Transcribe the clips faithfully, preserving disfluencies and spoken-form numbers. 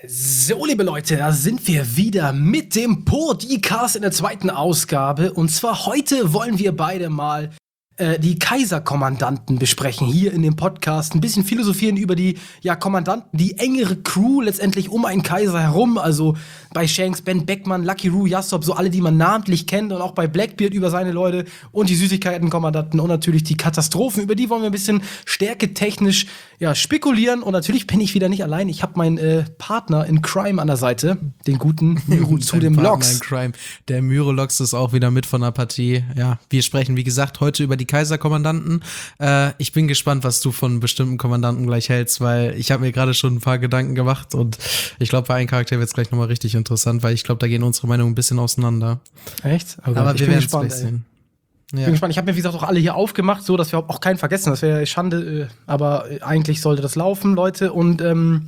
So, liebe Leute, da sind wir wieder mit dem Podcast in der zweiten Ausgabe. Und zwar heute wollen wir beide mal äh, die Kaiserkommandanten besprechen, hier in dem Podcast. Ein bisschen philosophieren über die ja, Kommandanten, die engere Crew letztendlich um einen Kaiser herum. Also bei Shanks, Ben Beckmann, Lucky Roo, Yasopp, so alle, die man namentlich kennt. Und auch bei Blackbeard über seine Leute und die Süßigkeitenkommandanten und natürlich die Katastrophen. Über die wollen wir ein bisschen stärketechnisch ja, spekulieren. Und natürlich bin ich wieder nicht allein. Ich habe meinen äh, Partner in Crime an der Seite, den guten Myro zu dem Logs. In Crime. Der Myro-Logs ist auch wieder mit von der Partie. Ja, wir sprechen, wie gesagt, heute über die Kaiserkommandanten. Äh, ich bin gespannt, was du von bestimmten Kommandanten gleich hältst, weil ich habe mir gerade schon ein paar Gedanken gemacht und ich glaube, bei einem Charakter wird es gleich nochmal richtig interessant, weil ich glaube, da gehen unsere Meinungen ein bisschen auseinander. Echt? Okay. Aber ich wir werden es gleich sehen. Ja. Ich bin gespannt. Ich habe mir, wie gesagt, auch alle hier aufgemacht, so dass wir auch keinen vergessen. Das wäre Schande, aber eigentlich sollte das laufen, Leute. Und ähm,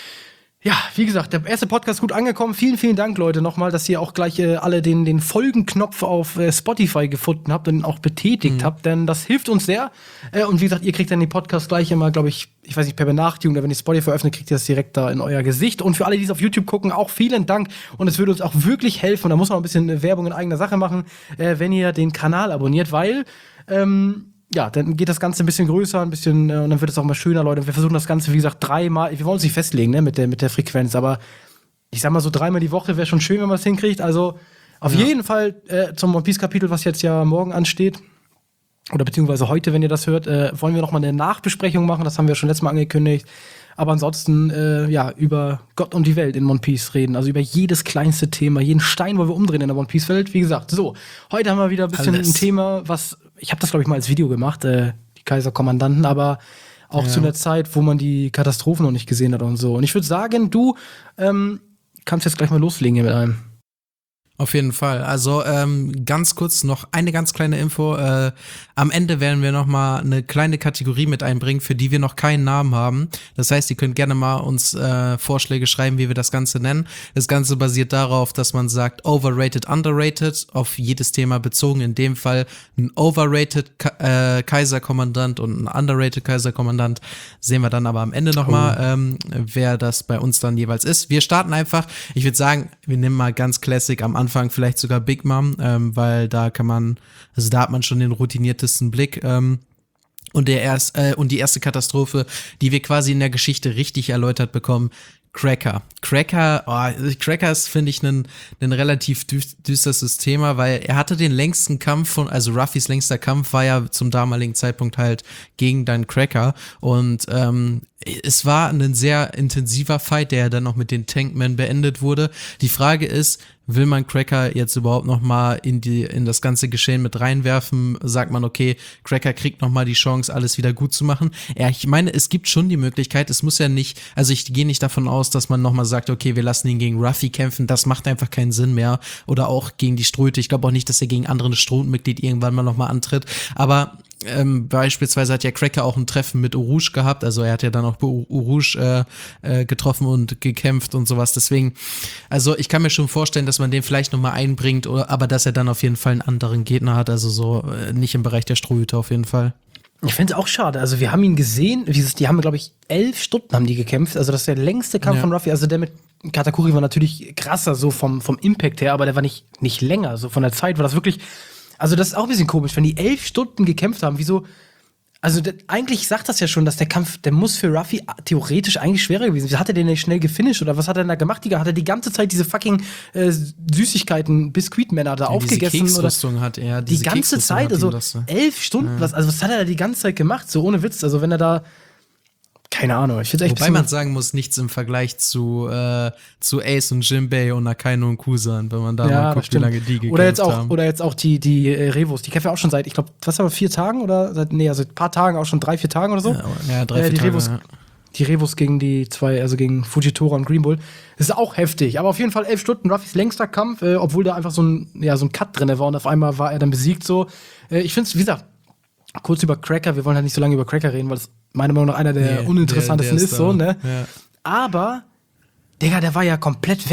ja, wie gesagt, der erste Podcast ist gut angekommen. Vielen, vielen Dank, Leute, nochmal, dass ihr auch gleich äh, alle den, den Folgenknopf auf äh, Spotify gefunden habt und auch betätigt mhm. habt, denn das hilft uns sehr. Äh, und wie gesagt, ihr kriegt dann den Podcast gleich immer, glaube ich, ich weiß nicht, per Benachrichtigung, oder wenn ihr Spotify öffnet, kriegt ihr das direkt da in euer Gesicht. Und für alle, die es auf YouTube gucken, auch vielen Dank. Und es würde uns auch wirklich helfen, und da muss man ein bisschen Werbung in eigener Sache machen, äh, wenn ihr den Kanal abonniert, weil ähm, ja, dann geht das Ganze ein bisschen größer, ein bisschen, äh, und dann wird es auch mal schöner, Leute. Wir versuchen das Ganze, wie gesagt, dreimal, wir wollen uns nicht festlegen, ne, mit der, mit der Frequenz, aber ich sag mal so dreimal die Woche wäre schon schön, wenn man es hinkriegt. Also auf ja. jeden Fall äh, zum One Piece Kapitel, was jetzt ja morgen ansteht, oder beziehungsweise heute, wenn ihr das hört, äh, wollen wir noch mal eine Nachbesprechung machen, das haben wir schon letztes Mal angekündigt. Aber ansonsten, äh, ja, über Gott und die Welt in One Piece reden. Also über jedes kleinste Thema, jeden Stein wollen wir umdrehen in der One Piece Welt. Wie gesagt, so, heute haben wir wieder ein bisschen Alles. ein Thema, was, ich habe das, glaube ich, mal als Video gemacht, äh, die Kaiserkommandanten, aber auch ja. zu einer Zeit, wo man die Katastrophen noch nicht gesehen hat und so. Und ich würde sagen, du ähm, kannst jetzt gleich mal loslegen hier mit einem. Auf jeden Fall. Also ähm, ganz kurz noch eine ganz kleine Info. Äh, am Ende werden wir noch mal eine kleine Kategorie mit einbringen, für die wir noch keinen Namen haben. Das heißt, ihr könnt gerne mal uns äh, Vorschläge schreiben, wie wir das Ganze nennen. Das Ganze basiert darauf, dass man sagt overrated, underrated, auf jedes Thema bezogen. In dem Fall ein overrated Ka- äh, Kaiserkommandant und ein underrated Kaiserkommandant. Sehen wir dann aber am Ende noch oh. mal, ähm, wer das bei uns dann jeweils ist. Wir starten einfach. Ich würde sagen, wir nehmen mal ganz classic am Anfang. Vielleicht sogar Big Mom, ähm, weil da kann man, also da hat man schon den routiniertesten Blick. Ähm, und der erst, äh, und die erste Katastrophe, die wir quasi in der Geschichte richtig erläutert bekommen, Cracker. Cracker, oh, Cracker ist, finde ich, ein ein relativ düsteres Thema, weil er hatte den längsten Kampf von, also Ruffys längster Kampf war ja zum damaligen Zeitpunkt halt gegen dann Cracker und ähm, es war ein sehr intensiver Fight, der dann noch mit den Tankmen beendet wurde. Die Frage ist, will man Cracker jetzt überhaupt noch mal in die in das ganze Geschehen mit reinwerfen? Sagt man, okay, Cracker kriegt noch mal die Chance, alles wieder gut zu machen? Ja, ich meine, es gibt schon die Möglichkeit, es muss ja nicht, also ich gehe nicht davon aus, dass man noch mal sagt, okay, wir lassen ihn gegen Ruffy kämpfen, das macht einfach keinen Sinn mehr. Oder auch gegen die Ströte. Ich glaube auch nicht, dass er gegen andere Strohmitglied irgendwann mal noch mal antritt. Aber Ähm, beispielsweise hat ja Cracker auch ein Treffen mit Urush gehabt, also er hat ja dann auch Urush äh, äh, getroffen und gekämpft und sowas, deswegen, also ich kann mir schon vorstellen, dass man den vielleicht nochmal einbringt, oder, aber dass er dann auf jeden Fall einen anderen Gegner hat, also so äh, nicht im Bereich der Strohhüter auf jeden Fall. Ich finde es auch schade, also wir haben ihn gesehen, die haben, glaube ich, elf Stunden haben die gekämpft, also das ist der längste Kampf ja. von Ruffy, also der mit Katakuri war natürlich krasser, so vom, vom Impact her, aber der war nicht, nicht länger, so von der Zeit war das wirklich. Also das ist auch ein bisschen komisch, wenn die elf Stunden gekämpft haben, wieso, also der, eigentlich sagt das ja schon, dass der Kampf, der muss für Ruffy theoretisch eigentlich schwerer gewesen sein. Hat er den nicht schnell gefinisht oder was hat er denn da gemacht, Digga? Hat er die ganze Zeit diese fucking äh, Süßigkeiten, Biskuitmänner da ja, aufgegessen? Diese Keksrüstung oder? Hat er, diese die ganze Zeit, also das, elf Stunden, ja. was, also was hat er da die ganze Zeit gemacht? So ohne Witz, also wenn er da, keine Ahnung, ich finde echt. Wobei man sagen muss, nichts im Vergleich zu, äh, zu Ace und Jinbei und Akainu und Kusan, wenn man da ja, mal guckt, wie lange die gekämpft oder jetzt auch, haben. Oder jetzt auch die, die äh, Revos, die kämpfen ja auch schon seit, ich glaube, was haben wir, vier Tagen oder seit, nee, also ein paar Tagen, auch schon drei, vier Tagen oder so. Ja, ja drei, äh, vier die Tage, Revos, ja. Die Revos gegen die zwei, also gegen Fujitora und Green Bull. Das ist auch heftig, aber auf jeden Fall elf Stunden, Ruffys längster Kampf, äh, obwohl da einfach so ein, ja, so ein Cut drin war und auf einmal war er dann besiegt so. Äh, ich finde es, wie gesagt, kurz über Cracker, wir wollen halt nicht so lange über Cracker reden, weil das meiner Meinung nach einer der nee, uninteressantesten der, der ist, ist so, ne? Ja. Aber, Digga, der war ja komplett weg.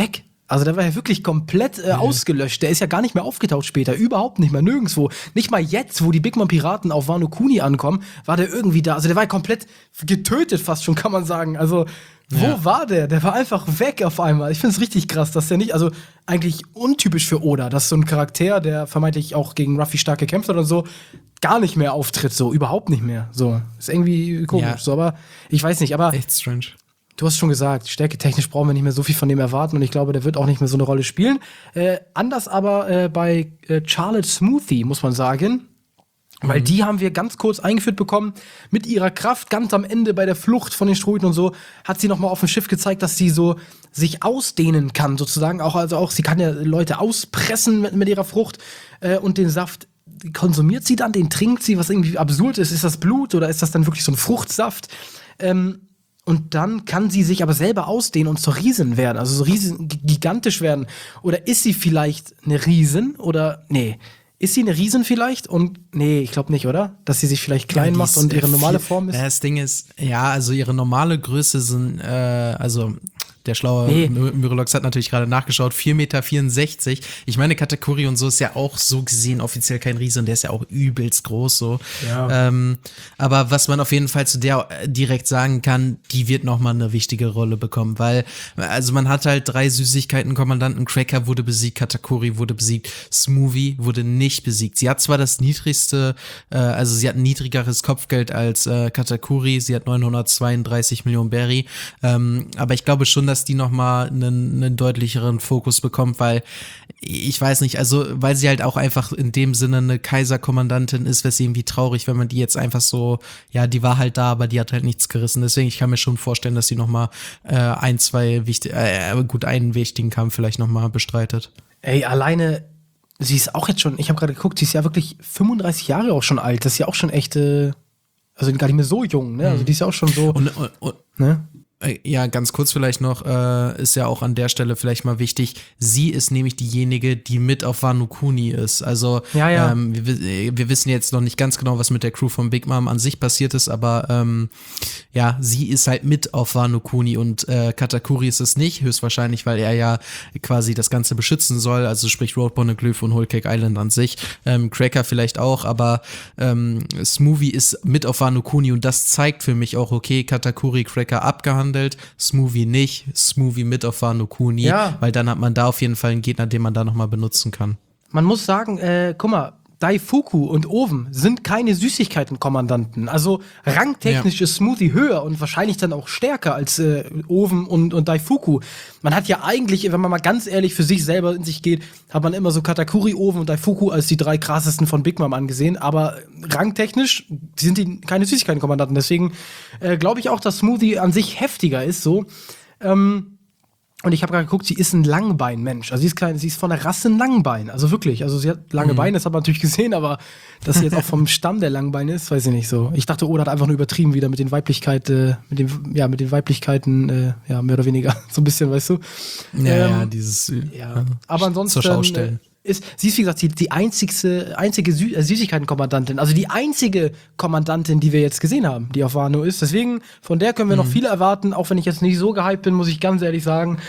Also der war ja wirklich komplett äh, ausgelöscht. Der ist ja gar nicht mehr aufgetaucht später. Überhaupt nicht mehr, nirgendwo. Nicht mal jetzt, wo die Big Mom Piraten auf Wano Kuni ankommen, war der irgendwie da. Also der war ja komplett getötet fast schon, kann man sagen. Also wo Ja. war der? Der war einfach weg auf einmal. Ich finde es richtig krass, dass der nicht, also eigentlich untypisch für Oda, dass so ein Charakter, der vermeintlich auch gegen Ruffy stark gekämpft hat oder so, gar nicht mehr auftritt, so, überhaupt nicht mehr. So, ist irgendwie komisch, Ja. so, aber ich weiß nicht, aber Echt strange. du hast schon gesagt, stärketechnisch brauchen wir nicht mehr so viel von dem erwarten und ich glaube, der wird auch nicht mehr so eine Rolle spielen. Äh, anders aber äh, bei äh, Charlotte Smoothie, muss man sagen. Weil die haben wir ganz kurz eingeführt bekommen. Mit ihrer Kraft, ganz am Ende bei der Flucht von den Strohhüten und so, hat sie noch mal auf dem Schiff gezeigt, dass sie so sich ausdehnen kann, sozusagen. Auch, also auch, sie kann ja Leute auspressen mit, mit ihrer Frucht äh, und den Saft konsumiert sie dann, den trinkt sie, was irgendwie absurd ist. Ist das Blut oder ist das dann wirklich so ein Fruchtsaft? Ähm, Und dann kann sie sich aber selber ausdehnen und zur Riesin werden, also so riesen, gigantisch werden. Oder ist sie vielleicht eine Riesin? Oder, nee, ist sie eine Riesin vielleicht? Und, nee, ich glaube nicht, oder? Dass sie sich vielleicht klein Ja, die macht ist, und ihre äh, normale viel- Form ist. Ja, das Ding ist, ja, also ihre normale Größe sind, äh, also der schlaue Nee. My- Myrilox hat natürlich gerade nachgeschaut, vier Meter vierundsechzig. Ich meine, Katakuri und so ist ja auch so gesehen offiziell kein Riese und der ist ja auch übelst groß so. Ja. Ähm, aber was man auf jeden Fall zu der äh, direkt sagen kann, die wird nochmal eine wichtige Rolle bekommen, weil, also man hat halt drei Süßigkeiten-Kommandanten, Cracker wurde besiegt, Katakuri wurde besiegt, Smoothie wurde nicht besiegt. Sie hat zwar das niedrigste, äh, also sie hat ein niedrigeres Kopfgeld als äh, Katakuri, sie hat neunhundertzweiunddreißig Millionen Berry, ähm, aber ich glaube schon, dass die nochmal einen, einen deutlicheren Fokus bekommt, weil ich weiß nicht, also weil sie halt auch einfach in dem Sinne eine Kaiserkommandantin ist, wäre es irgendwie traurig, wenn man die jetzt einfach so, ja, die war halt da, aber die hat halt nichts gerissen. Deswegen, ich kann mir schon vorstellen, dass sie nochmal äh, ein, zwei wichtige, äh, gut, einen wichtigen Kampf vielleicht nochmal bestreitet. Ey, alleine, sie ist auch jetzt schon, ich habe gerade geguckt, sie ist ja wirklich fünfunddreißig Jahre auch schon alt. Das ist ja auch schon echt, äh, also gar nicht mehr so jung, ne? Also die ist ja auch schon so, Und, und, und ne? Äh, Ja, ganz kurz vielleicht noch, äh, ist ja auch an der Stelle vielleicht mal wichtig, sie ist nämlich diejenige, die mit auf Wano Kuni ist. Also Ja, ja. Ähm, wir, wi- wir wissen jetzt noch nicht ganz genau, was mit der Crew von Big Mom an sich passiert ist, aber ähm, ja, sie ist halt mit auf Wano Kuni und äh, Katakuri ist es nicht, höchstwahrscheinlich, weil er ja quasi das Ganze beschützen soll, also sprich Road Poneglyph und Whole Cake Island an sich. Ähm, Cracker vielleicht auch, aber ähm, Smoothie ist mit auf Wano Kuni und das zeigt für mich auch, okay, Katakuri, Cracker abgehandelt, Smoothie nicht, Smoothie mit auf Wano Kuni, Ja. weil dann hat man da auf jeden Fall einen Gegner, den man da nochmal benutzen kann. Man muss sagen, äh, guck mal, Daifuku und Oven sind keine Süßigkeitenkommandanten. Also rangtechnisch Ja. ist Smoothie höher und wahrscheinlich dann auch stärker als äh, Oven und, und Daifuku. Man hat ja eigentlich, wenn man mal ganz ehrlich für sich selber in sich geht, hat man immer so Katakuri, Oven und Daifuku als die drei krassesten von Big Mom angesehen. Aber rangtechnisch sind die keine Süßigkeitenkommandanten. Deswegen äh, glaube ich auch, dass Smoothie an sich heftiger ist. So. Ähm, Und ich habe gerade geguckt, sie ist ein Langbein-Mensch. Also sie ist klein, sie ist von der Rasse ein Langbein. Also wirklich. Also sie hat lange Beine, das hat man natürlich gesehen, aber dass sie jetzt auch vom Stamm der Langbeine ist, weiß ich nicht so. Ich dachte, Oda hat einfach nur übertrieben wieder mit den Weiblichkeit, äh, mit den, ja, mit den Weiblichkeiten, äh, ja, mehr oder weniger. So ein bisschen, weißt du. Ja, ja, Ähm, dieses Ja. Aber ansonsten zur Schaustellen. äh, ist, sie ist, wie gesagt, die, die einzigste, einzige Sü äh, Süßigkeitenkommandantin. Also die einzige Kommandantin, die wir jetzt gesehen haben, die auf Wano ist. Deswegen, von der können wir noch viel erwarten, auch wenn ich jetzt nicht so gehypt bin, muss ich ganz ehrlich sagen.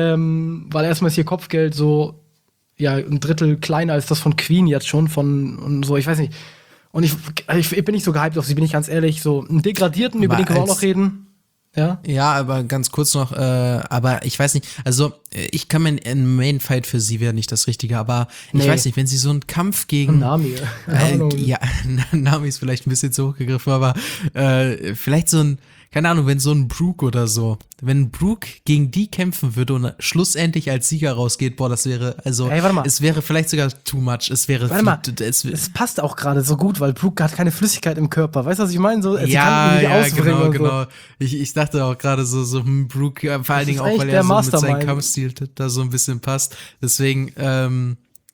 Ähm, weil erstmal ist ihr Kopfgeld so, ja, ein Drittel kleiner als das von Queen jetzt schon, von, und so, ich weiß nicht. Und ich, ich, ich bin nicht so gehypt auf sie, bin ich ganz ehrlich. So, einen Degradierten, über Aber den können wir auch als- noch reden. Ja. Ja, aber ganz kurz noch, äh, aber ich weiß nicht, also äh, ich kann mir ein Main-Fight für sie wäre nicht das Richtige, aber ich Nee. weiß nicht, wenn sie so einen Kampf gegen Nami. Keine Äh, Ahnung. ja, Nami ist vielleicht ein bisschen zu hochgegriffen, aber äh, vielleicht so ein, keine Ahnung, wenn so ein Brook oder so, wenn Brook gegen die kämpfen würde und schlussendlich als Sieger rausgeht, boah, das wäre, also, Ey, warte mal. es wäre vielleicht sogar too much, es wäre Warte mal, viel, es, es passt auch gerade so gut, weil Brooke hat keine Flüssigkeit im Körper. Weißt du, was ich meine? So, sie ja, kann ihn nicht ja, ausbringen genau, und so. genau. Ich, ich dachte auch gerade so, so hm, Brook, äh, vor allen ist Dingen auch, echt weil der er so mit seinem Mastermind. Kampfstil da so ein bisschen passt. Deswegen, ähm,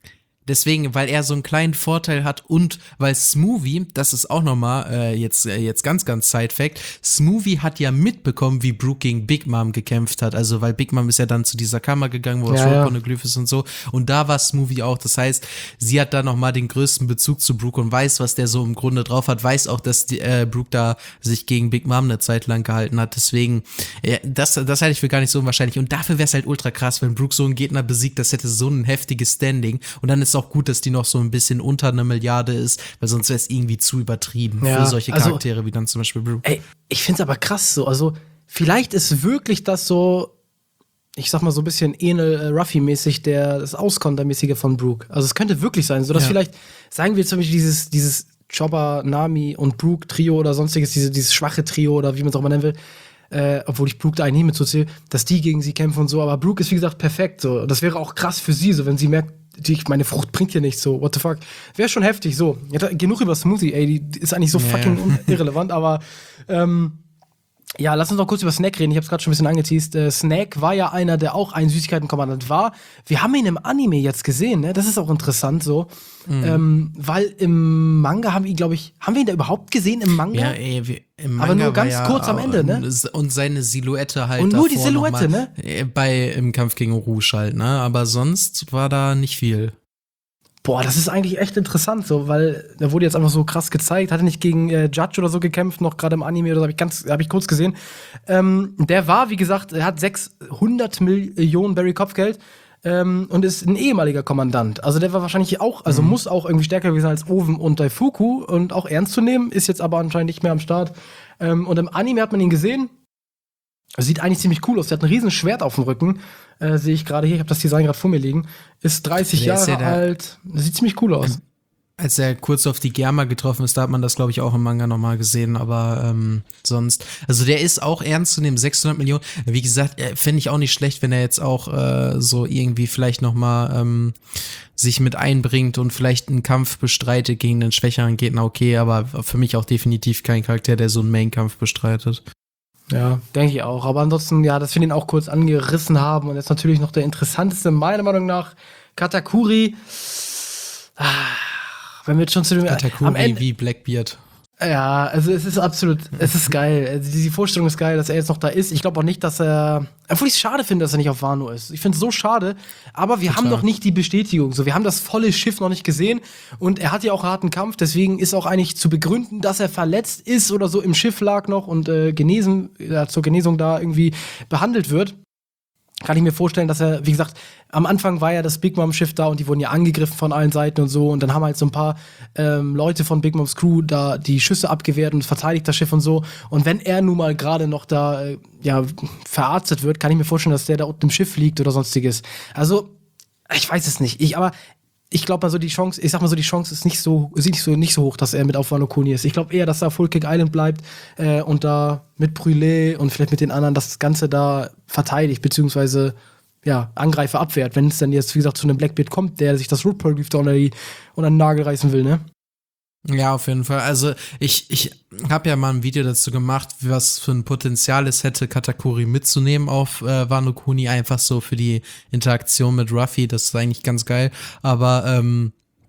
Deswegen, weil er so einen kleinen Vorteil hat und weil Smoothie, das ist auch nochmal äh, jetzt, äh, jetzt ganz, ganz Side-Fact, Smoothie hat ja mitbekommen, wie Brooke gegen Big Mom gekämpft hat. Also, weil Big Mom ist ja dann zu dieser Kammer gegangen, wo das Ja, ja. Road-Poneglyph ist und so. Und da war Smoothie auch. Das heißt, sie hat da nochmal den größten Bezug zu Brooke und weiß, was der so im Grunde drauf hat. Weiß auch, dass die, äh, Brooke da sich gegen Big Mom eine Zeit lang gehalten hat. Deswegen, ja, das, das halte ich für gar nicht so unwahrscheinlich. Und dafür wäre es halt ultra krass, wenn Brooke so einen Gegner besiegt. Das hätte so ein heftiges Standing. Und dann ist auch gut, dass die noch so ein bisschen unter einer Milliarde ist, weil sonst wäre es irgendwie zu übertrieben Ja, für solche also, Charaktere wie dann zum Beispiel Brooke. Ey, ich find's aber krass so. Also, vielleicht ist wirklich das so, ich sag mal so ein bisschen Enel äh, Ruffy-mäßig, der das Auskontermäßige von Brooke. Also, es könnte wirklich sein, so dass Ja. vielleicht, sagen wir zum Beispiel dieses, dieses Chopper, Nami und Brooke-Trio oder sonstiges, diese, dieses schwache Trio oder wie man es auch mal nennen will, äh, obwohl ich Brooke da eigentlich nicht mit so zähle, dass die gegen sie kämpfen und so, aber Brooke ist wie gesagt perfekt so. Das wäre auch krass für sie, so wenn sie merkt, die, meine Frucht bringt hier nichts, so, what the fuck. Wäre schon heftig, so. Ja, genug über Smoothie, ey, die ist eigentlich so Ja. fucking un- irrelevant, aber ähm, ja, lass uns noch kurz über Snack reden. Ich hab's gerade schon ein bisschen angeteased. Äh, Snack war ja einer, der auch ein Süßigkeitenkommandant war. Wir haben ihn im Anime jetzt gesehen, ne? Das ist auch interessant so. Mhm. Ähm, weil im Manga haben wir ihn, glaube ich, haben wir ihn da überhaupt gesehen im Manga? Ja, ey, wir, im Aber Manga nur ganz war ja, kurz am Ende, ne? Und seine Silhouette halt. Und nur die davor noch Silhouette, mal, äh, Bei, im Kampf gegen Rouge halt, ne? Aber sonst war da nicht viel. Boah, das ist eigentlich echt interessant, so, weil da wurde jetzt einfach so krass gezeigt, hat er nicht gegen äh, Judge oder so gekämpft, noch gerade im Anime oder so, habe ich ganz, habe ich kurz gesehen. Ähm, der war, wie gesagt, er hat sechshundert Millionen Barry Kopfgeld ähm, und ist ein ehemaliger Kommandant. Also der war wahrscheinlich auch, also Mhm. muss auch irgendwie stärker gewesen sein als Oven und Daifuku und auch ernst zu nehmen, ist jetzt aber anscheinend nicht mehr am Start. Ähm, und im Anime hat man ihn gesehen. Sieht eigentlich ziemlich cool aus. Der hat ein riesen Schwert auf dem Rücken. Äh, Sehe ich gerade hier. Ich habe das Design gerade vor mir liegen. Ist dreißig Der ist Jahre ja der- alt. Sieht ziemlich cool aus. Als er kurz auf die Germa getroffen ist, da hat man das, glaube ich, auch im Manga nochmal gesehen, aber ähm, sonst, also der ist auch ernst zu nehmen, sechshundert Millionen. Wie gesagt, äh, fände ich auch nicht schlecht, wenn er jetzt auch äh, so irgendwie vielleicht nochmal ähm, sich mit einbringt und vielleicht einen Kampf bestreitet gegen einen schwächeren Gegner, okay, aber für mich auch definitiv kein Charakter, der so einen Main-Kampf bestreitet. Ja, denke ich auch. Aber ansonsten, ja, dass wir den auch kurz angerissen haben. Und jetzt natürlich noch der interessanteste, meiner Meinung nach, Katakuri. Ah, wenn wir jetzt schon zu dem am Katakuri Ende, wie Blackbeard. ja, also es ist absolut, es ist geil. Also die Vorstellung ist geil, dass er jetzt noch da ist. Ich glaube auch nicht, dass er, obwohl ich es schade finde, dass er nicht auf Wano ist. Ich finde es so schade, aber wir Total. haben noch nicht die Bestätigung. So, wir haben das volle Schiff noch nicht gesehen und er hat ja auch einen harten Kampf, deswegen ist auch eigentlich zu begründen, dass er verletzt ist oder so im Schiff lag noch und äh, genesen, äh, zur Genesung da irgendwie behandelt wird. Kann ich mir vorstellen, dass er, wie gesagt, am Anfang war ja das Big Mom-Schiff da und die wurden ja angegriffen von allen Seiten und so. Und dann haben halt so ein paar ähm, Leute von Big Moms Crew da die Schüsse abgewehrt und verteidigt das Schiff und so. Und wenn er nun mal gerade noch da äh, ja, verarztet wird, kann ich mir vorstellen, dass der da unten im Schiff liegt oder sonstiges. Also, ich weiß es nicht. Ich, aber ich glaube mal so die Chance, ich sag mal so, die Chance ist nicht so, ist nicht so, nicht so hoch, dass er mit auf Wano Kuni ist. Ich glaube eher, dass er auf Full Kick Island bleibt äh, und da mit Brûlé und vielleicht mit den anderen das Ganze da verteidigt, beziehungsweise ja, Angreifer abwehrt, wenn es dann jetzt, wie gesagt, zu einem Blackbeard kommt, der sich das Root Poneglyph da unter, die, unter den Nagel reißen will, ne? Ja, auf jeden Fall. Also ich, ich habe ja mal ein Video dazu gemacht, was für ein Potenzial es hätte, Katakuri mitzunehmen auf äh, Wano Kuni, einfach so für die Interaktion mit Ruffy. Das ist eigentlich ganz geil. Aber ähm,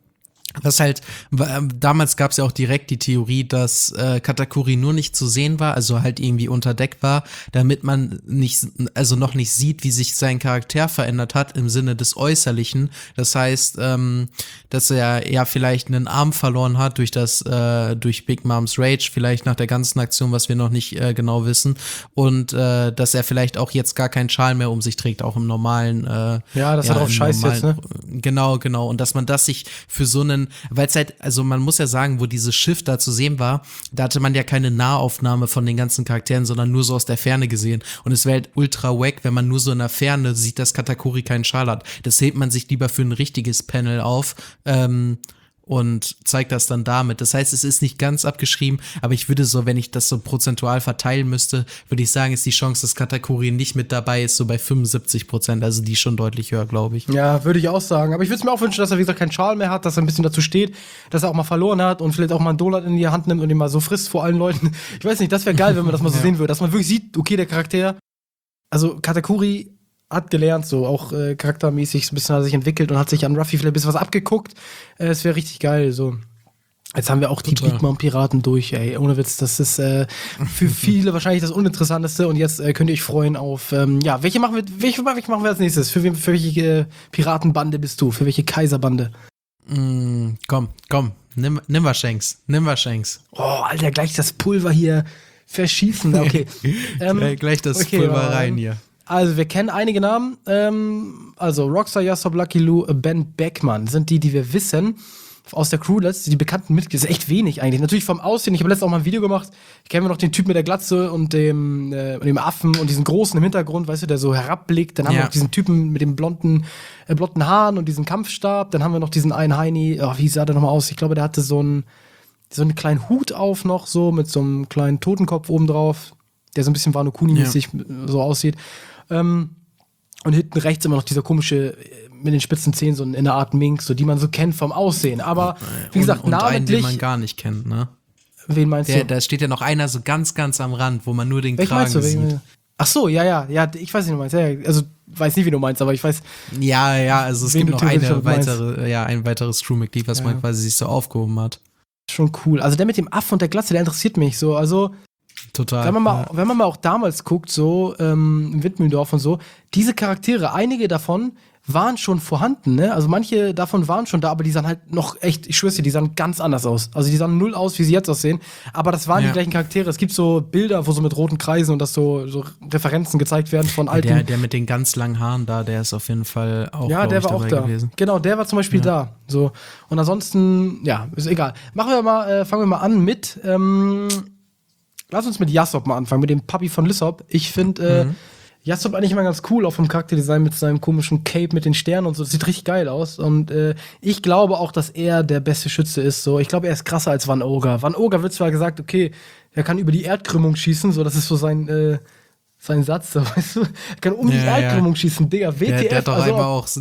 was halt, damals gab es ja auch direkt die Theorie, dass äh, Katakuri nur nicht zu sehen war, also halt irgendwie unter Deck war, damit man nicht, also noch nicht sieht, wie sich sein Charakter verändert hat im Sinne des Äußerlichen. Das heißt, ähm, dass er ja vielleicht einen Arm verloren hat durch das, äh, durch Big Moms Rage, vielleicht nach der ganzen Aktion, was wir noch nicht äh, genau wissen, und äh, dass er vielleicht auch jetzt gar keinen Schal mehr um sich trägt, auch im normalen. Äh, ja, dass er drauf scheißt jetzt, ne? Genau, genau. Und dass man das sich für so einen, weil es halt, also man muss ja sagen, wo dieses Schiff da zu sehen war, da hatte man ja keine Nahaufnahme von den ganzen Charakteren, sondern nur so aus der Ferne gesehen. Und es wäre halt ultra wack, wenn man nur so in der Ferne sieht, dass Katakuri keinen Schal hat. Das hebt man sich lieber für ein richtiges Panel auf, ähm, und zeigt das dann damit. Das heißt, es ist nicht ganz abgeschrieben, aber ich würde so, wenn ich das so prozentual verteilen müsste, würde ich sagen, ist die Chance, dass Katakuri nicht mit dabei ist, so bei fünfundsiebzig Prozent, also die schon deutlich höher, glaube ich. Ja, würde ich auch sagen. Aber ich würde es mir auch wünschen, dass er, wie gesagt, keinen Schal mehr hat, dass er ein bisschen dazu steht, dass er auch mal verloren hat und vielleicht auch mal einen Donut in die Hand nimmt und ihn mal so frisst vor allen Leuten. Ich weiß nicht, das wäre geil, wenn man das mal so Ja. sehen würde, dass man wirklich sieht, okay, der Charakter, also Katakuri hat gelernt, so auch äh, charaktermäßig so ein bisschen hat er sich entwickelt und hat sich an Ruffy vielleicht ein bisschen was abgeguckt. Äh, es wäre richtig geil, so. Jetzt haben wir auch die Total. Big Mom Piraten durch, ey. Ohne Witz, das ist äh, für viele wahrscheinlich das Uninteressanteste. Und jetzt äh, könnt ihr euch freuen auf, ähm, ja, welche machen wir, welche, welche machen wir als nächstes? Für, wen- für welche äh, Piratenbande bist du? Für welche Kaiserbande? Mm, komm, komm, nimm, nimm was Shanks, nimm was Shanks. Oh, Alter, gleich das Pulver hier verschießen. Okay. ähm, gleich, gleich das okay, Pulver ähm, rein hier. Also, wir kennen einige Namen. Ähm, also, Rockstar, Yasop, Lucky Lou, Ben Beckmann sind die, die wir wissen. Aus der Crew, letzte, die bekannten Mitglieder, ist echt wenig eigentlich. Natürlich vom Aussehen, ich habe letztens auch mal ein Video gemacht, ich kenne noch den Typ mit der Glatze und dem, äh, und dem Affen und diesen Großen im Hintergrund, weißt du, der so herabblickt. Dann haben Ja. wir noch diesen Typen mit den blonden, äh, blonden Haaren und diesen Kampfstab. Dann haben wir noch diesen einen Heini, oh, wie sah der nochmal aus? Ich glaube, der hatte so einen, so einen kleinen Hut auf noch, so mit so einem kleinen Totenkopf oben drauf, der so ein bisschen Wano Kuni-mäßig so aussieht. Ähm, Und hinten rechts immer noch dieser komische, äh, mit den spitzen Zähnen, so in einer Art Mink, so die man so kennt vom Aussehen. Aber wie gesagt, und, und einen, den namentlich. man gar nicht kennt, ne? Wen meinst Der, du? da steht ja noch einer so ganz, ganz am Rand, wo man nur den Welchen Kragen meinst du? sieht. Welchen- Ach so, ja, ja, ja, ich weiß nicht, wie du meinst. Ja, ja, also, weiß nicht, wie du meinst, aber ich weiß. Ja, ja, also es Wen gibt du noch theoretisch eine meinst. weitere, ja, ein weiteres Crewmitglied, was Ja. man quasi sich so aufgehoben hat. Schon cool. Also der mit dem Affen und der Glatze, der interessiert mich so. Also, Total. wenn man mal, ja. wenn man mal auch damals guckt, so, ähm, in Wittmühldorf und so, diese Charaktere, einige davon waren schon vorhanden, ne? Also manche davon waren schon da, aber die sahen halt noch echt, ich schwör's dir, die sahen ganz anders aus. Also die sahen null aus, wie sie jetzt aussehen. Aber das waren Ja. die gleichen Charaktere. Es gibt so Bilder, wo so mit roten Kreisen und das so, so Referenzen gezeigt werden von alten. Der, der mit den ganz langen Haaren da, der ist auf jeden Fall auch, Ja, glaub der ich, war auch dabei da. gewesen. Genau, der war zum Beispiel da. So. Und ansonsten, ja, ist egal. Machen wir mal, äh, fangen wir mal an mit, ähm, lass uns mit Yasop mal anfangen, mit dem Papi von Lysop. Ich finde, äh, Mhm. Yasop eigentlich immer ganz cool, auch vom Charakterdesign mit seinem komischen Cape mit den Sternen und so. Das sieht richtig geil aus. Und äh, ich glaube auch, dass er der beste Schütze ist. So, ich glaube, er ist krasser als Van Ogre. Van Ogre wird zwar gesagt, okay, er kann über die Erdkrümmung schießen, so, das ist so sein, äh, sein Satz, so, weißt du? Er kann um die Ja, ja. Erdkrümmung schießen, Digga. W T F, Der, der hat doch also, einmal auch so,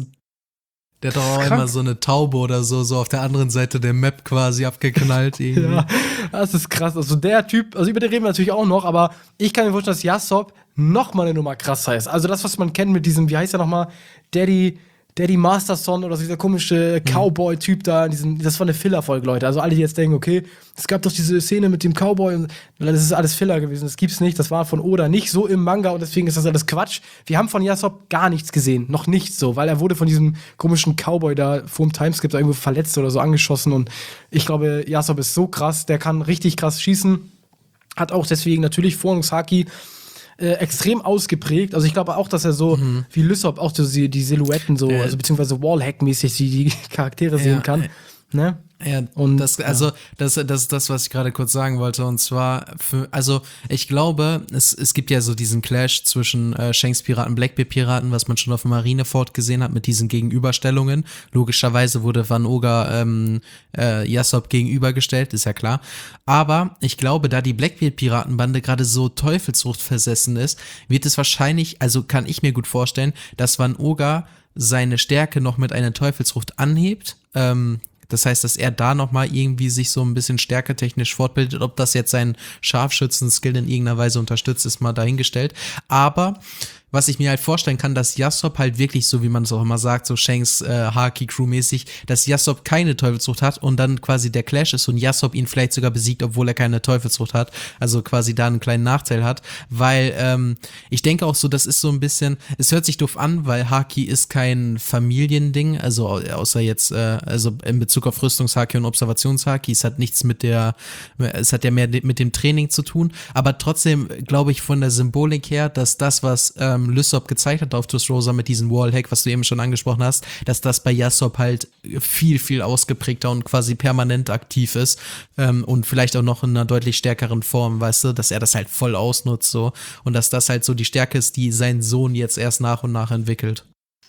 der hat doch auch Krank. einmal so eine Taube oder so, so auf der anderen Seite der Map quasi abgeknallt irgendwie. Ja, das ist krass. Also der Typ, also über den reden wir natürlich auch noch, aber ich kann mir vorstellen, dass Yasop noch mal eine Nummer krasser ist. Also das, was man kennt mit diesem, wie heißt er nochmal, Daddy, Daddy Masterson oder so, dieser komische Cowboy-Typ da, in diesem, das war eine Filler-Folge, Leute. Also alle, die jetzt denken, okay, es gab doch diese Szene mit dem Cowboy und das ist alles Filler gewesen, das gibt's nicht, das war von Oda nicht so im Manga und deswegen ist das alles Quatsch. Wir haben von Yasop gar nichts gesehen, noch nichts so, weil er wurde von diesem komischen Cowboy da vor dem Timeskip da irgendwo verletzt oder so angeschossen und ich glaube, Yasop ist so krass, der kann richtig krass schießen, hat auch deswegen natürlich Vorhangshaki äh, extrem ausgeprägt. Also ich glaube auch, dass er so wie Lysop auch so die, die Silhouetten so, Äh, also beziehungsweise Wallhack-mäßig die, die Charaktere Ja, sehen kann. äh, Ne? Ja, Und, das, also, das, das ist das, was ich gerade kurz sagen wollte. Und zwar, für, also, ich glaube, es, es gibt ja so diesen Clash zwischen äh, Shanks Piraten, Blackbeard Piraten, was man schon auf dem Marineford gesehen hat, mit diesen Gegenüberstellungen. Logischerweise wurde Van Ogre ähm, äh, Yasop gegenübergestellt, ist ja klar. Aber ich glaube, da die Blackbeard Piratenbande gerade so Teufelsfrucht versessen ist, wird es wahrscheinlich, also kann ich mir gut vorstellen, dass Van Ogre seine Stärke noch mit einer Teufelsfrucht anhebt. Ähm, Das heißt, dass er da nochmal irgendwie sich so ein bisschen stärker technisch fortbildet. Ob das jetzt seinen Scharfschützen-Skill in irgendeiner Weise unterstützt, ist mal dahingestellt. Aber was ich mir halt vorstellen kann, dass Yasop halt wirklich, so wie man es auch immer sagt, so Shanks äh, Haki-Crew-mäßig, dass Yasop keine Teufelsfrucht hat und dann quasi der Clash ist und Yasop ihn vielleicht sogar besiegt, obwohl er keine Teufelsfrucht hat. Also quasi da einen kleinen Nachteil hat. Weil ähm, ich denke auch so, das ist so ein bisschen, es hört sich doof an, weil Haki ist kein Familiending, also außer jetzt, äh, also in Bezug auf Rüstungshaki und Observationshaki, es hat nichts mit der, es hat ja mehr mit dem Training zu tun, aber trotzdem glaube ich von der Symbolik her, dass das, was ähm, Lysop gezeigt hat auf Dressrosa mit diesem Wallhack, was du eben schon angesprochen hast, dass das bei Yasop halt viel, viel ausgeprägter und quasi permanent aktiv ist ähm, und vielleicht auch noch in einer deutlich stärkeren Form, weißt du, dass er das halt voll ausnutzt so und dass das halt so die Stärke ist, die sein Sohn jetzt erst nach und nach entwickelt.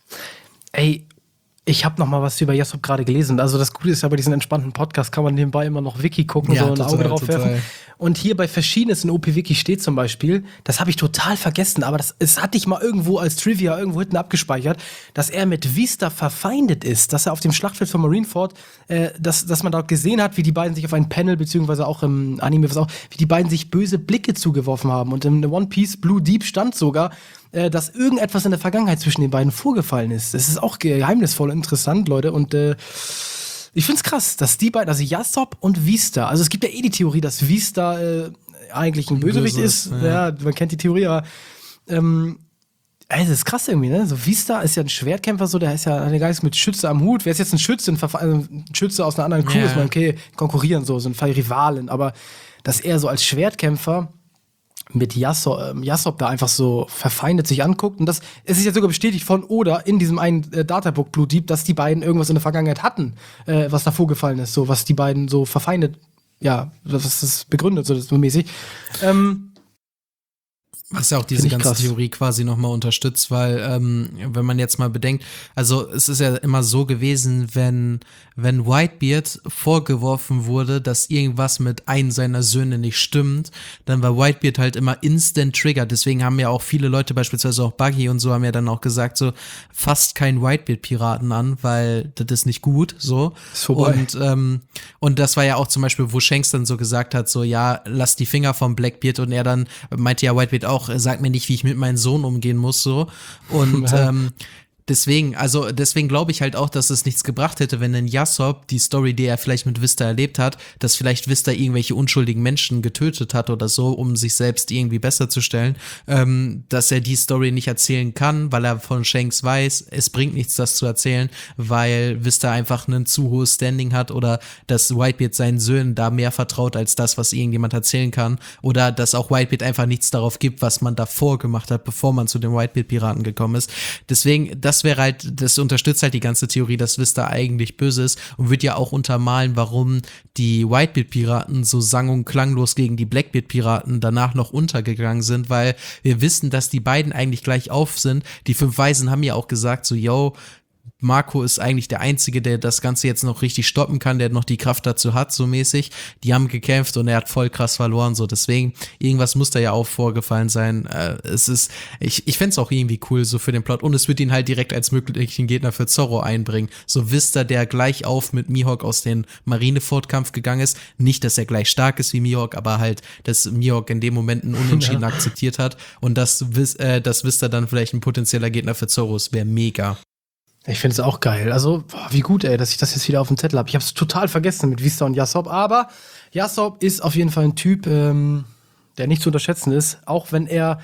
Ey, ich habe noch mal was über Yasop gerade gelesen. Also das Gute ist ja, bei diesem entspannten Podcast kann man nebenbei immer noch Wiki gucken, Ja, so ein total, Auge drauf total. werfen. Und hier bei Verschiedenes in O P-Wiki steht zum Beispiel, das habe ich total vergessen, aber das, das hatte ich mal irgendwo als Trivia irgendwo hinten abgespeichert, dass er mit Vista verfeindet ist, dass er auf dem Schlachtfeld von Marineford, äh, dass, dass man dort gesehen hat, wie die beiden sich auf ein Panel, beziehungsweise auch im Anime, was auch, wie die beiden sich böse Blicke zugeworfen haben. Und im One Piece Blue Deep stand sogar, äh, dass irgendetwas in der Vergangenheit zwischen den beiden vorgefallen ist. Das ist auch geheimnisvoll interessant, Leute. Und äh, ich find's krass, dass die beiden, also Yasob und Vista, also es gibt ja eh die Theorie, dass Vista äh, eigentlich ein Bösewicht Böse ist. ist, ja. Ja, man kennt die Theorie, aber ähm, ey, das ist krass irgendwie, ne? So Vista ist ja ein Schwertkämpfer, so, der ist ja der Geist mit Schütze am Hut. Wer ist jetzt ein Schütze, ein, Verf- also ein Schütze aus einer anderen Crew, Ja. ist man okay, konkurrieren so, so ein Fall Rivalen, aber dass er so als Schwertkämpfer mit Yasop, ähm, Yasop da einfach so verfeindet sich anguckt. Und das es ist ja sogar bestätigt von Oda in diesem einen äh, Databook Blue Deep, dass die beiden irgendwas in der Vergangenheit hatten, äh, was da vorgefallen ist, so was die beiden so verfeindet, ja, was das begründet, so, das so mäßig. Ähm, Was ja auch diese Find ich ganze krass. Theorie quasi nochmal unterstützt, weil ähm, wenn man jetzt mal bedenkt, also es ist ja immer so gewesen, wenn, wenn Whitebeard vorgeworfen wurde, dass irgendwas mit einem seiner Söhne nicht stimmt, dann war Whitebeard halt immer instant triggered. Deswegen haben ja auch viele Leute, beispielsweise auch Buggy und so, haben ja dann auch gesagt, so fasst keinen Whitebeard-Piraten an, weil das ist nicht gut, so. Ist vorbei. Und, ähm, und das war ja auch zum Beispiel, wo Shanks dann so gesagt hat, so ja, lass die Finger vom Blackbeard, und er dann meinte ja Whitebeard auch, sag mir nicht, wie ich mit meinem Sohn umgehen muss, so. Und Ja. ähm, deswegen, also deswegen glaube ich halt auch, dass es nichts gebracht hätte, wenn ein Yasop die Story, die er vielleicht mit Vista erlebt hat, dass vielleicht Vista irgendwelche unschuldigen Menschen getötet hat oder so, um sich selbst irgendwie besser zu stellen, ähm, dass er die Story nicht erzählen kann, weil er von Shanks weiß, es bringt nichts, das zu erzählen, weil Vista einfach ein zu hohes Standing hat, oder dass Whitebeard seinen Söhnen da mehr vertraut als das, was irgendjemand erzählen kann, oder dass auch Whitebeard einfach nichts darauf gibt, was man davor gemacht hat, bevor man zu den Whitebeard-Piraten gekommen ist. Deswegen, das wäre halt, das unterstützt halt die ganze Theorie, dass Vista eigentlich böse ist, und wird ja auch untermalen, warum die Whitebeard-Piraten so sang- und klanglos gegen die Blackbeard-Piraten danach noch untergegangen sind, weil wir wissen, dass die beiden eigentlich gleich auf sind. Die fünf Weisen haben ja auch gesagt, so, yo, Marco ist eigentlich der Einzige, der das Ganze jetzt noch richtig stoppen kann, der noch die Kraft dazu hat, so mäßig. Die haben gekämpft und er hat voll krass verloren, so. Deswegen, irgendwas muss da ja auch vorgefallen sein. Äh, es ist, ich, ich fänd's auch irgendwie cool, so für den Plot. Und es wird ihn halt direkt als möglichen Gegner für Zorro einbringen. So Vista, der gleich auf mit Mihawk aus den Marineford-Kampf gegangen ist. Nicht, dass er gleich stark ist wie Mihawk, aber halt, dass Mihawk in dem Moment einen Unentschieden Ja. akzeptiert hat. Und dass, Vis- äh, dass Vista dann vielleicht ein potenzieller Gegner für Zorro ist, wäre mega. Ich finde es auch geil. Also, boah, wie gut, ey, dass ich das jetzt wieder auf dem Zettel habe. Ich habe es total vergessen mit Vista und Yasop. Aber Yasop ist auf jeden Fall ein Typ, ähm, der nicht zu unterschätzen ist. Auch wenn er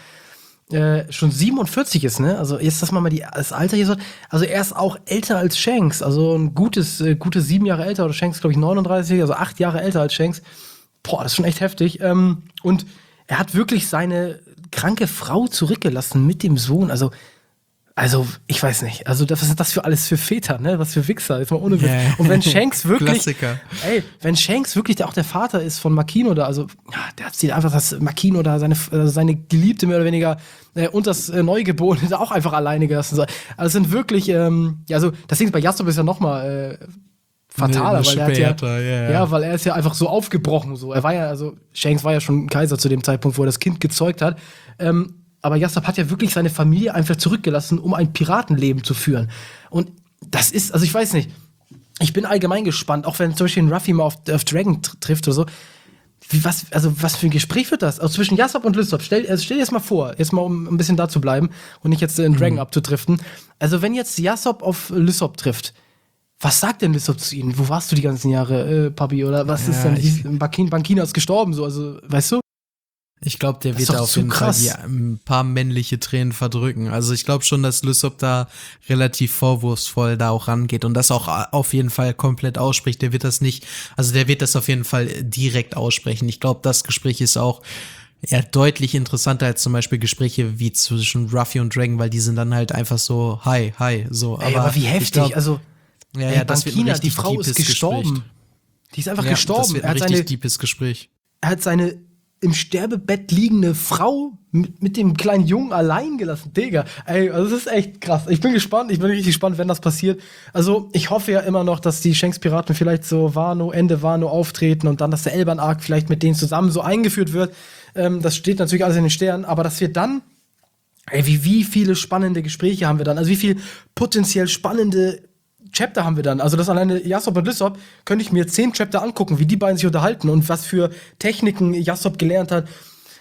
äh, schon siebenundvierzig ist, ne? Also, jetzt, dass man mal die, das Alter hier so. Also, er ist auch älter als Shanks. Also, ein gutes, äh, gute sieben Jahre älter. Oder Shanks, glaube ich, neununddreißig. Also, acht Jahre älter als Shanks. Boah, das ist schon echt heftig. Ähm, und er hat wirklich seine kranke Frau zurückgelassen mit dem Sohn. Also, Also, ich weiß nicht. Also, was ist das für alles für Väter, ne? Was für Wichser. Jetzt mal ohne Witz. Yeah. Und wenn Shanks wirklich. Klassiker. Ey, wenn Shanks wirklich der, auch der Vater ist von Makino da, also, ja, der hat sich einfach das Makino da, seine, äh, seine Geliebte mehr oder weniger, äh, und das äh, Neugeborene da auch einfach alleine gelassen. So. Also, es sind wirklich, ähm, ja, also, das Ding bei Yasop ist ja nochmal, äh, fataler, Eine weil er hat ja, Später, ja, ja. ja, weil er ist ja einfach so aufgebrochen, so. Er war ja, also, Shanks war ja schon ein Kaiser zu dem Zeitpunkt, wo er das Kind gezeugt hat. Ähm, Aber Yasop hat ja wirklich seine Familie einfach zurückgelassen, um ein Piratenleben zu führen. Und das ist, also ich weiß nicht, ich bin allgemein gespannt, auch wenn zum Beispiel ein Ruffy mal auf, auf Dragon tr- trifft oder so. Wie, was, also was für ein Gespräch wird das? Also zwischen Yasop und Lysop. Stell, also stell dir das mal vor, jetzt mal um ein bisschen da zu bleiben und nicht jetzt in Dragon abzudriften. Also wenn jetzt Yasop auf Lysop trifft, was sagt denn Lysop zu ihnen? Wo warst du die ganzen Jahre, äh, Papi? Oder was Ja, ist denn? ich- Die, Bankin, Bankina ist gestorben, so, also, weißt du? Ich glaube, der Das ist wird doch auf zu jeden krass. Fall die, ein paar männliche Tränen verdrücken. Also ich glaube schon, dass Lysop da relativ vorwurfsvoll da auch rangeht und das auch auf jeden Fall komplett ausspricht. Der wird das nicht, also der wird das auf jeden Fall direkt aussprechen. Ich glaube, das Gespräch ist auch ja deutlich interessanter als zum Beispiel Gespräche wie zwischen Ruffy und Dragon, weil die sind dann halt einfach so hi, hi, so. Ey, aber, wie ich heftig, glaub, also ja, ey, ja, das wird ein Bankina, die richtig Frau ist deepes gestorben. Gespräch. Die ist einfach Ja, das gestorben. wird Er ein hat, richtig seine, deepes Gespräch. er hat seine im Sterbebett liegende Frau mit, mit dem kleinen Jungen allein gelassen. Digga, ey, also das ist echt krass. Ich bin gespannt, ich bin richtig gespannt, wenn das passiert. Also ich hoffe ja immer noch, dass die Shanks-Piraten vielleicht so Wano, Ende Wano auftreten und dann, dass der Elban-Arc vielleicht mit denen zusammen so eingeführt wird. Ähm, das steht natürlich alles in den Sternen, aber dass wir dann, ey, wie, wie viele spannende Gespräche haben wir dann? Also wie viel potenziell spannende Chapter haben wir dann. Also das alleine Yasop und Lysop könnte ich mir zehn Chapter angucken, wie die beiden sich unterhalten und was für Techniken Yasop gelernt hat.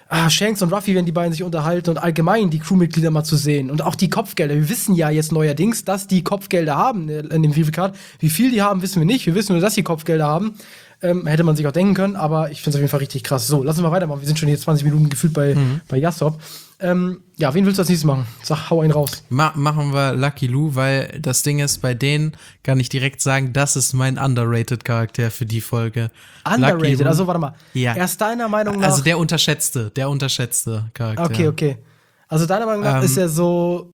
ah, Shanks und Ruffy, wenn die beiden sich unterhalten und allgemein die Crewmitglieder mal zu sehen und auch die Kopfgelder. Wir wissen ja jetzt neuerdings, dass die Kopfgelder haben in dem Vivikat. Wie viel die haben, wissen wir nicht. Wir wissen nur, dass die Kopfgelder haben. Ähm, hätte man sich auch denken können, aber ich finde es auf jeden Fall richtig krass. So, lass uns mal weitermachen. Wir sind schon jetzt zwanzig Minuten gefühlt bei, mhm. bei Yasop. Ähm, ja, wen willst du als nächstes machen? Sag, hau einen raus. Ma- machen wir Lucky Lou, weil das Ding ist, bei denen kann ich direkt sagen, das ist mein underrated Charakter für die Folge. Underrated? Also warte mal. Ja. Erst deiner Meinung nach... Also der unterschätzte, der unterschätzte Charakter. Okay, okay. Also deiner Meinung nach ähm, ist er so,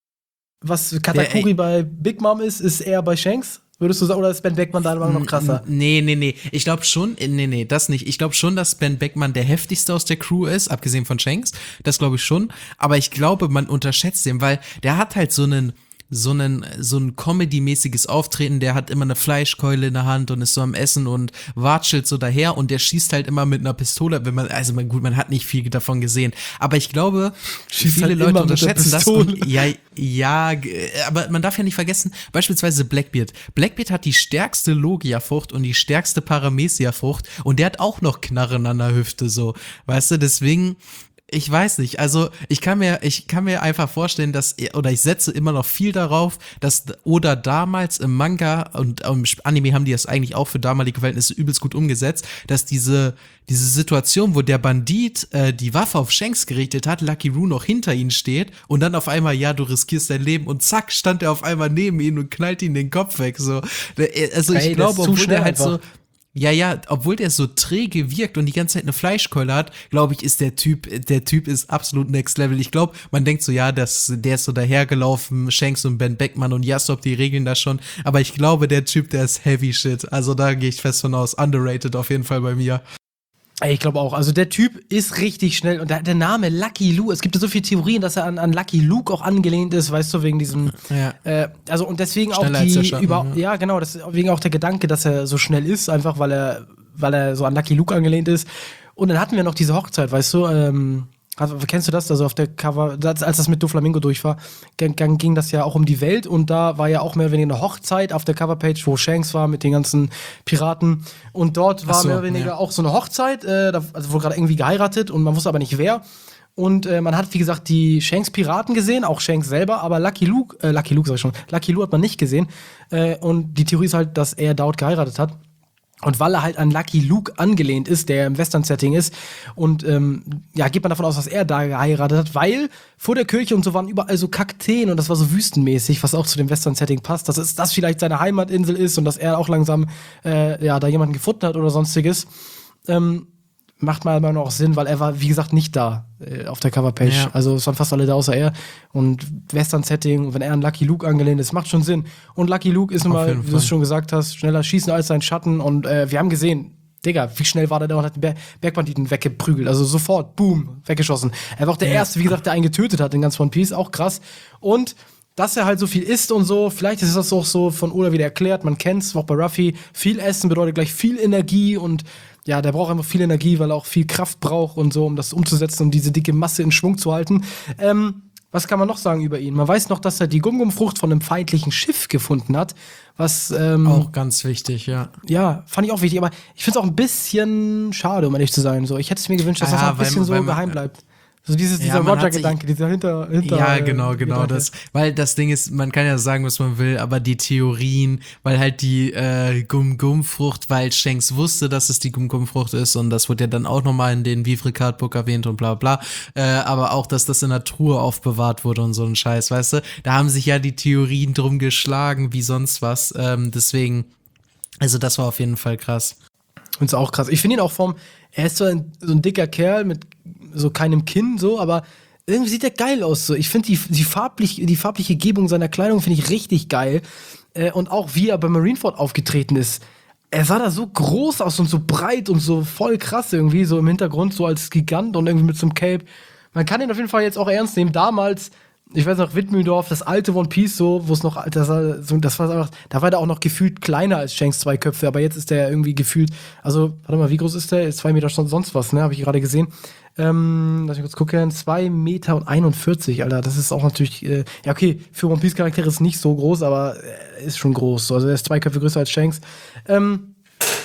was Katakuri der, bei Big Mom ist, ist er bei Shanks? Würdest du sagen, oder ist Ben Beckman deiner Meinung nach krasser? Nee, nee, nee. Ich glaube schon, nee, nee, das nicht. Ich glaube schon, dass Ben Beckman der heftigste aus der Crew ist, abgesehen von Shanks. Das glaube ich schon. Aber ich glaube, man unterschätzt ihn, weil der hat halt so einen, so einen, so ein Comedy-mäßiges Auftreten, der hat immer eine Fleischkeule in der Hand und ist so am Essen und watschelt so daher und der schießt halt immer mit einer Pistole, wenn man, also man, gut, man hat nicht viel davon gesehen, aber ich glaube, schießt viele halt Leute unterschätzen das und, ja, ja, aber man darf ja nicht vergessen, beispielsweise Blackbeard. Blackbeard hat die stärkste Logia-Frucht und die stärkste Paramecia-Frucht und der hat auch noch Knarren an der Hüfte, so, weißt du, deswegen, ich weiß nicht, also ich kann mir, ich kann mir einfach vorstellen, dass, oder ich setze immer noch viel darauf, dass Oda damals im Manga und im Anime haben die das eigentlich auch für damalige Verhältnisse übelst gut umgesetzt, dass diese, diese Situation, wo der Bandit äh, die Waffe auf Shanks gerichtet hat, Lucky Lou noch hinter ihn steht und dann auf einmal, ja, du riskierst dein Leben und zack, stand er auf einmal neben ihn und knallt ihn den Kopf weg, so. Also ich Ey, glaube, obwohl der halt einfach. so Ja, ja, obwohl der so träge wirkt und die ganze Zeit eine Fleischkeule hat, glaube ich, ist der Typ, der Typ ist absolut next level. Ich glaube, man denkt so, ja, das, der ist so dahergelaufen, Shanks und Ben Beckman und Yasop, die regeln das schon. Aber ich glaube, der Typ, der ist heavy shit. Also da gehe ich fest von aus. Underrated auf jeden Fall bei mir. Ey, ich glaube auch. Also der Typ ist richtig schnell und der, der Name Lucky Lou, es gibt ja so viele Theorien, dass er an, an Lucky Luke auch angelehnt ist, weißt du, wegen diesem, ja. äh, also und deswegen Schneller auch die, Schatten, über, ja. ja genau, deswegen auch der Gedanke, dass er so schnell ist, einfach weil er, weil er so an Lucky Luke angelehnt ist. Und dann hatten wir noch diese Hochzeit, weißt du, ähm, kennst du das? Also auf der Cover, als das mit Doflamingo durch war, ging, ging das ja auch um die Welt und da war ja auch mehr oder weniger eine Hochzeit auf der Coverpage, wo Shanks war mit den ganzen Piraten und dort war so, mehr oder weniger ja. auch so eine Hochzeit, äh, da, also wurde gerade irgendwie geheiratet und man wusste aber nicht wer. Und äh, man hat, wie gesagt, die Shanks-Piraten gesehen, auch Shanks selber, aber Lucky Luke, äh, Lucky Luke sag ich schon, Lucky Lou hat man nicht gesehen. Äh, und die Theorie ist halt, dass er dort geheiratet hat. Und weil er halt an Lucky Luke angelehnt ist, der im Western-Setting ist, und ähm, ja, geht man davon aus, dass er da geheiratet hat, weil vor der Kirche und so waren überall so Kakteen und das war so wüstenmäßig, was auch zu dem Western-Setting passt, dass es das vielleicht seine Heimatinsel ist und dass er auch langsam äh, ja da jemanden gefunden hat oder sonstiges. Ähm, macht mal immer noch Sinn, weil er war, wie gesagt, nicht da äh, auf der Coverpage. Ja. Also es waren fast alle da außer er. Und Western-Setting, wenn er an Lucky Luke angelehnt ist, macht schon Sinn. Und Lucky Luke ist nun mal, wie du es schon gesagt hast, schneller schießen als sein Schatten. Und äh, wir haben gesehen, Digga, wie schnell war der da und hat den Ber- Bergbanditen weggeprügelt. Also sofort, boom, weggeschossen. Er war auch der ja. Erste, wie gesagt, der einen getötet hat in ganz One Piece. Auch krass. Und dass er halt so viel isst und so, vielleicht ist das auch so von Oda wieder erklärt, man kennt's, auch bei Ruffy, viel Essen bedeutet gleich viel Energie und ja, der braucht einfach viel Energie, weil er auch viel Kraft braucht und so, um das umzusetzen, um diese dicke Masse in Schwung zu halten. Ähm, was kann man noch sagen über ihn? Man weiß noch, dass er die Gum-Gum-Frucht von einem feindlichen Schiff gefunden hat, was ähm, auch ganz wichtig, ja. Ja, fand ich auch wichtig, aber ich finde es auch ein bisschen schade, um ehrlich zu sein. So, ich hätte es mir gewünscht, dass ja, das auch ein bisschen man, so man, geheim bleibt. So dieses, dieser ja, Roger-Gedanke, dieser hinter, hinter. Ja, genau, genau. Gedanke. Das, weil das Ding ist, man kann ja sagen, was man will, aber die Theorien, weil halt die äh, Gum-Gum-Frucht, weil Shanks wusste, dass es die Gum-Gum-Frucht ist und das wurde ja dann auch nochmal in den Vivre Card Book erwähnt und bla bla. Äh, aber auch, dass das in der Truhe aufbewahrt wurde und so ein Scheiß, weißt du? Da haben sich ja die Theorien drum geschlagen, wie sonst was. Ähm, deswegen, also das war auf jeden Fall krass. Find's auch krass. Ich finde ihn auch vom, er ist so ein, so ein dicker Kerl mit so keinem Kinn, so, aber irgendwie sieht er geil aus. So. Ich finde die, die, farblich, die farbliche Gebung seiner Kleidung finde ich richtig geil. Äh, und auch wie er bei Marineford aufgetreten ist. Er sah da so groß aus und so breit und so voll krass irgendwie, so im Hintergrund, so als Gigant und irgendwie mit so einem Cape. Man kann ihn auf jeden Fall jetzt auch ernst nehmen. Damals, ich weiß noch, Widmühldorf, das alte One Piece, so, wo es noch, das war, so, das war einfach, da war der auch noch gefühlt kleiner als Shanks zwei Köpfe, aber jetzt ist der irgendwie gefühlt, also, warte mal, wie groß ist der? Ist zwei Meter sonst was, ne? Habe ich gerade gesehen. Ähm, lass mich kurz gucken, zwei Meter und einundvierzig, Alter, das ist auch natürlich, äh, ja, okay, für One Piece Charaktere ist nicht so groß, aber äh, ist schon groß, so. Also, er ist zwei Köpfe größer als Shanks. Ähm,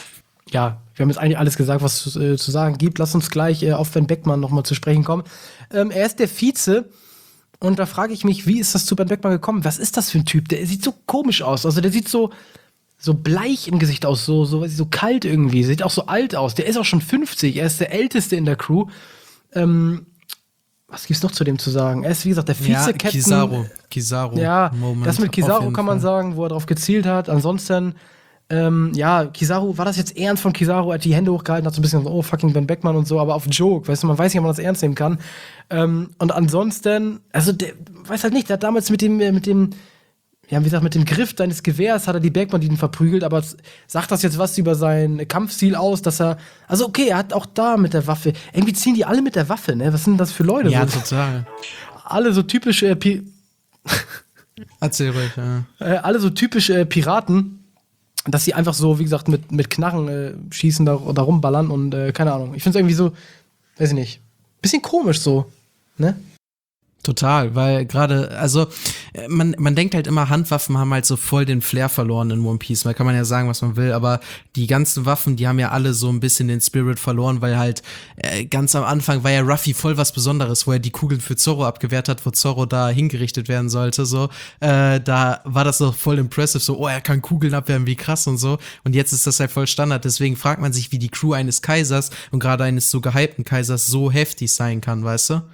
ja, wir haben jetzt eigentlich alles gesagt, was es äh, zu sagen gibt. Lass uns gleich äh, auf Ben Beckmann nochmal zu sprechen kommen. Ähm, er ist der Vize. Und da frage ich mich, wie ist das zu Ben Beckmann gekommen? Was ist das für ein Typ? Der sieht so komisch aus. Also der sieht so, so bleich im Gesicht aus, so, so, so kalt irgendwie. Sieht auch so alt aus. Der ist auch schon fünfzig. Er ist der Älteste in der Crew. Ähm, was gibt's noch zu dem zu sagen? Er ist, wie gesagt, der Vize-Captain. Ja, Kizaru. Kizaru. Ja, Moment, das mit Kizaru kann man Fall. sagen, wo er drauf gezielt hat. Ansonsten, ähm, ja, Kizaru, war das jetzt ernst von Kizaru? Er hat die Hände hochgehalten, hat so ein bisschen so, oh, fucking Ben Beckmann und so, aber auf Joke, weißt du, man weiß nicht, ob man das ernst nehmen kann. Ähm, und ansonsten, also, der weiß halt nicht, der hat damals mit dem, äh, mit dem, ja, wie gesagt, mit dem Griff seines Gewehrs hat er die Bergbanditen verprügelt, aber s- sagt das jetzt was über sein Kampfstil aus, dass er, also okay, er hat auch da mit der Waffe, irgendwie ziehen die alle mit der Waffe, ne? Was sind das für Leute? Ja, so, total. alle so typische, äh, Pi Erzähl ruhig, ja. äh, alle so typische äh, Piraten, dass sie einfach so, wie gesagt, mit, mit Knarren äh, schießen, da, da rumballern und äh, keine Ahnung. Ich finde es irgendwie so, weiß ich nicht, bisschen komisch so, ne? Total, weil gerade, also äh, man, man denkt halt immer, Handwaffen haben halt so voll den Flair verloren in One Piece. Man kann man ja sagen, was man will, aber die ganzen Waffen, die haben ja alle so ein bisschen den Spirit verloren, weil halt äh, ganz am Anfang war ja Ruffy voll was Besonderes, wo er die Kugeln für Zorro abgewehrt hat, wo Zorro da hingerichtet werden sollte, so. Äh, da war das so voll impressive, so, oh, er kann Kugeln abwehren, wie krass und so. Und jetzt ist das halt voll Standard, deswegen fragt man sich, wie die Crew eines Kaisers und gerade eines so gehypten Kaisers so heftig sein kann, weißt du?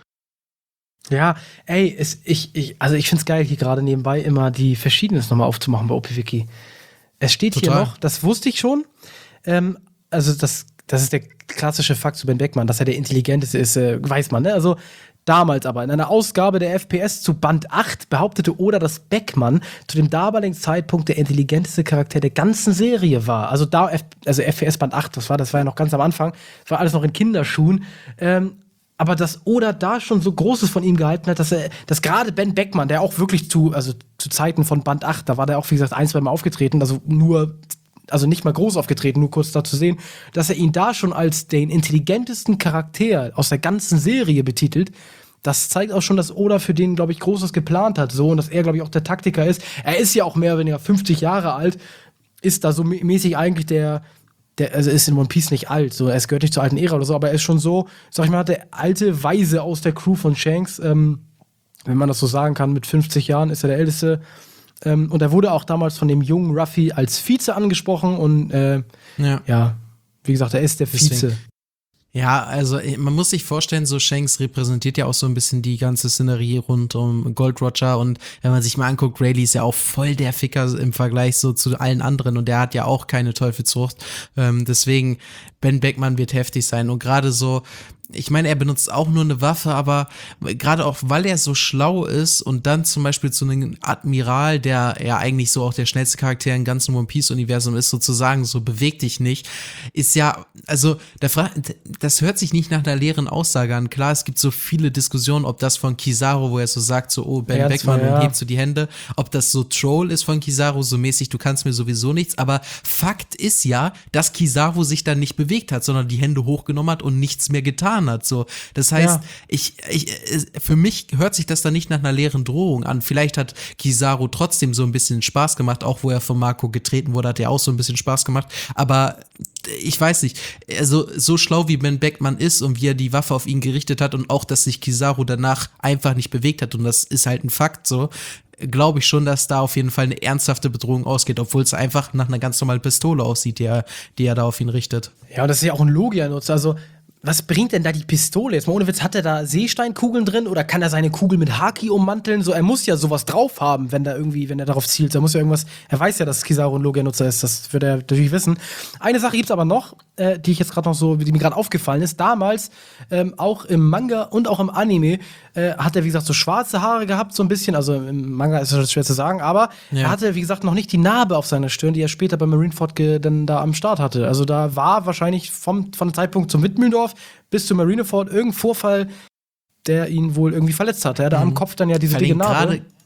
Ja, ey, es, ich, ich, also ich find's geil, hier gerade nebenbei immer die Verschiedenes nochmal aufzumachen bei O P Wiki. Es steht Total. hier noch, das wusste ich schon, ähm, also das, das ist der klassische Fakt zu Ben Beckmann, dass er der Intelligenteste ist, äh, weiß man, ne? Also damals aber, in einer Ausgabe der F P S zu Band acht behauptete Oda, dass Beckmann zu dem damaligen Zeitpunkt der intelligenteste Charakter der ganzen Serie war. Also da, F- also F P S Band acht, das war, das war ja noch ganz am Anfang, das war alles noch in Kinderschuhen, ähm, aber dass Oda da schon so Großes von ihm gehalten hat, dass er, dass gerade Ben Beckmann, der auch wirklich zu, also zu Zeiten von Band acht, da war der auch, wie gesagt, ein, zwei Mal aufgetreten, also nur, also nicht mal groß aufgetreten, nur kurz da zu sehen, dass er ihn da schon als den intelligentesten Charakter aus der ganzen Serie betitelt. Das zeigt auch schon, dass Oda für den, glaube ich, Großes geplant hat, so, und dass er, glaube ich, auch der Taktiker ist. Er ist ja auch mehr oder weniger fünfzig Jahre alt, ist da so mä- mäßig eigentlich der, der, also ist in One Piece nicht alt, so, er gehört nicht zur alten Ära oder so, aber er ist schon so, sag ich mal, der alte Weise aus der Crew von Shanks, ähm, wenn man das so sagen kann, mit fünfzig Jahren ist er der Älteste. Ähm, und er wurde auch damals von dem jungen Ruffy als Vize angesprochen und äh, Ja. ja, wie gesagt, er ist der Deswegen. Vize. Ja, also eh, man muss sich vorstellen, so Shanks repräsentiert ja auch so ein bisschen die ganze Szenerie rund um Gold Roger, und wenn man sich mal anguckt, Rayleigh ist ja auch voll der Ficker im Vergleich so zu allen anderen, und der hat ja auch keine Teufelsfrucht. Ähm, deswegen, Ben Beckmann wird heftig sein, und gerade so, ich meine, er benutzt auch nur eine Waffe, aber gerade auch, weil er so schlau ist und dann zum Beispiel zu einem Admiral, der ja eigentlich so auch der schnellste Charakter im ganzen One Piece-Universum ist, sozusagen, so beweg dich nicht, ist ja, also, da fra- das hört sich nicht nach einer leeren Aussage an. Klar, es gibt so viele Diskussionen, ob das von Kizaru, wo er so sagt, so, oh, Ben Ja, Beckmann, zwar, ja. und hebt so die Hände, ob das so Troll ist von Kizaru, so mäßig, du kannst mir sowieso nichts, aber Fakt ist ja, dass Kizaru sich dann nicht bewegt hat, sondern die Hände hochgenommen hat und nichts mehr getan hat, so. Das heißt, Ja. ich, ich, äh, für mich hört sich das dann nicht nach einer leeren Drohung an. Vielleicht hat Kizaru trotzdem so ein bisschen Spaß gemacht, auch wo er von Marco getreten wurde, hat er auch so ein bisschen Spaß gemacht, aber ich weiß nicht, also so schlau wie Ben Beckmann ist und wie er die Waffe auf ihn gerichtet hat und auch, dass sich Kizaru danach einfach nicht bewegt hat, und das ist halt ein Fakt so, glaube ich schon, dass da auf jeden Fall eine ernsthafte Bedrohung ausgeht, obwohl es einfach nach einer ganz normalen Pistole aussieht, die er, die er da auf ihn richtet. Ja, und das ist ja auch ein Logia-Nutzer. Also, was bringt denn da die Pistole? Jetzt mal ohne Witz, hat er da Seesteinkugeln drin oder kann er seine Kugel mit Haki ummanteln? So, er muss ja sowas drauf haben, wenn da irgendwie, wenn er darauf zielt. Er muss ja irgendwas, er weiß ja, dass Kizaru ein Logia-Nutzer ist, das wird er natürlich wissen. Eine Sache gibt's aber noch, äh, die ich jetzt gerade noch so, die mir gerade aufgefallen ist. Damals, ähm, auch im Manga und auch im Anime, äh, hat er, wie gesagt, so schwarze Haare gehabt, so ein bisschen. Also im Manga ist das schwer zu sagen, aber Ja. er hatte, wie gesagt, noch nicht die Narbe auf seiner Stirn, die er später bei Marineford ge- dann da am Start hatte. Also da war wahrscheinlich vom, von dem Zeitpunkt zum Windmühldorf bis zu Marineford irgendein Vorfall, der ihn wohl irgendwie verletzt hat. Er hatte am Kopf dann ja diese Vor dicke allem Narbe. gerade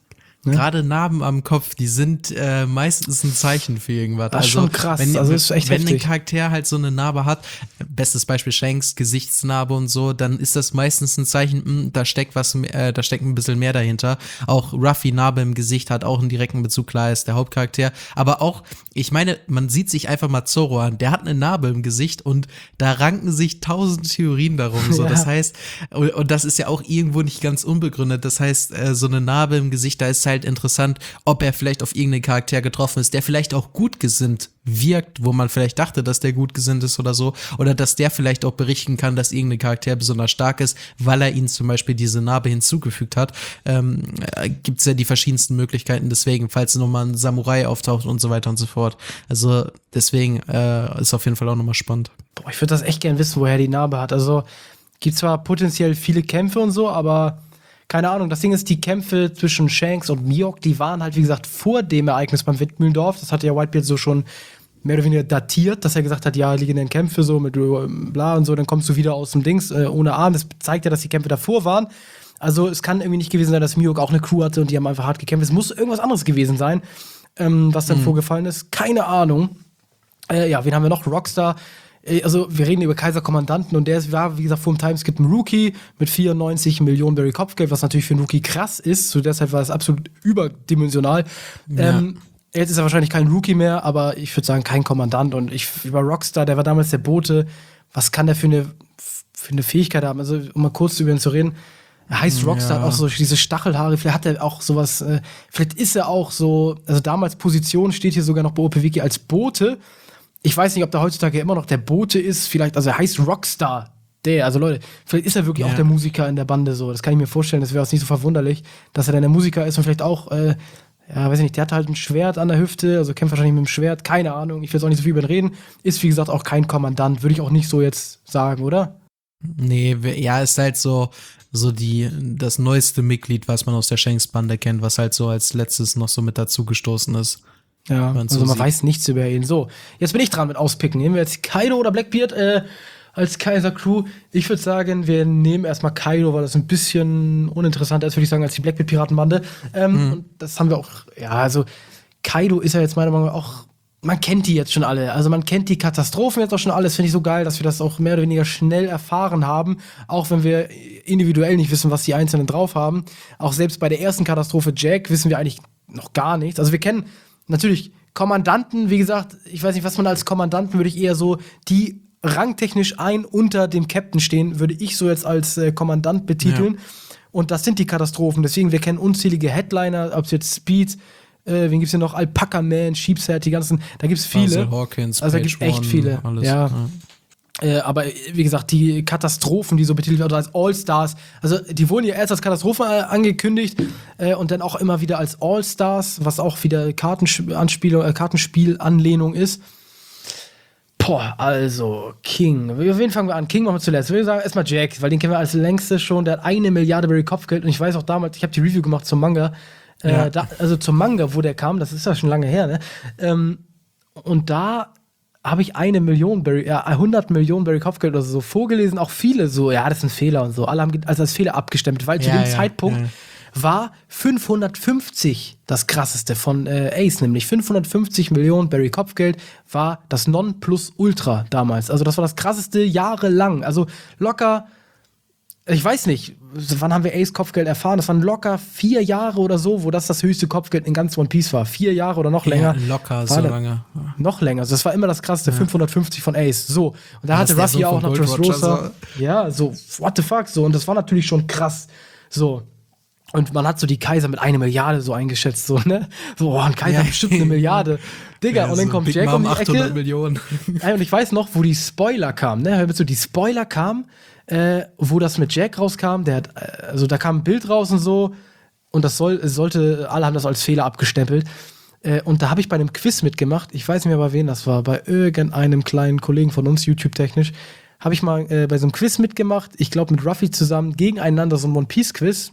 Ne? Gerade Narben am Kopf, die sind äh, meistens ein Zeichen für irgendwas. Das ist also, schon krass. Wenn, Also das ist echt wenn ein heftig. Charakter halt so eine Narbe hat, bestes Beispiel Shanks, Gesichtsnarbe und so, dann ist das meistens ein Zeichen, mh, da steckt was, äh, da steckt ein bisschen mehr dahinter. Auch Ruffy Narbe im Gesicht hat auch einen direkten Bezug, klar ist der Hauptcharakter. Aber auch, ich meine, man sieht sich einfach mal Zoro an, der hat eine Narbe im Gesicht und da ranken sich tausend Theorien darum. So. Ja. Das heißt, und, und das ist ja auch irgendwo nicht ganz unbegründet. Das heißt, äh, so eine Narbe im Gesicht, da ist halt interessant, ob er vielleicht auf irgendeinen Charakter getroffen ist, der vielleicht auch gut gesinnt wirkt, wo man vielleicht dachte, dass der gut gesinnt ist oder so, oder dass der vielleicht auch berichten kann, dass irgendein Charakter besonders stark ist, weil er ihnen zum Beispiel diese Narbe hinzugefügt hat. Ähm, äh, gibt es ja die verschiedensten Möglichkeiten, deswegen, falls nochmal ein Samurai auftaucht und so weiter und so fort. Also deswegen äh, ist auf jeden Fall auch nochmal spannend. Boah, ich würde das echt gern wissen, woher die Narbe hat. Also gibt zwar potenziell viele Kämpfe und so, aber keine Ahnung. Das Ding ist, die Kämpfe zwischen Shanks und Mihawk, die waren halt, wie gesagt, vor dem Ereignis beim Windmühlendorf. Das hatte ja Whitebeard so schon mehr oder weniger datiert, dass er gesagt hat, ja, liegen Kämpfe so mit bla und so, dann kommst du wieder aus dem Dings äh, ohne Arm. Das zeigt ja, dass die Kämpfe davor waren. Also es kann irgendwie nicht gewesen sein, dass Mihawk auch eine Crew hatte und die haben einfach hart gekämpft. Es muss irgendwas anderes gewesen sein, ähm, was dann mhm. vorgefallen ist. Keine Ahnung. Äh, ja, wen haben wir noch? Rockstar. Also, wir reden über Kaiser Kommandanten und der ist, war, wie gesagt, vor dem Timeskip ein Rookie mit vierundneunzig Millionen Barry Kopfgeld, was natürlich für einen Rookie krass ist. Zu der Zeit war das absolut überdimensional. Ja. Ähm, jetzt ist er wahrscheinlich kein Rookie mehr, aber ich würde sagen, kein Kommandant. Und ich über Rockstar, der war damals der Bote. Was kann der für eine, für eine Fähigkeit haben? Also, um mal kurz über ihn zu reden. Er heißt Rockstar, ja. Auch so diese Stachelhaare, vielleicht hat er auch sowas, äh, vielleicht ist er auch so, also damals Position steht hier sogar noch bei O P Wiki als Bote. Ich weiß nicht, ob der heutzutage immer noch der Bote ist. Vielleicht, also er heißt Rockstar. Der, also Leute, vielleicht ist er wirklich ja. auch der Musiker in der Bande so. Das kann ich mir vorstellen. Das wäre auch nicht so verwunderlich, dass er dann der Musiker ist und vielleicht auch, äh, ja, weiß ich nicht, der hat halt ein Schwert an der Hüfte, also kämpft wahrscheinlich mit dem Schwert. Keine Ahnung. Ich will jetzt auch nicht so viel über ihn reden. Ist, wie gesagt, auch kein Kommandant. Würde ich auch nicht so jetzt sagen, oder? Nee, ja, ist halt so, so die, das neueste Mitglied, was man aus der Shanks-Bande kennt, was halt so als letztes noch so mit dazu gestoßen ist. Ja, also so man sieht. Weiß nichts über ihn. So, jetzt bin ich dran mit auspicken. Nehmen wir jetzt Kaido oder Blackbeard äh, als Kaiser-Crew? Ich würde sagen, wir nehmen erstmal Kaido, weil das ein bisschen uninteressanter ist, würde ich sagen, als die Blackbeard-Piratenbande. Ähm, mhm. Und das haben wir auch, ja, also Kaido ist ja jetzt meiner Meinung nach auch, man kennt die jetzt schon alle. Also man kennt die Katastrophen jetzt auch schon alles. Finde ich so geil, dass wir das auch mehr oder weniger schnell erfahren haben. Auch wenn wir individuell nicht wissen, was die Einzelnen drauf haben. Auch selbst bei der ersten Katastrophe Jack wissen wir eigentlich noch gar nichts. Also wir kennen natürlich, Kommandanten, wie gesagt, ich weiß nicht, was man als Kommandanten würde ich eher so, die rangtechnisch ein unter dem Captain stehen, würde ich so jetzt als äh, Kommandant betiteln. Ja. Und das sind die Katastrophen. Deswegen, wir kennen unzählige Headliner, ob es jetzt Speed, äh, wen gibt's hier noch? Alpaca Man, Sheepshead, die ganzen, da gibt's viele. Basil Hawkins, also da gibt's echt One, viele. Alles, ja. ja. Äh, aber wie gesagt, die Katastrophen, die so betitelt werden, als All-Stars, also die wurden ja erst als Katastrophen äh, angekündigt äh, und dann auch immer wieder als All-Stars, was auch wieder Kartenspiel, äh, Kartenspiel-Anlehnung ist. Boah, also King. Wen fangen wir an? King machen wir zuletzt. Ich würde sagen, erstmal Jack, weil den kennen wir als längste schon. Der hat eine Milliarde Barry Kopfgeld und ich weiß auch damals, ich habe die Review gemacht zum Manga. Äh, ja. da, also zum Manga, wo der kam, das ist ja schon lange her, ne? Ähm, und da habe ich eine Million Barry, ja, hundert Millionen Barry Kopfgeld oder so vorgelesen, auch viele so, ja, das ist ein Fehler und so. Alle haben also als Fehler abgestimmt, weil ja, zu dem ja, Zeitpunkt ja. war fünfhundertfünfzig das krasseste von äh, Ace, nämlich fünfhundertfünfzig Millionen Barry Kopfgeld war das Nonplusultra damals. Also das war das krasseste jahrelang. Also locker, ich weiß nicht, wann haben wir Ace Kopfgeld erfahren? Das waren locker vier Jahre oder so, wo das das höchste Kopfgeld in ganz One Piece war. Vier Jahre oder noch länger. Ja, locker, so lange. Noch länger. Also das war immer das krasseste, ja. fünfhundertfünfzig von Ace. So. Und da hatte Ruffy ja auch noch Dressrosa. Ja, so, what the fuck, so. Und das war natürlich schon krass. So. Und man hat so die Kaiser mit einer Milliarde so eingeschätzt, so, ne? So, oh, ein Kaiser ja. bestimmt eine Milliarde. Digga, ja, und dann so kommt Big Jack Mom um die achthundert Ecke. Millionen. Ey, und ich weiß noch, wo die Spoiler kamen, ne? Hör mir zu, die Spoiler kamen, Äh, wo das mit Jack rauskam, der hat, äh, also da kam ein Bild raus und so, und das soll, sollte, alle haben das als Fehler abgestempelt. Äh, und da habe ich bei einem Quiz mitgemacht, ich weiß nicht mehr, bei wem das war, bei irgendeinem kleinen Kollegen von uns, YouTube-technisch, habe ich mal äh, bei so einem Quiz mitgemacht, ich glaube mit Ruffy zusammen, gegeneinander so ein One-Piece-Quiz.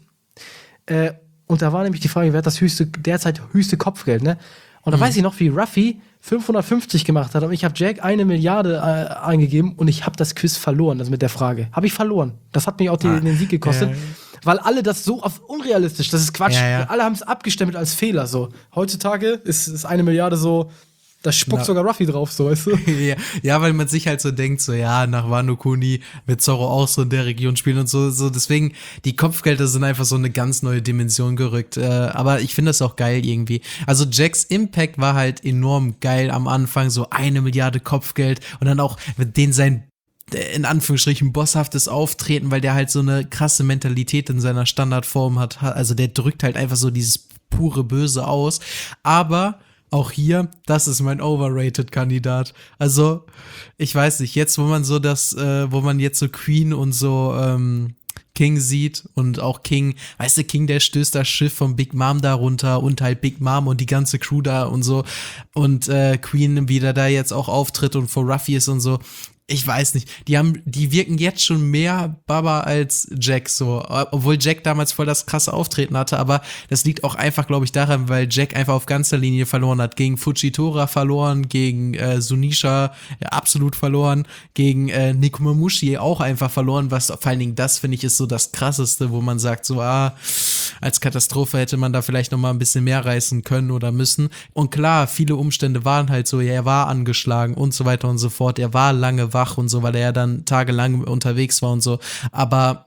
Äh, und da war nämlich die Frage, wer hat das höchste, derzeit höchste Kopfgeld, ne? Und da mhm. weiß ich noch, wie Ruffy fünfhundertfünfzig gemacht hat und ich habe Jack eine Milliarde äh, eingegeben und ich habe das Quiz verloren, das mit der Frage. Habe ich verloren. Das hat mich auch den, ah, den Sieg gekostet. Ja. Weil alle das so auf unrealistisch, das ist Quatsch. Ja, ja. Alle haben es abgestempelt als Fehler. So. Heutzutage ist, ist eine Milliarde so, da spuckt Na. sogar Ruffy drauf, so, weißt du? ja, ja, weil man sich halt so denkt, so ja, nach Wano Kuni wird Zoro auch so in der Region spielen und so, so deswegen, die Kopfgelder sind einfach so eine ganz neue Dimension gerückt, äh, aber ich finde das auch geil irgendwie. Also Jacks Impact war halt enorm geil am Anfang, so eine Milliarde Kopfgeld und dann auch mit denen sein in Anführungsstrichen bosshaftes Auftreten, weil der halt so eine krasse Mentalität in seiner Standardform hat, also der drückt halt einfach so dieses pure Böse aus, aber auch hier, das ist mein Overrated-Kandidat. Also, ich weiß nicht, jetzt, wo man so das, äh, wo man jetzt so Queen und so ähm, King sieht und auch King, weißt du, King, der stößt das Schiff von Big Mom da runter und halt Big Mom und die ganze Crew da und so und äh, Queen wieder da jetzt auch auftritt und vor Ruffy ist und so. Ich weiß nicht, die haben, die wirken jetzt schon mehr Baba als Jack so, obwohl Jack damals voll das krasse Auftreten hatte, aber das liegt auch einfach, glaube ich, daran, weil Jack einfach auf ganzer Linie verloren hat, gegen Fujitora verloren, gegen äh, Sunisha ja, absolut verloren, gegen äh, Nekomamushi auch einfach verloren, was vor allen Dingen das, finde ich, ist so das Krasseste, wo man sagt, so, ah, als Katastrophe hätte man da vielleicht noch mal ein bisschen mehr reißen können oder müssen und klar, viele Umstände waren halt so, ja, er war angeschlagen und so weiter und so fort, er war lange wach und so, weil er ja dann tagelang unterwegs war und so, aber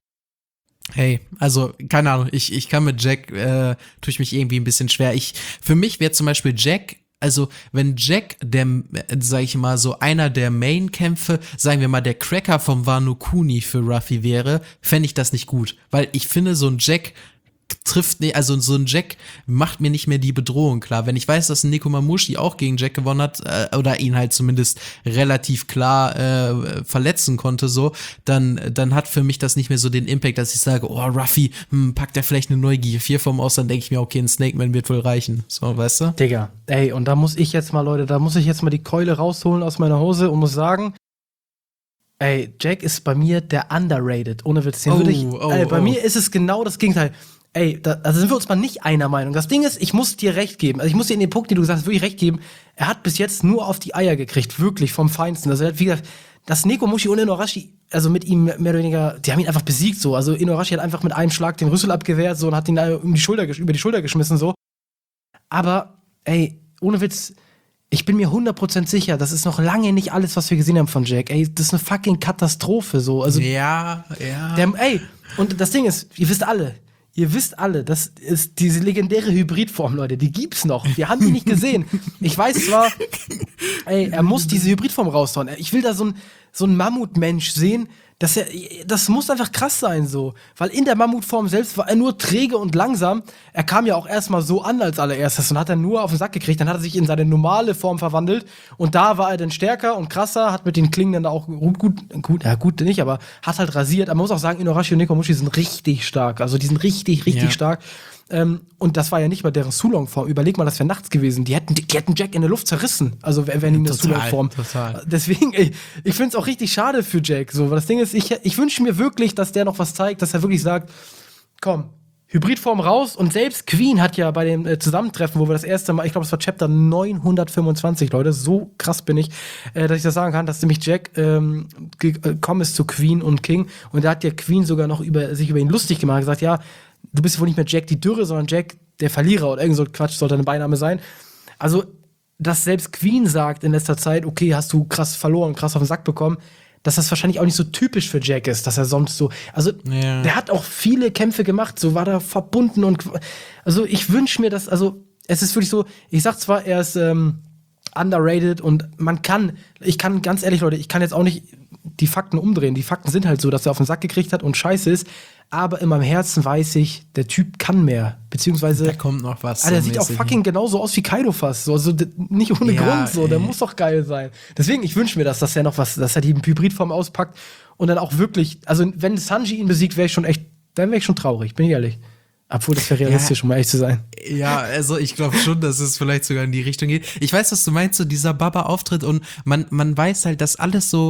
hey, also, keine Ahnung, ich, ich kann mit Jack, äh, tue ich mich irgendwie ein bisschen schwer. Ich, für mich wäre zum Beispiel Jack, also, wenn Jack, der, sag ich mal, so einer der Main-Kämpfe, sagen wir mal, der Cracker vom Wano Kuni für Ruffy wäre, fände ich das nicht gut, weil ich finde, so ein Jack trifft nicht, also so ein Jack macht mir nicht mehr die Bedrohung klar. Wenn ich weiß, dass ein Nekomamushi auch gegen Jack gewonnen hat, äh, oder ihn halt zumindest relativ klar äh, verletzen konnte, so, dann, dann hat für mich das nicht mehr so den Impact, dass ich sage, oh, Ruffy, hm, packt er vielleicht eine neue G vier Form aus, dann denke ich mir, okay, ein Snake Man wird wohl reichen. So, weißt du? Digga, ey, und da muss ich jetzt mal, Leute, da muss ich jetzt mal die Keule rausholen aus meiner Hose und muss sagen, ey, Jack ist bei mir der underrated, ohne Witz. Den Oh, würde ich, oh, ey, bei oh. mir ist es genau das Gegenteil. Ey, da, also sind wir uns mal nicht einer Meinung. Das Ding ist, ich muss dir recht geben. Also ich muss dir in den Punkt, den du gesagt hast, wirklich recht geben. Er hat bis jetzt nur auf die Eier gekriegt, wirklich vom Feinsten. Also er hat, wie gesagt, dass Nekomamushi und Inuarashi, also mit ihm mehr oder weniger, die haben ihn einfach besiegt so. Also Inuarashi hat einfach mit einem Schlag den Rüssel abgewehrt so und hat ihn da um die Schulter, über die Schulter geschmissen so. Aber, ey, ohne Witz, ich bin mir hundert Prozent sicher, das ist noch lange nicht alles, was wir gesehen haben von Jack. Ey, das ist eine fucking Katastrophe so. Also, ja, ja. der, ey, und das Ding ist, ihr wisst alle, Ihr wisst alle, das ist diese legendäre Hybridform, Leute, die gibt's noch. Wir haben die nicht gesehen. Ich weiß zwar, ey, er muss diese Hybridform raushauen. Ich will da so ein so ein Mammutmensch sehen, dass er, das muss einfach krass sein so, weil in der Mammutform selbst war er nur träge und langsam. Er kam ja auch erstmal so an als allererstes und hat dann nur auf den Sack gekriegt, dann hat er sich in seine normale Form verwandelt und da war er dann stärker und krasser, hat mit den Klingen dann auch gut, gut, gut, ja gut nicht, aber hat halt rasiert. Aber man muss auch sagen, Inuarashi und Nekomamushi sind richtig stark, also die sind richtig, richtig Ja. stark. Ähm, und das war ja nicht mal deren Sulong-Form. Überleg mal, das wäre nachts gewesen. Die hätten, die hätten Jack in der Luft zerrissen. Also wenn ihn eine Total, Sulong-Form. total. Deswegen, ey, ich finde es auch richtig schade für Jack. So, weil das Ding ist, ich, ich wünsche mir wirklich, dass der noch was zeigt, dass er wirklich sagt, komm, Hybridform raus. Und selbst Queen hat ja bei dem äh, Zusammentreffen, wo wir das erste Mal, ich glaube, es war Chapter neunhundertfünfundzwanzig, Leute, so krass bin ich, äh, dass ich das sagen kann, dass nämlich Jack ähm, gekommen ist zu Queen und King. Und da hat ja Queen sogar noch über, sich über ihn lustig gemacht, gesagt, ja, du bist wohl nicht mehr Jack die Dürre, sondern Jack der Verlierer oder irgend so Quatsch sollte eine Beiname sein. Also, dass selbst Queen sagt in letzter Zeit, okay, hast du krass verloren, krass auf den Sack bekommen, dass das wahrscheinlich auch nicht so typisch für Jack ist, dass er sonst so, also, Ja. der hat auch viele Kämpfe gemacht, so war da verbunden und, also, ich wünsche mir das, also, es ist wirklich so, ich sag zwar, er ist, ähm, underrated und man kann, ich kann ganz ehrlich, Leute, ich kann jetzt auch nicht die Fakten umdrehen. Die Fakten sind halt so, dass er auf den Sack gekriegt hat und scheiße ist, aber in meinem Herzen weiß ich, der Typ kann mehr, beziehungsweise Da kommt noch was. Alter, der so sieht auch mäßig. fucking genauso aus wie Kaido fast, so, also d- nicht ohne Ja, Grund, so, der ey. muss doch geil sein. Deswegen, ich wünsche mir das, dass er noch was, dass er die Hybridform auspackt und dann auch wirklich, also wenn Sanji ihn besiegt, wäre ich schon echt, dann wäre ich schon traurig, bin ich ehrlich. Obwohl, das wäre realistisch, um ehrlich zu sein. Ja, also ich glaube schon, dass es vielleicht sogar in die Richtung geht. Ich weiß, was du meinst, so dieser Baba-Auftritt und man, man weiß halt, dass alles so,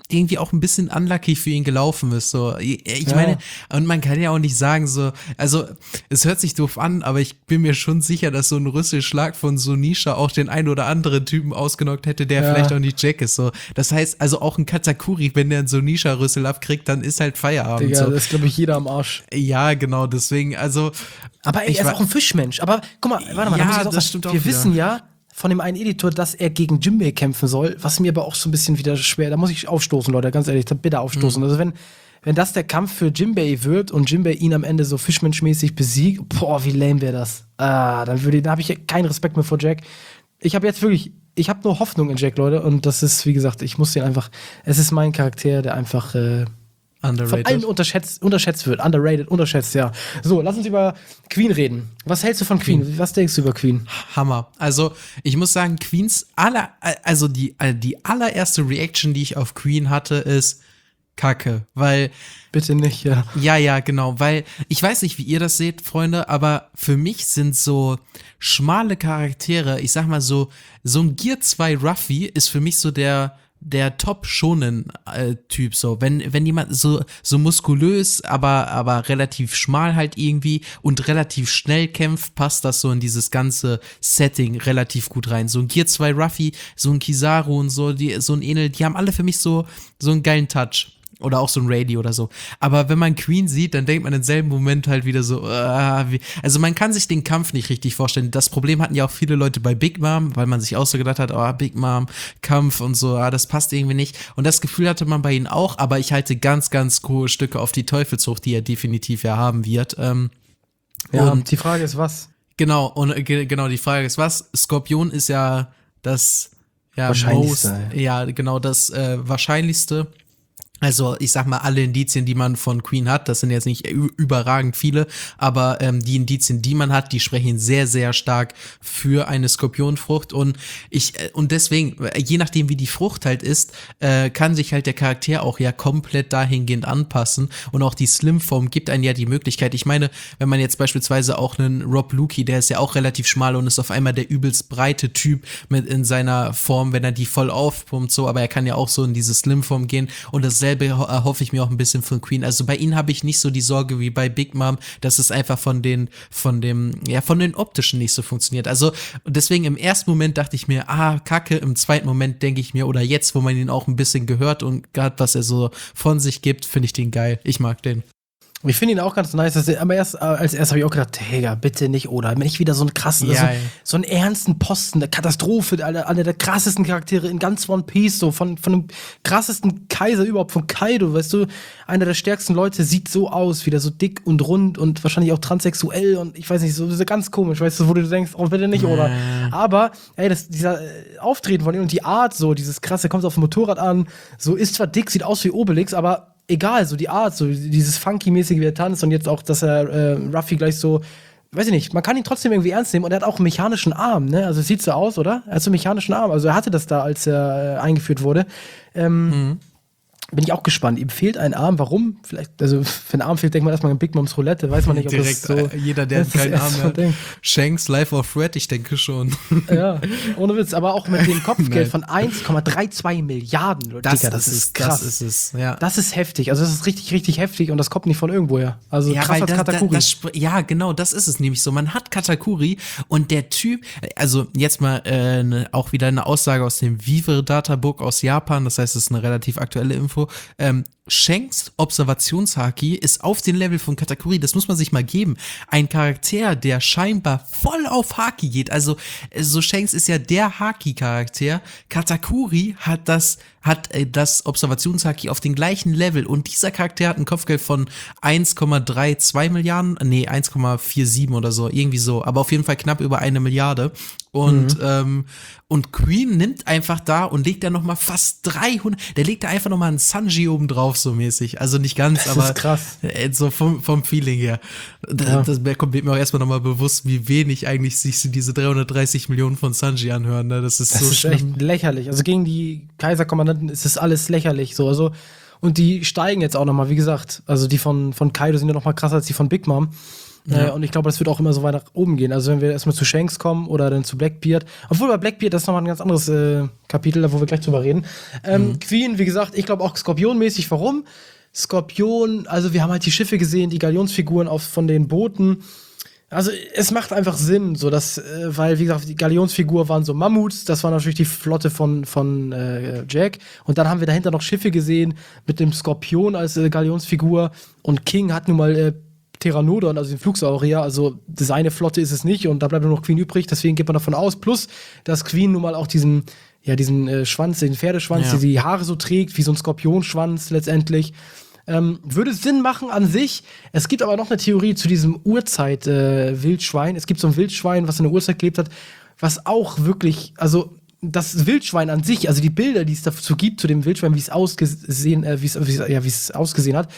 irgendwie auch ein bisschen unlucky für ihn gelaufen ist. So, ich Ja. meine, und man kann ja auch nicht sagen, so, also es hört sich doof an, aber ich bin mir schon sicher, dass so ein Rüsselschlag von Sonisha auch den ein oder anderen Typen ausgenockt hätte, der Ja. vielleicht auch nicht Jack ist. So, das heißt, also auch ein Katakuri, wenn der einen Sonisha-Rüssel abkriegt, dann ist halt Feierabend. Digga, So. das ist, glaube ich, jeder am Arsch. Ja, genau, deswegen, also. Aber ey, ich er ist war- auch ein Fischmensch. Aber guck mal, warte mal, da Ja, muss ich auch das sagen, stimmt auch wir wieder. wissen ja von dem einen Editor, dass er gegen Jinbei kämpfen soll, was mir aber auch so ein bisschen wieder schwer, da muss ich aufstoßen, Leute, ganz ehrlich, da bitte aufstoßen. Mhm. Also wenn, wenn das der Kampf für Jinbei wird und Jinbei ihn am Ende so fischmenschmäßig besiegt, boah, wie lame wäre das. Ah, dann würde, da habe ich keinen Respekt mehr vor Jack. Ich habe jetzt wirklich, ich habe nur Hoffnung in Jack, Leute, und das ist, wie gesagt, ich muss den einfach, es ist mein Charakter, der einfach äh, von Underrated. allen unterschätzt, unterschätzt wird. Underrated, unterschätzt, ja. So, lass uns über Queen reden. Was hältst du von Queen? Was denkst du über Queen? Hammer. Also, ich muss sagen, Queens aller, also die, die allererste Reaction, die ich auf Queen hatte, ist Kacke, weil Bitte nicht, ja. ja, ja, genau, weil ich weiß nicht, wie ihr das seht, Freunde, aber für mich sind so schmale Charaktere, ich sag mal so, so ein Gear zwei Ruffy ist für mich so der der Top-Shonen-Typ, so, wenn, wenn jemand so, so muskulös, aber, aber relativ schmal halt irgendwie und relativ schnell kämpft, passt das so in dieses ganze Setting relativ gut rein. So ein Gear zwei Ruffy, so ein Kizaru und so, die, so ein Enel, die haben alle für mich so, so einen geilen Touch. Oder auch so ein Rady oder so. Aber wenn man Queen sieht, dann denkt man im selben Moment halt wieder so, ah, wie, also man kann sich den Kampf nicht richtig vorstellen. Das Problem hatten ja auch viele Leute bei Big Mom, weil man sich auch so gedacht hat, oh, Big Mom, Kampf und so, ah, das passt irgendwie nicht. Und das Gefühl hatte man bei ihnen auch, aber ich halte ganz, ganz hohe Stücke auf die Teufelsfrucht, die er definitiv ja haben wird. Ähm, Ja, und die Frage ist, was? genau, und äh, ge- genau, die Frage ist, was? Skorpion ist ja das ja, Wahrscheinlichste, most, ja, genau, das äh, Wahrscheinlichste. Also ich sag mal, alle Indizien, die man von Queen hat, das sind jetzt nicht ü- überragend viele, aber ähm, die Indizien, die man hat, die sprechen sehr, sehr stark für eine Skorpionfrucht und ich, äh, und deswegen, äh, je nachdem wie die Frucht halt ist, äh, kann sich halt der Charakter auch ja komplett dahingehend anpassen und auch die Slimform gibt einen ja die Möglichkeit. Ich meine, wenn man jetzt beispielsweise auch einen Rob Lukey, der ist ja auch relativ schmal und ist auf einmal der übelst breite Typ mit in seiner Form, wenn er die voll aufpumpt, so, aber er kann ja auch so in diese Slimform gehen und dasselbe erhoffe ich mir auch ein bisschen von Queen. Also bei ihnen habe ich nicht so die Sorge wie bei Big Mom, dass es einfach von den, von dem, ja, von den optischen nicht so funktioniert. Also deswegen im ersten Moment dachte ich mir, ah, Kacke, im zweiten Moment denke ich mir, oder jetzt, wo man ihn auch ein bisschen gehört und gerade was er so von sich gibt, finde ich den geil. Ich mag den. Ich finde ihn auch ganz nice, dass er, aber erst, äh, als erstes habe ich auch gedacht, Digga, bitte nicht, oder? Wenn ich wieder so einen krassen, Ja, so, ja. so einen ernsten Posten, eine Katastrophe, einer, einer der krassesten Charaktere in ganz One Piece, so von, von dem krassesten Kaiser überhaupt, von Kaido, weißt du, einer der stärksten Leute, sieht so aus, wieder so dick und rund und wahrscheinlich auch transsexuell und ich weiß nicht, so, so ganz komisch, weißt du, wo du denkst, oh, bitte nicht, oder? Aber, ey, das, dieser äh, Auftreten von ihm und die Art, so, dieses krasse, kommt auf dem Motorrad an, so, ist zwar dick, sieht aus wie Obelix, aber egal, so die Art, so dieses Funky-mäßige, wie er tanzt und jetzt auch, dass er äh, Ruffy gleich so, weiß ich nicht, man kann ihn trotzdem irgendwie ernst nehmen und er hat auch einen mechanischen Arm, ne? Also es sieht so aus, oder? Er hat so einen mechanischen Arm, also er hatte das da, als er äh, eingeführt wurde. Ähm, Mhm. Bin ich auch gespannt. Ihm fehlt ein Arm. Warum? Vielleicht, also, wenn ein Arm fehlt, denkt man erstmal an Big Moms Roulette. Weiß man nicht, ob Direkt, das so. äh, jeder, der das ist keinen das Arm erste hat. Ding. Shanks Life of Red, ich denke schon. Ja, ohne Witz. Aber auch mit dem Kopfgeld Nein. von eins Komma zweiunddreißig Milliarden. Leute. Digga, das, ist krass. Das ist es, ja. Das ist heftig. Also, das ist richtig, richtig heftig und das kommt nicht von irgendwoher. Also, Ja, krass weil als das, das, Katakuri. das, spr- ja, genau, das ist es nämlich so. Man hat Katakuri und der Typ, also jetzt mal äh, ne, auch wieder eine Aussage aus dem Vivre Databook aus Japan, das heißt, es ist eine relativ aktuelle Info. Ähm, Shanks Observationshaki ist auf den Level von Katakuri, das muss man sich mal geben. Ein Charakter, der scheinbar voll auf Haki geht, also äh, so Shanks ist ja der Haki-Charakter, Katakuri hat das hat äh, das Observationshaki auf den gleichen Level und dieser Charakter hat ein Kopfgeld von eins Komma zweiunddreißig Milliarden, nee, eins Komma siebenundvierzig oder so, irgendwie so, aber auf jeden Fall knapp über eine Milliarde. Und, Mhm. ähm, und Queen nimmt einfach da und legt da nochmal fast dreihundert, der legt da einfach nochmal einen Sanji oben drauf, so mäßig. Also nicht ganz, Das aber ist krass. äh, so vom, vom Feeling her. Da, Ja. Das mir kommt mir auch erstmal nochmal bewusst, wie wenig eigentlich sich diese dreihundertdreißig Millionen von Sanji anhören. Ne? Das ist Das so ist schlimm. echt lächerlich. Also gegen die Kaiserkommandanten ist das alles lächerlich. So, also, und die steigen jetzt auch nochmal, wie gesagt. Also die von, von Kaido sind ja nochmal krasser als die von Big Mom. Ja. Äh, und ich glaube, das wird auch immer so weit nach oben gehen. Also wenn wir erstmal zu Shanks kommen oder dann zu Blackbeard. Obwohl bei Blackbeard, das ist nochmal ein ganz anderes äh, Kapitel, da wo wir gleich drüber reden. Ähm, mhm. Queen, wie gesagt, ich glaube auch Skorpionmäßig. Warum? Skorpion, also wir haben halt die Schiffe gesehen, die Galionsfiguren auf, von den Booten. Also es macht einfach Sinn, so dass, äh, weil, wie gesagt, die Galionsfigur waren so Mammuts, das war natürlich die Flotte von, von äh, Jack. Und dann haben wir dahinter noch Schiffe gesehen mit dem Skorpion als äh, Galionsfigur. Und King hat nun mal äh, Pteranodon, also den Flugsaurier, also seine Flotte ist es nicht und da bleibt nur noch Queen übrig, deswegen geht man davon aus. Plus, dass Queen nun mal auch diesen, ja, diesen äh, Schwanz, den Pferdeschwanz, Ja. der die Haare so trägt, wie so ein Skorpionschwanz letztendlich. Ähm, würde Sinn machen an sich. Es gibt aber noch eine Theorie zu diesem Urzeit-Wildschwein. es gibt so ein Wildschwein, was in der Urzeit gelebt hat, was auch wirklich, also das Wildschwein an sich, also die Bilder, die es dazu gibt, zu dem Wildschwein, wie es ausgesehen, äh, wie es, wie es, ja, wie es ausgesehen hat,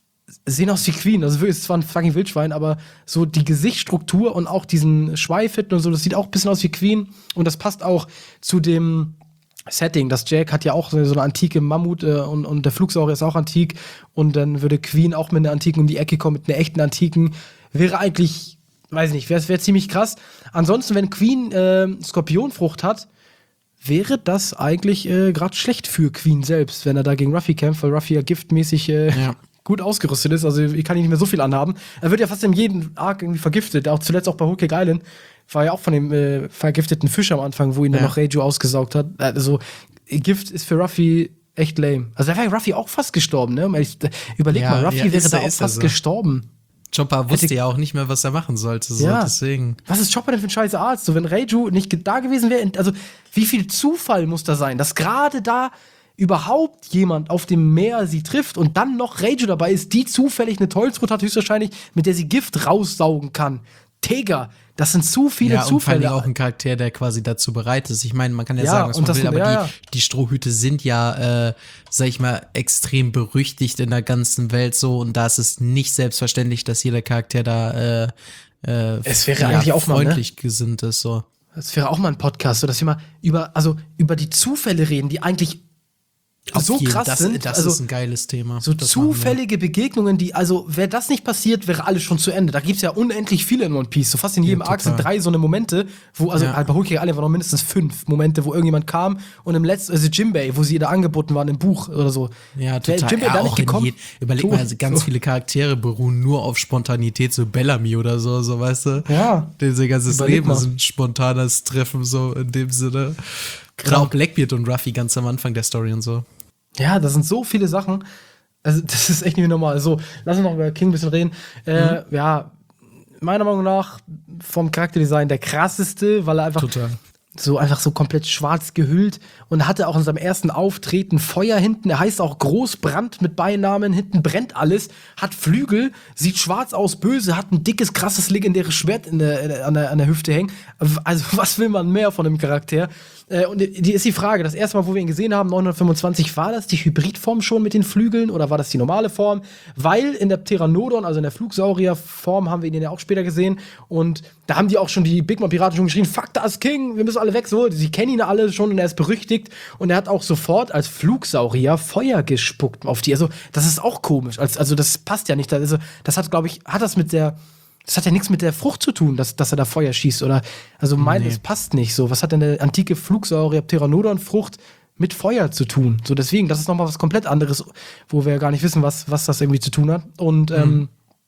sehen aus wie Queen. Also wirklich, es ist zwar ein fucking Wildschwein, aber so die Gesichtsstruktur und auch diesen Schweif hinten und so, das sieht auch ein bisschen aus wie Queen. Und das passt auch zu dem Setting. Das Jack hat ja auch so eine antike Mammut äh, und, und der Flugsaurier ist auch antik. Und dann würde Queen auch mit einer Antiken um die Ecke kommen, mit einer echten Antiken. Wäre eigentlich, weiß ich nicht, wäre wär ziemlich krass. Ansonsten, wenn Queen äh, Skorpionfrucht hat, wäre das eigentlich äh, gerade schlecht für Queen selbst, wenn er da gegen Ruffy kämpft, weil Ruffy ja giftmäßig äh, Ja. gut ausgerüstet ist. Also ich kann ihn nicht mehr so viel anhaben. Er wird ja fast in jedem Arc irgendwie vergiftet. Auch zuletzt auch bei Whole Cake Island war ja auch von dem äh, vergifteten Fisch am Anfang, wo ihn Ja. dann noch Reiju ausgesaugt hat. Also Gift ist für Ruffy echt lame. Also da wäre Ruffy auch fast gestorben, ne? Ich, überleg Ja, mal, Ruffy ja, wäre ist da er, auch ist er fast so. gestorben. Chopper wusste Hätte- ja auch nicht mehr, was er machen sollte, so Ja. deswegen. Was ist Chopper denn für ein scheiße Arzt? So, wenn Reiju nicht ge- da gewesen wäre, also wie viel Zufall muss da sein, dass gerade da überhaupt jemand auf dem Meer sie trifft und dann noch Reiju dabei ist, die zufällig eine Tolzrut hat, höchstwahrscheinlich, mit der sie Gift raussaugen kann. Digga, das sind zu viele Ja, und vor allem Zufälle. auch ein Charakter, der quasi dazu bereit ist. Ich meine, man kann ja, Ja, sagen, was und man das will, sind- aber ja, die, ja. die Strohhüte sind ja, äh, sag ich mal, extrem berüchtigt in der ganzen Welt so und da ist es nicht selbstverständlich, dass jeder Charakter da äh, äh, Es wäre eigentlich auch mal, ne? freundlich gesinnt ist. So. Das wäre auch mal ein Podcast, so dass wir mal über, also über die Zufälle reden, die eigentlich Auf so jeden, krass das, sind. Das also, ist ein geiles Thema. so Das machen wir. zufällige Begegnungen, die, also wäre das nicht passiert, wäre alles schon zu Ende. Da gibt's ja unendlich viele in One Piece. So fast in jedem Ja, Arc sind total. drei so eine Momente, wo, also Ja. halt bei Whole Cake Island waren noch mindestens fünf Momente, wo irgendjemand kam und im letzten, also Jinbei, wo sie da angeboten waren im Buch oder so. Ja, Wär total. Jinbei Ja, da nicht auch in gekommen? je, überleg So, mal, also ganz so. viele Charaktere beruhen nur auf Spontanität, so Bellamy oder so, so weißt du? Ja. Unser ganzes Überleg Leben mal. ist ein spontanes Treffen, so in dem Sinne. Gerade auch Blackbeard und Ruffy ganz am Anfang der Story und so. Ja, das sind so viele Sachen. Also, das ist echt nicht mehr normal. So, lass uns noch über King ein bisschen reden. Äh, ja, meiner Meinung nach vom Charakterdesign der krasseste, weil er einfach Total. so einfach so komplett schwarz gehüllt und hatte auch in seinem ersten Auftreten Feuer hinten. Er heißt auch Großbrand mit Beinamen. Hinten brennt alles, hat Flügel, sieht schwarz aus, böse, hat ein dickes, krasses, legendäres Schwert in der, in der, an, der, an der Hüfte hängen. Also, was will man mehr von dem Charakter? Äh, und die ist die Frage, das erste Mal, wo wir ihn gesehen haben, neunhundertfünfundzwanzig, war das die Hybridform schon mit den Flügeln oder war das die normale Form? Weil in der Pteranodon, also in der Flugsaurierform, haben wir ihn ja auch später gesehen und da haben die auch schon die Big Mom Piraten schon geschrien, fuck, da ist King, wir müssen alle weg, so. Sie kennen ihn alle schon und er ist berüchtigt und er hat auch sofort als Flugsaurier Feuer gespuckt auf die. Also, das ist auch komisch. Also, also das passt ja nicht. Also, das hat, glaube ich, hat das mit der Das hat ja nichts mit der Frucht zu tun, dass, dass er da Feuer schießt, oder? Also mein, Nee. es passt nicht so. Was hat denn eine antike Flugsaurier Pteranodon-Frucht mit Feuer zu tun? So deswegen, das ist nochmal was komplett anderes, wo wir gar nicht wissen, was, was das irgendwie zu tun hat. Und ähm,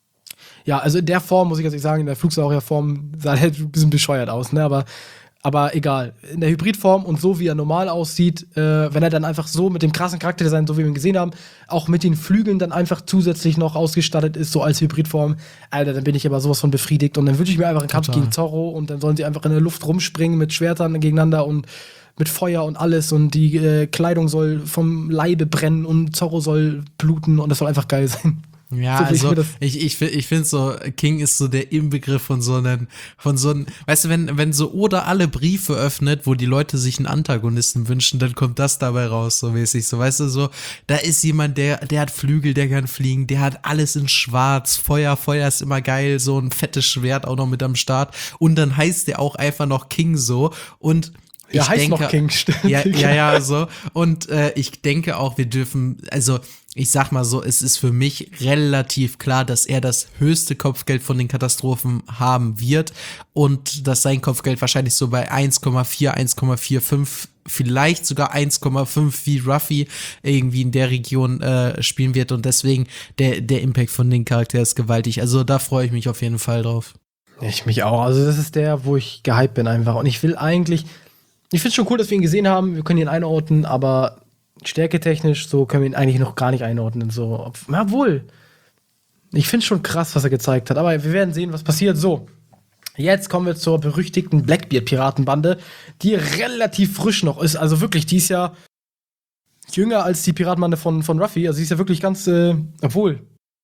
ja, also in der Form, muss ich ganz ehrlich sagen, in der Flugsaurierform sah er halt ein bisschen bescheuert aus, ne? Aber, aber egal. In der Hybridform und so, wie er normal aussieht, äh, wenn er dann einfach so mit dem krassen Charakterdesign, so wie wir ihn gesehen haben, auch mit den Flügeln dann einfach zusätzlich noch ausgestattet ist, so als Hybridform, Alter, dann bin ich aber sowas von befriedigt. Und dann wünsche ich mir einfach einen Kampf Total. gegen Zorro und dann sollen sie einfach in der Luft rumspringen mit Schwertern gegeneinander und mit Feuer und alles und die äh, Kleidung soll vom Leibe brennen und Zorro soll bluten und das soll einfach geil sein. Ja, So will ich also mir das- ich, ich, fi- ich finde so, King ist so der Inbegriff von so einem, von so einem, weißt du, wenn, wenn so Oda alle Briefe öffnet, wo die Leute sich einen Antagonisten wünschen, dann kommt das dabei raus, so mäßig, so, weißt du, so, da ist jemand, der, der hat Flügel, der kann fliegen, der hat alles in schwarz, Feuer, Feuer ist immer geil, so ein fettes Schwert auch noch mit am Start und dann heißt der auch einfach noch King so und Ja, ich heißt denke, noch King, stimmt. ja, ja, ja, so. Und äh, ich denke auch, wir dürfen, also ich sag mal so, es ist für mich relativ klar, dass er das höchste Kopfgeld von den Katastrophen haben wird und dass sein Kopfgeld wahrscheinlich so bei eins Komma vier, eins Komma fünfundvierzig, vielleicht sogar eins Komma fünf wie Ruffy irgendwie in der Region äh, spielen wird und deswegen der, der Impact von den Charakteren ist gewaltig. Also da freue ich mich auf jeden Fall drauf. Ich mich auch. Also das ist der, wo ich gehypt bin einfach. Und ich will eigentlich, ich finde es schon cool, dass wir ihn gesehen haben. Wir können ihn einordnen, aber stärketechnisch so können wir ihn eigentlich noch gar nicht einordnen. So, ob- na wohl. Ich finde es schon krass, was er gezeigt hat. Aber wir werden sehen, was passiert. So, jetzt kommen wir zur berüchtigten Blackbeard-Piratenbande, die relativ frisch noch ist. Also wirklich, die ist ja jünger als die Piratenbande von, von Ruffy. Also sie ist ja wirklich ganz, äh, obwohl.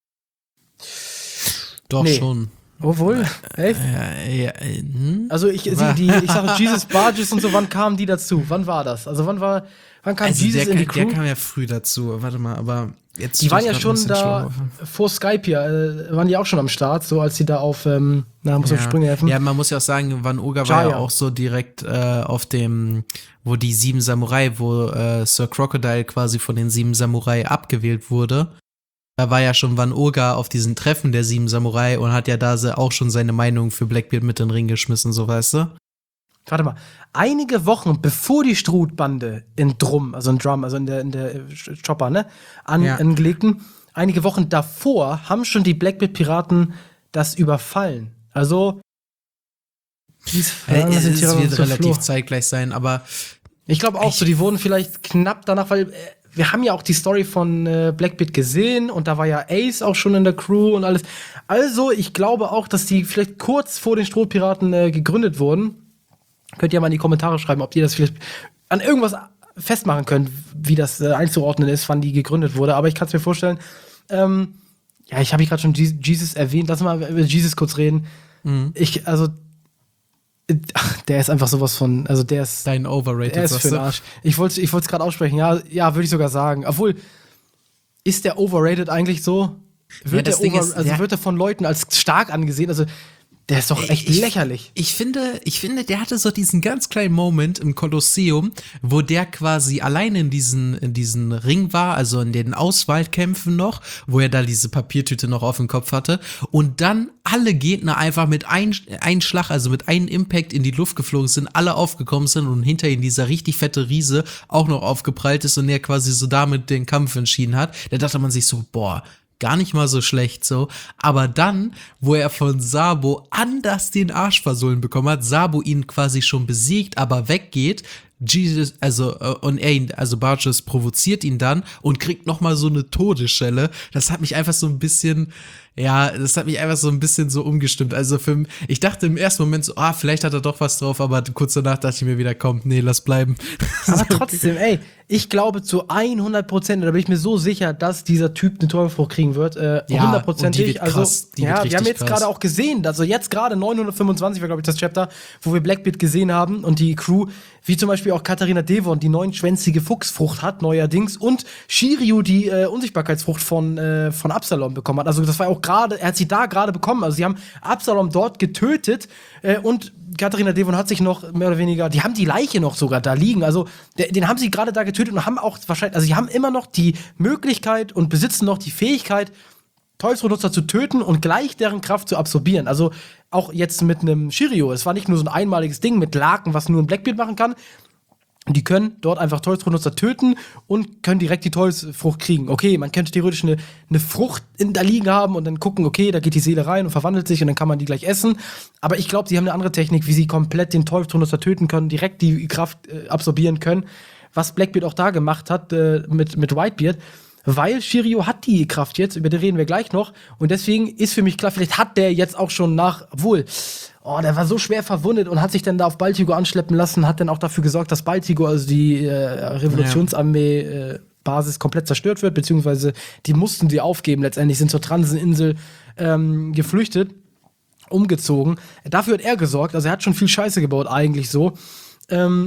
Doch Nee. schon. Obwohl? Echt? Ja, ja, äh, hm? Also ich sehe die, ich sage Jesus Barges und so, wann kamen die dazu? Wann war das? Also wann war, wann kam Also Jesus der, in die kam- Crew? der kam ja früh dazu. Warte mal, aber jetzt. Die waren stehe ja ich grad ein schon bisschen da schlauer. vor Skype hier, äh, waren die auch schon am Start, so als die da auf, ähm, na, muss auf Ja. Sprünge helfen. Ja, man muss ja auch sagen, Van Oga war ja Jaya. auch so direkt äh, auf dem, wo die sieben Samurai, wo äh, Sir Crocodile quasi von den sieben Samurai abgewählt wurde. Da war ja schon Van Oga auf diesen Treffen der sieben Samurai und hat ja da se- auch schon seine Meinung für Blackbeard mit in den Ring geschmissen, so weißt du? Warte mal, einige Wochen bevor die Strohbande in Drum, also in Drum, also in der, in der äh, Chopper, ne, an, Ja. angelegten, einige Wochen davor haben schon die Blackbeard-Piraten das überfallen. Also, dies, Äh, das sind es Tyrannen wird und so relativ Flo. zeitgleich sein, aber Ich glaube auch Ich- so, die wurden vielleicht knapp danach, weil äh, wir haben ja auch die Story von äh, Blackbeard gesehen und da war ja Ace auch schon in der Crew und alles. Also, ich glaube auch, dass die vielleicht kurz vor den Strohpiraten äh, gegründet wurden. Könnt ihr mal in die Kommentare schreiben, ob ihr das vielleicht an irgendwas festmachen könnt, wie das äh, einzuordnen ist, wann die gegründet wurde. Aber ich kann es mir vorstellen. Ähm, ja, ich habe gerade schon Je- Jesus erwähnt. Lass mal über Jesus kurz reden. Mhm. Ich, also, äh, ach, der ist einfach sowas von, also der ist dein Overrated, er ist sagst für den du? Arsch. Ich wollte ich es gerade aussprechen. Ja, ja, würde ich sogar sagen. Obwohl, ist der overrated eigentlich so? Wird, das der, Ding over, ist, also der- wird er von Leuten als stark angesehen? Also, der ist doch echt Ich- lächerlich. Ich finde, ich finde, der hatte so diesen ganz kleinen Moment im Kolosseum, wo der quasi alleine in diesen, in diesen Ring war, also in den Auswahlkämpfen noch, wo er da diese Papiertüte noch auf dem Kopf hatte und dann alle Gegner einfach mit ein, ein Schlag, also mit einem Impact in die Luft geflogen sind, alle aufgekommen sind und hinter ihm dieser richtig fette Riese auch noch aufgeprallt ist und er quasi so damit den Kampf entschieden hat. Da dachte man sich so, boah, gar nicht mal so schlecht so. Aber dann, wo er von Sabo anders den Arsch versohlen bekommen hat, Sabo ihn quasi schon besiegt, aber weggeht, Jesus, also, äh, und er ihn, also Barges provoziert ihn dann und kriegt nochmal so eine Todesschelle. Das hat mich einfach so ein bisschen, ja, das hat mich einfach so ein bisschen so umgestimmt. Also für, ich dachte im ersten Moment so, ah, vielleicht hat er doch was drauf, aber kurz danach dachte ich mir wieder, komm, nee, lass bleiben. Aber trotzdem, ey, ich glaube zu hundert Prozent, da bin ich mir so sicher, dass dieser Typ eine Teufelsfrucht kriegen wird. Äh, Ja, hundertprozentig. und die wird Also, krass, die wird ja, wir richtig haben jetzt krass. gerade auch gesehen, also jetzt gerade neunhundertfünfundzwanzig war, glaube ich, das Chapter, wo wir Blackbeard gesehen haben und die Crew, wie zum Beispiel auch Katharina Devon, die neunschwänzige Fuchsfrucht hat, neuerdings, und Shiryu, die äh, Unsichtbarkeitsfrucht von, äh, von Absalom bekommen hat. Also das war auch gerade, er hat sie da gerade bekommen. Also sie haben Absalom dort getötet äh, und Katharina Devon hat sich noch mehr oder weniger, die haben die Leiche noch sogar da liegen. Also der, den haben sie gerade da getötet und haben auch wahrscheinlich, also sie haben immer noch die Möglichkeit und besitzen noch die Fähigkeit, Teufelsnutzer zu töten und gleich deren Kraft zu absorbieren. Also auch jetzt mit einem Shiryu. Es war nicht nur so ein einmaliges Ding mit Laken, was nur ein Blackbeard machen kann. Die können dort einfach Teufelsnutzer töten und können direkt die Teufelsfrucht kriegen. Okay, man könnte theoretisch eine, eine Frucht in da liegen haben und dann gucken, okay, da geht die Seele rein und verwandelt sich und dann kann man die gleich essen. Aber ich glaube, sie haben eine andere Technik, wie sie komplett den Teufelsnutzer töten können, direkt die Kraft äh, absorbieren können. Was Blackbeard auch da gemacht hat äh, mit, mit Whitebeard. Weil Shiryu hat die Kraft jetzt, über die reden wir gleich noch. Und deswegen ist für mich klar, vielleicht hat der jetzt auch schon nach, obwohl, oh, der war so schwer verwundet und hat sich dann da auf Baltigo anschleppen lassen, hat dann auch dafür gesorgt, dass Baltigo, also die äh, Revolutionsarmee, äh, Basis komplett zerstört wird, beziehungsweise die mussten sie aufgeben letztendlich, sind zur Transeninsel ähm, geflüchtet, umgezogen. Dafür hat er gesorgt, also er hat schon viel Scheiße gebaut, eigentlich so. Ähm,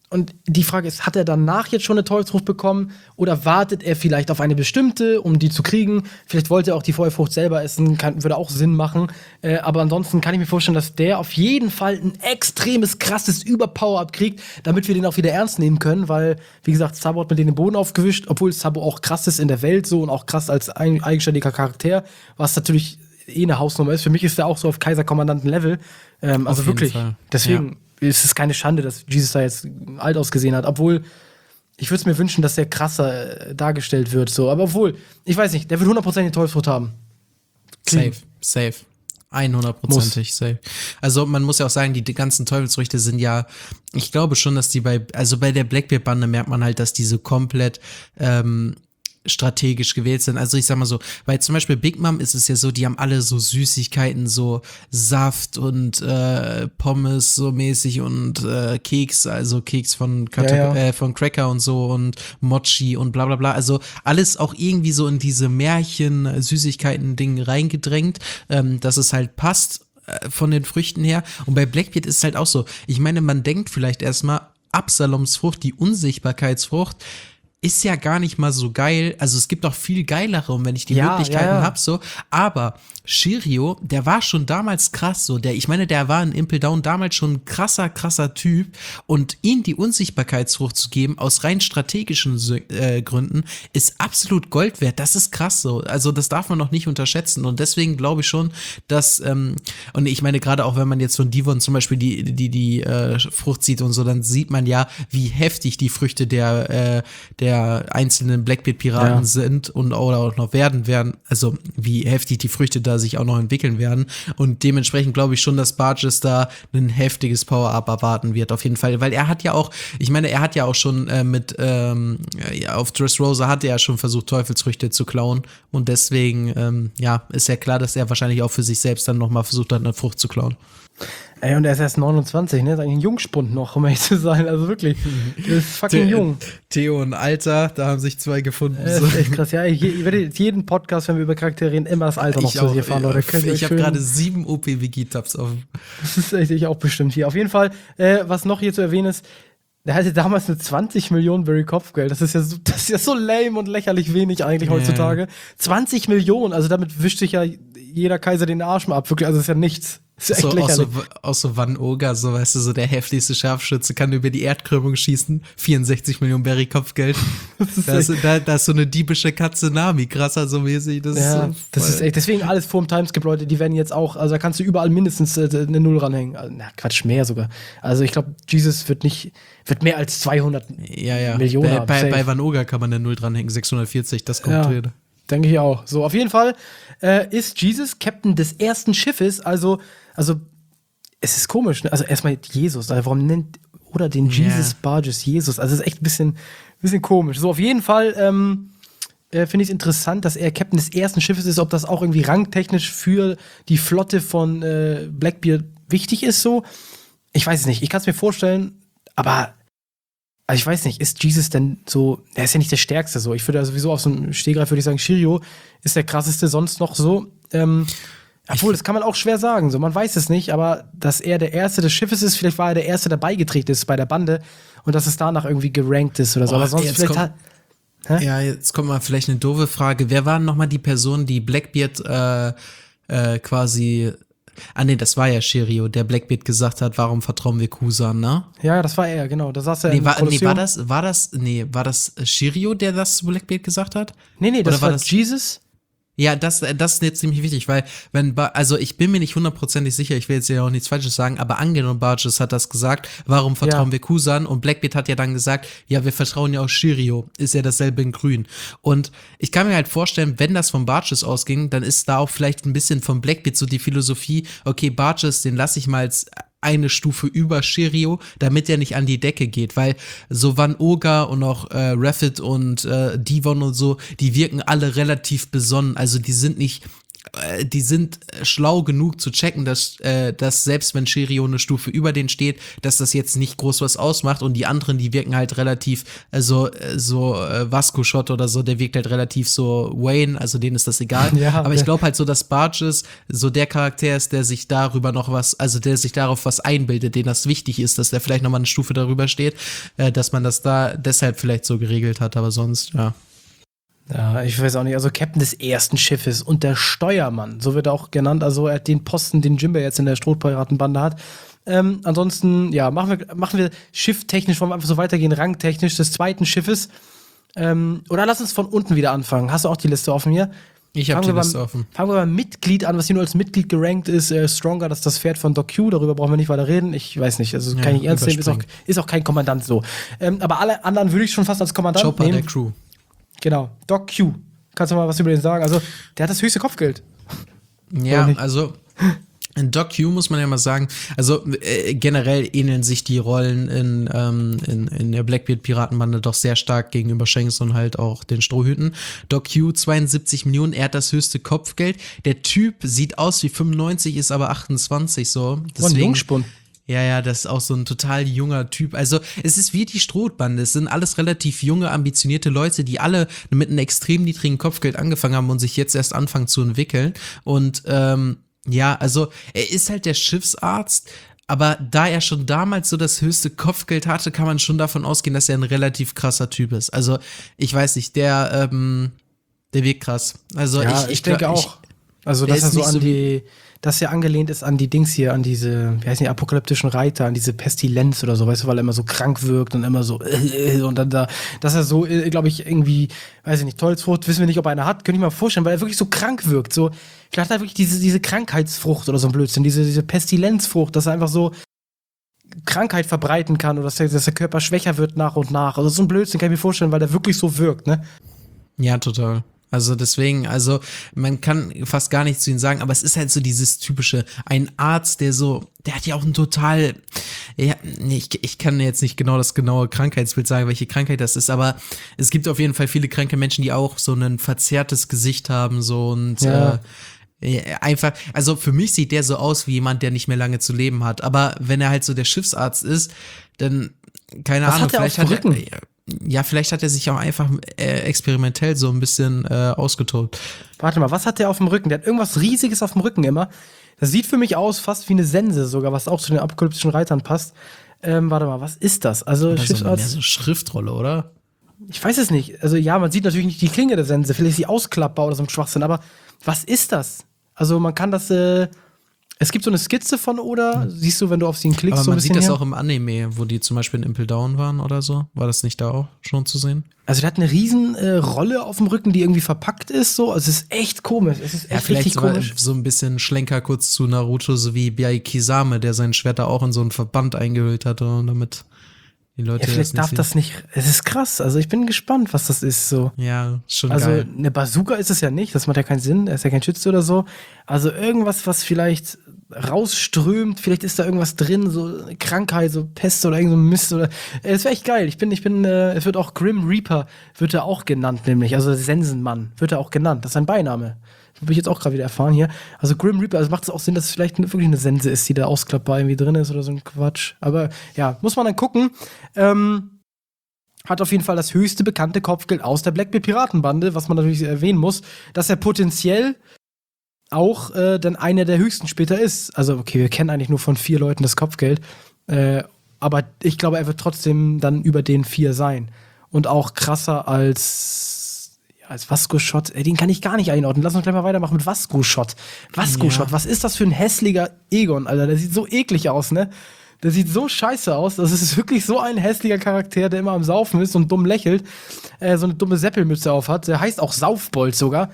Und die Frage ist, hat er danach jetzt schon eine Teufelsfrucht bekommen oder wartet er vielleicht auf eine bestimmte, um die zu kriegen? Vielleicht wollte er auch die Feuerfrucht selber essen, kann, würde auch Sinn machen. Äh, aber ansonsten kann ich mir vorstellen, dass der auf jeden Fall ein extremes, krasses Überpower-Up kriegt, damit wir den auch wieder ernst nehmen können, weil, wie gesagt, Sabo hat mit denen den Boden aufgewischt, obwohl Sabo auch krass ist in der Welt so und auch krass als ein, eigenständiger Charakter, was natürlich eh eine Hausnummer ist. Für mich ist er auch so auf Kaiserkommandanten-Level. Ähm, also wirklich. Fall. Deswegen. Ja. Es ist keine Schande, dass Jesus da jetzt alt ausgesehen hat, obwohl ich würde es mir wünschen, dass der krasser äh, dargestellt wird, so, aber obwohl, ich weiß nicht, der wird hundertprozentig die Teufelsfrucht haben. Safe, safe. hundertprozentig safe. Also man muss ja auch sagen, die, die ganzen Teufelsfrüchte sind ja, ich glaube schon, dass die bei, also bei der Blackbeard-Bande merkt man halt, dass die so komplett ähm, strategisch gewählt sind. Also ich sag mal so, bei zum Beispiel Big Mom ist es ja so, die haben alle so Süßigkeiten, so Saft und äh, Pommes so mäßig und äh, Keks, also Keks von, Kata- ja, ja. Äh, von Cracker und so und Mochi und bla bla bla. Also alles auch irgendwie so in diese Märchen-Süßigkeiten-Ding reingedrängt, ähm, dass es halt passt äh, von den Früchten her. Und bei Blackbeard ist es halt auch so, ich meine, man denkt vielleicht erstmal, Absaloms Frucht, die Unsichtbarkeitsfrucht, ist ja gar nicht mal so geil, also es gibt auch viel geilere, und wenn ich die ja, Möglichkeiten ja, ja. habe, so, aber Shiryu, der war schon damals krass, so, der, ich meine, der war in Impel Down damals schon ein krasser, krasser Typ, und ihm die Unsichtbarkeitsfrucht zu geben, aus rein strategischen äh, Gründen, ist absolut Gold wert, das ist krass, so, also das darf man noch nicht unterschätzen, und deswegen glaube ich schon, dass, ähm, und ich meine, gerade auch wenn man jetzt von Devon zum Beispiel die, die, die äh, Frucht sieht und so, dann sieht man ja, wie heftig die Früchte der, äh, der einzelnen Blackbeard-Piraten ja. sind und oder auch noch werden werden, also wie heftig die Früchte da sich auch noch entwickeln werden, und dementsprechend glaube ich schon, dass Barges da ein heftiges Power-Up erwarten wird, auf jeden Fall, weil er hat ja auch, ich meine, er hat ja auch schon äh, mit ähm, ja, auf Dressrosa hat er ja schon versucht, Teufelsfrüchte zu klauen, und deswegen ähm, ja, ist ja klar, dass er wahrscheinlich auch für sich selbst dann nochmal versucht hat, eine Frucht zu klauen. Ey, und er ist erst neunundzwanzig, ne? Ist eigentlich ein Jungspund noch, um ehrlich zu sein. Also wirklich, der ist fucking The- jung. Theo und Alter, da haben sich zwei gefunden. Das ist echt krass. Ja, ich, ich werde jetzt jeden Podcast, wenn wir über Charaktere reden, immer das Alter noch zu sich erfahren, Leute. Ich, ich habe gerade sieben O P W G-Tabs offen. Das ist echt ich auch bestimmt hier. Auf jeden Fall, äh, was noch hier zu erwähnen ist, der hatte damals eine zwanzig Millionen Barry Kopfgeld. Das ist ja so, das ist ja so lame und lächerlich wenig eigentlich yeah. heutzutage. zwanzig Millionen, also damit wischt sich ja jeder Kaiser den Arsch mal ab. Wirklich, also das ist ja nichts. Das ist echt so, lächerlich. Auch so, auch so Van Oga, so weißt du, so der heftigste Scharfschütze, kann über die Erdkrümmung schießen. vierundsechzig Millionen Barry Kopfgeld. Das ist, da, ist, da, da ist so eine diebische Katze Nami, krasser so mäßig. Das ja, ist so das ist echt, deswegen alles vorm Timeskip, Leute, die werden jetzt auch, also da kannst du überall mindestens äh, eine Null ranhängen. Also, na, Quatsch, mehr sogar. Also ich glaube, Jesus wird nicht, wird mehr als zweihundert ja, ja. Millionen bei, haben. Bei, bei Van Oga kann man eine Null dranhängen, sechshundertvierzig, das kommt ja. drin. Denke ich auch. So, auf jeden Fall äh, ist Jesus Captain des ersten Schiffes, also, also es ist komisch, ne? Also erstmal Jesus, also warum nennt, oder den Jesus yeah. Barges Jesus, also es ist echt ein bisschen, bisschen komisch. So, auf jeden Fall ähm, äh, finde ich es interessant, dass er Captain des ersten Schiffes ist, ob das auch irgendwie rangtechnisch für die Flotte von äh, Blackbeard wichtig ist, so. Ich weiß es nicht, ich kann es mir vorstellen, aber also ich weiß nicht, ist Jesus denn so, er ist ja nicht der Stärkste so. Ich würde also sowieso auf so einem Stehgreif würde ich sagen, Shiryu ist der krasseste sonst noch so. Ähm, obwohl, das kann man auch schwer sagen, so, man weiß es nicht, aber dass er der Erste des Schiffes ist, vielleicht war er der Erste, der beigetreten ist bei der Bande und dass es danach irgendwie gerankt ist oder so. Oh, aber sonst vielleicht kommt, hat, ja, jetzt kommt mal vielleicht eine doofe Frage. Wer waren nochmal die Personen, die Blackbeard äh, äh, quasi Ah nee, das war ja Shiryu, der Blackbeard gesagt hat, warum vertrauen wir Kusan, ne? Ja, das war er, genau. Da saß er nee, im war, Kolosseum. Nee, war das, war das, nee, war das Shiryu, der das zu Blackbeard gesagt hat? Nee, nee, das Oder war, war das Jesus. Ja, das, das ist jetzt ziemlich wichtig, weil, wenn, also ich bin mir nicht hundertprozentig sicher, ich will jetzt ja auch nichts Falsches sagen, aber angenommen Barges hat das gesagt, warum vertrauen ja. wir Kusan? Und Blackbeard hat ja dann gesagt, ja, wir vertrauen ja auch Shiryu, ist ja dasselbe in grün. Und ich kann mir halt vorstellen, wenn das von Barges ausging, dann ist da auch vielleicht ein bisschen von Blackbeard so die Philosophie, okay, Barges, den lasse ich mal als eine Stufe über Shiryu, damit er nicht an die Decke geht, weil so Van Oga und auch äh, Rapid und äh, Devon und so, die wirken alle relativ besonnen, also die sind nicht äh, die sind schlau genug zu checken, dass, äh, dass selbst wenn Shiryu eine Stufe über den steht, dass das jetzt nicht groß was ausmacht und die anderen, die wirken halt relativ, also äh, so äh, Vasco-Shot oder so, der wirkt halt relativ so Wayne, also denen ist das egal. Ja, aber ich ja. glaube halt so, dass Barges so der Charakter ist, der sich darüber noch was, also der sich darauf was einbildet, den das wichtig ist, dass der vielleicht noch mal eine Stufe darüber steht, äh, dass man das da deshalb vielleicht so geregelt hat, aber sonst, ja. Ja, ich weiß auch nicht, also Captain des ersten Schiffes und der Steuermann, so wird er auch genannt, also er hat den Posten, den Jinbei jetzt in der Strohpiratenbande hat. Ähm, ansonsten, ja, machen wir, machen wir schifftechnisch, wollen wir einfach so weitergehen, rangtechnisch des zweiten Schiffes. Ähm, oder lass uns von unten wieder anfangen. Hast du auch die Liste offen hier? Ich habe die wir Liste beim, offen. Fangen wir beim Mitglied an, was hier nur als Mitglied gerankt ist. Äh, Stronger, das ist das Pferd von Doc Q, darüber brauchen wir nicht weiter reden. Ich weiß nicht, also Ja, kann ich nicht ernst nehmen, ist auch, überspringen. ist auch kein Kommandant so. Ähm, aber alle anderen würde ich schon fast als Kommandant Chopper nehmen. der Crew. Genau, Doc Q. Kannst du mal was über den sagen? Also, der hat das höchste Kopfgeld. Ja, Oder nicht? also in Doc Q muss man ja mal sagen, also äh, generell ähneln sich die Rollen in, ähm, in, in der Blackbeard-Piratenbande doch sehr stark gegenüber Shanks und halt auch den Strohhüten. Doc Q zweiundsiebzig Millionen, er hat das höchste Kopfgeld. Der Typ sieht aus wie fünfundneunzig, ist aber achtundzwanzig so. Oh, ein Jungspund. Ja, ja, das ist auch so ein total junger Typ. Also es ist wie die Strohbande. Es sind alles relativ junge, ambitionierte Leute, die alle mit einem extrem niedrigen Kopfgeld angefangen haben und sich jetzt erst anfangen zu entwickeln. Und ähm, ja, also er ist halt der Schiffsarzt, aber da er schon damals so das höchste Kopfgeld hatte, kann man schon davon ausgehen, dass er ein relativ krasser Typ ist. Also ich weiß nicht, der, ähm, der wirkt krass. Also Ja, ich, ich, ich denke glaub, auch. Also, der dass er ist so nicht an so die, dass er angelehnt ist an die Dings hier, an diese, wie heißen die, apokalyptischen Reiter, an diese Pestilenz oder so, weißt du, weil er immer so krank wirkt und immer so, äh, und dann da, dass er so, äh, glaube ich, irgendwie, weiß ich nicht, Teufelsfrucht, wissen wir nicht, ob er eine hat, könnte ich mir mal vorstellen, weil er wirklich so krank wirkt, so, vielleicht hat er wirklich diese, diese Krankheitsfrucht oder so ein Blödsinn, diese, diese Pestilenzfrucht, dass er einfach so Krankheit verbreiten kann oder dass der, dass der Körper schwächer wird nach und nach, also so ein Blödsinn kann ich mir vorstellen, weil der wirklich so wirkt, ne? Ja, total. Also deswegen, also man kann fast gar nichts zu ihm sagen, aber es ist halt so dieses typische, ein Arzt, der so, der hat ja auch ein total, ja, nee, ich, ich kann jetzt nicht genau das genaue Krankheitsbild sagen, welche Krankheit das ist, aber es gibt auf jeden Fall viele kranke Menschen, die auch so ein verzerrtes Gesicht haben, so und Ja. äh, einfach, also für mich sieht der so aus wie jemand, der nicht mehr lange zu leben hat, aber wenn er halt so der Schiffsarzt ist, dann, keine Was Ahnung, hat er vielleicht auf dem hat Rücken? er, ja, vielleicht hat er sich auch einfach äh, experimentell so ein bisschen äh, ausgetobt. Warte mal, was hat der auf dem Rücken? Der hat irgendwas Riesiges auf dem Rücken immer. Das sieht für mich aus fast wie eine Sense sogar, was auch zu den apokalyptischen Reitern passt. Ähm, warte mal, was ist das? Also Oder so, mehr Schiffsarzt, so Schriftrolle, oder? ich weiß es nicht. Also ja, man sieht natürlich nicht die Klinge der Sense, vielleicht ist sie ausklappbar oder so ein Schwachsinn, aber was ist das? Also man kann das, äh, es gibt so eine Skizze von Oda, siehst du, wenn du auf sie klickst, Aber so ein man bisschen sieht das hier. auch im Anime, wo die zum Beispiel in Impel Down waren oder so. War das nicht da auch schon zu sehen? Also der hat eine riesen äh, Rolle auf dem Rücken, die irgendwie verpackt ist, so. Also es ist echt komisch. Es ist Ja, echt vielleicht richtig so, komisch. so ein bisschen Schlenker kurz zu Naruto, so wie bei Kisame, der sein Schwert da auch in so einen Verband eingehüllt hatte, und damit die Leute Ja, vielleicht darf nicht das nicht. Es ist krass. Also ich bin gespannt, was das ist, so. sehen. Ja, schon Also geil. eine Bazooka ist es ja nicht, das macht ja keinen Sinn, er ist ja kein Schütze oder so. Also irgendwas, was vielleicht rausströmt, vielleicht ist da irgendwas drin, so eine Krankheit, so Pest oder irgend so ein Mist oder. Es wäre echt geil. Ich bin, ich bin, äh, es wird auch Grim Reaper, wird er auch genannt, nämlich. Also Sensenmann wird er auch genannt. Das ist sein Beiname. Habe ich jetzt auch gerade wieder erfahren hier. Also Grim Reaper, also macht es auch Sinn, dass es vielleicht wirklich eine Sense ist, die da ausklappbar irgendwie drin ist oder so ein Quatsch. Aber ja, muss man dann gucken. Ähm. Hat auf jeden Fall das höchste bekannte Kopfgeld aus der Blackbeard Piratenbande, was man natürlich erwähnen muss, dass er potenziell auch äh, dann einer der höchsten später ist. Also, okay, wir kennen eigentlich nur von vier Leuten das Kopfgeld, äh, aber ich glaube, er wird trotzdem dann über den vier sein. Und auch krasser als, ja, als Vasco-Shot. Äh, den kann ich gar nicht einordnen. Lass uns gleich mal weitermachen mit Vasco-Shot. Vasco-Shot, Ja. was ist das für ein hässlicher Egon, Alter? Der sieht so eklig aus, ne? Der sieht so scheiße aus. Das ist wirklich so ein hässlicher Charakter, der immer am Saufen ist und dumm lächelt. Äh, so eine dumme Seppelmütze auf hat. Der heißt auch Saufbold sogar.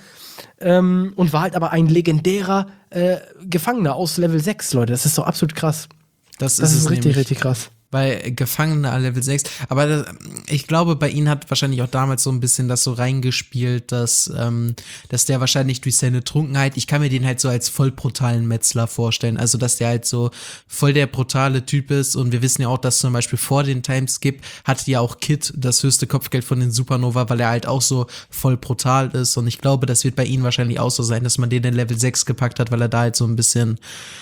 Ähm, und war halt aber ein legendärer äh, Gefangener aus Level sechs, Leute. Das ist doch absolut krass. Das, Das ist ist es richtig, nämlich. richtig krass. Weil Gefangene an Level sechs, aber das, ich glaube, bei ihnen hat wahrscheinlich auch damals so ein bisschen das so reingespielt, dass, ähm, dass der wahrscheinlich durch seine Trunkenheit, ich kann mir den halt so als voll brutalen Metzler vorstellen, also dass der halt so voll der brutale Typ ist und wir wissen ja auch, dass zum Beispiel vor den Timeskip hatte ja auch Kid das höchste Kopfgeld von den Supernova, weil er halt auch so voll brutal ist und ich glaube, das wird bei ihnen wahrscheinlich auch so sein, dass man den in Level sechs gepackt hat, weil er da halt so ein bisschen,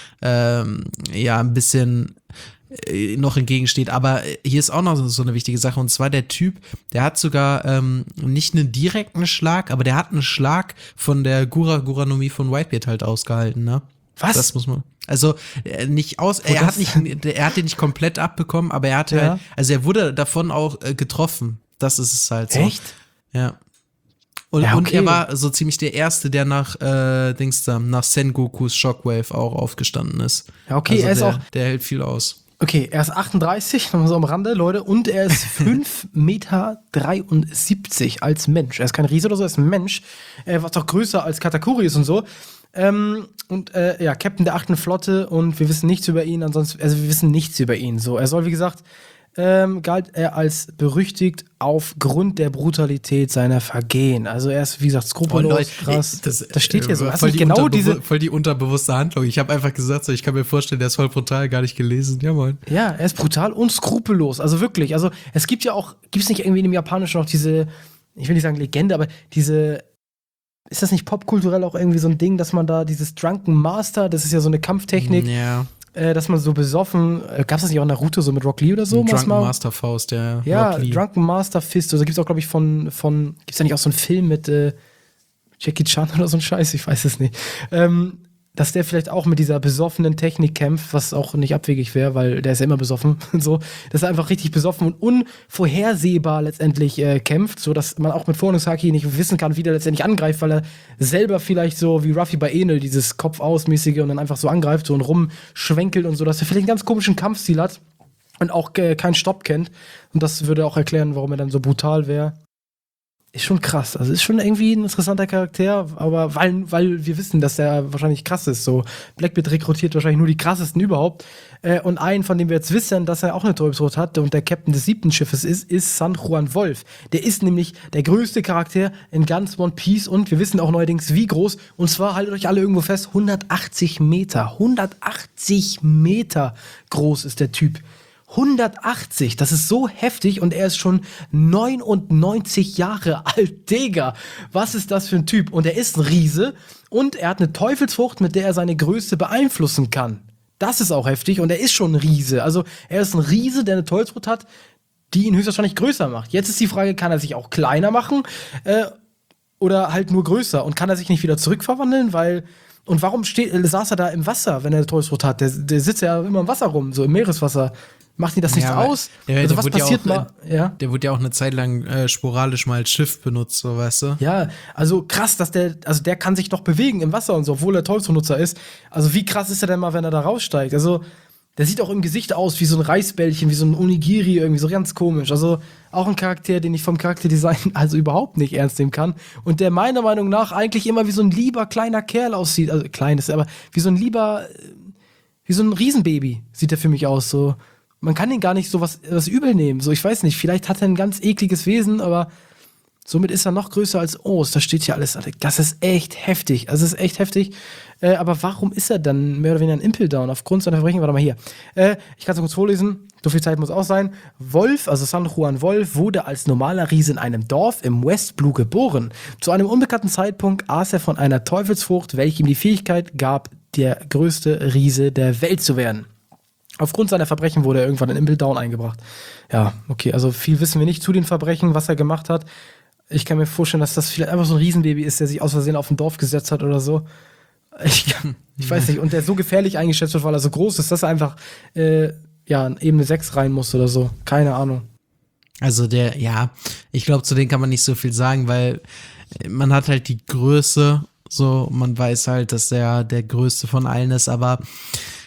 ähm, ja, ein bisschen noch entgegensteht, aber hier ist auch noch so eine wichtige Sache und zwar der Typ, der hat sogar ähm, nicht einen direkten Schlag, aber der hat einen Schlag von der Gura Guranomie von Whitebeard halt ausgehalten, ne? Was? Das muss man, also äh, nicht aus, er hat nicht, er hat den nicht komplett abbekommen, aber er hatte ja. halt, also er wurde davon auch äh, getroffen, das ist es halt so. Echt? Ja. Und, ja, okay. und er war so ziemlich der Erste, der nach äh, Dings da, nach Sengokus Shockwave auch aufgestanden ist. Ja, okay, also er ist der, auch, der hält viel aus. okay, er ist achtunddreißig, nochmal so am Rande, Leute, und er ist fünf Meter dreiundsiebzig als Mensch. Er ist kein Riese oder so, er ist ein Mensch, er war doch größer als Katakuri ist und so. Ähm, und äh, ja, Captain der achten Flotte und wir wissen nichts über ihn, ansonsten, also wir wissen nichts über ihn. So, er soll, wie gesagt, ähm, galt er als berüchtigt aufgrund der Brutalität seiner Vergehen. Also er ist, wie gesagt, skrupellos, oh, Leute, krass. Das, das steht hier so. Äh, Hast voll, nicht die genau diese, voll die unterbewusste Handlung. Ich habe einfach gesagt, so, ich kann mir vorstellen, der ist voll brutal, gar nicht gelesen. Ja, moin. Ja, er ist brutal und skrupellos. Also wirklich. Also es gibt ja auch, gibt es nicht irgendwie in dem Japanischen noch diese, ich will nicht sagen Legende, aber diese, ist das nicht popkulturell auch irgendwie so ein Ding, dass man da dieses Drunken Master, das ist ja so eine Kampftechnik, ja. äh, dass man so besoffen, äh, gab es das nicht auch in Naruto so mit Rock Lee oder so? Drunken Master Faust, ja. Ja, Drunken Master Fist. Also gibt es auch, glaube ich, von, von gibt es da nicht auch so einen Film mit äh, Jackie Chan oder so ein Scheiß? Ich weiß es nicht. Ähm, dass der vielleicht auch mit dieser besoffenen Technik kämpft, was auch nicht abwegig wäre, weil der ist ja immer besoffen. so, dass er einfach richtig besoffen und unvorhersehbar letztendlich äh, kämpft, so dass man auch mit Phonosaki nicht wissen kann, wie der letztendlich angreift, weil er selber vielleicht so wie Ruffy bei Enel dieses Kopf-aus-mäßige und dann einfach so angreift so und rumschwenkelt und so, dass er vielleicht einen ganz komischen Kampfstil hat und auch äh, keinen Stopp kennt. Und das würde auch erklären, warum er dann so brutal wäre. Ist schon krass. Also ist schon irgendwie ein interessanter Charakter, aber weil, weil wir wissen, dass er wahrscheinlich krass ist. So, Blackbeard rekrutiert wahrscheinlich nur die krassesten überhaupt. Äh, und einen, von dem wir jetzt wissen, dass er auch eine Teufelsrot hat und der Captain des siebten Schiffes ist, ist San Juan Wolf. Der ist nämlich der größte Charakter in ganz One Piece und wir wissen auch neuerdings, wie groß. Und zwar, haltet euch alle irgendwo fest, hundertachtzig Meter. hundertachtzig Meter groß ist der Typ. hundertachtzig, das ist so heftig und er ist schon neunundneunzig Jahre alt, Digga. Was ist das für ein Typ? Und er ist ein Riese und er hat eine Teufelsfrucht, mit der er seine Größe beeinflussen kann. Das ist auch heftig und er ist schon ein Riese. Also er ist ein Riese, der eine Teufelsfrucht hat, die ihn höchstwahrscheinlich größer macht. Jetzt ist die Frage, kann er sich auch kleiner machen äh, oder halt nur größer? Und kann er sich nicht wieder zurückverwandeln, weil und warum steht, saß er da im Wasser, wenn er eine Teufelsfrucht hat? Der, der sitzt ja immer im Wasser rum, so im Meereswasser. Macht ihn das nicht ja, aus? Der, also der was passiert ja auch, mal? Ja. Der wurde ja auch eine Zeit lang äh, sporadisch mal als Schiff benutzt, so weißt du? Ja, also krass, dass der, also der kann sich doch bewegen im Wasser und so, obwohl er Teufelsnutzer ist. Also wie krass ist er denn mal, wenn er da raussteigt? Also der sieht auch im Gesicht aus wie so ein Reisbällchen, wie so ein Onigiri, irgendwie so ganz komisch. Also auch ein Charakter, den ich vom Charakterdesign also überhaupt nicht ernst nehmen kann. Und der meiner Meinung nach eigentlich immer wie so ein lieber kleiner Kerl aussieht. Also klein ist er, aber wie so ein lieber, wie so ein Riesenbaby sieht er für mich aus, so. Man kann ihn gar nicht so was, was übel nehmen. So, ich weiß nicht, vielleicht hat er ein ganz ekliges Wesen, aber somit ist er noch größer als O's. Das steht hier alles. Das ist echt heftig. Also, das ist echt heftig. Äh, aber warum ist er dann mehr oder weniger ein Impel Down? Aufgrund seiner Verbrechen, warte mal hier. Äh, ich kann es kurz vorlesen. So viel Zeit muss auch sein. Wolf, also San Juan Wolf, wurde als normaler Riese in einem Dorf im West Blue geboren. Zu einem unbekannten Zeitpunkt aß er von einer Teufelsfrucht, welche ihm die Fähigkeit gab, der größte Riese der Welt zu werden. Aufgrund seiner Verbrechen wurde er irgendwann in Impel Down eingebracht. Ja, okay, also viel wissen wir nicht zu den Verbrechen, was er gemacht hat. Ich kann mir vorstellen, dass das vielleicht einfach so ein Riesenbaby ist, der sich aus Versehen auf ein Dorf gesetzt hat oder so. Ich, ich weiß nicht. Und der so gefährlich eingeschätzt wird, weil er so groß ist, dass er einfach äh, ja, in Ebene sechs rein muss oder so. Keine Ahnung. Also der, ja, ich glaube, zu denen kann man nicht so viel sagen, weil man hat halt die Größe, so, man weiß halt, dass der der Größte von allen ist, aber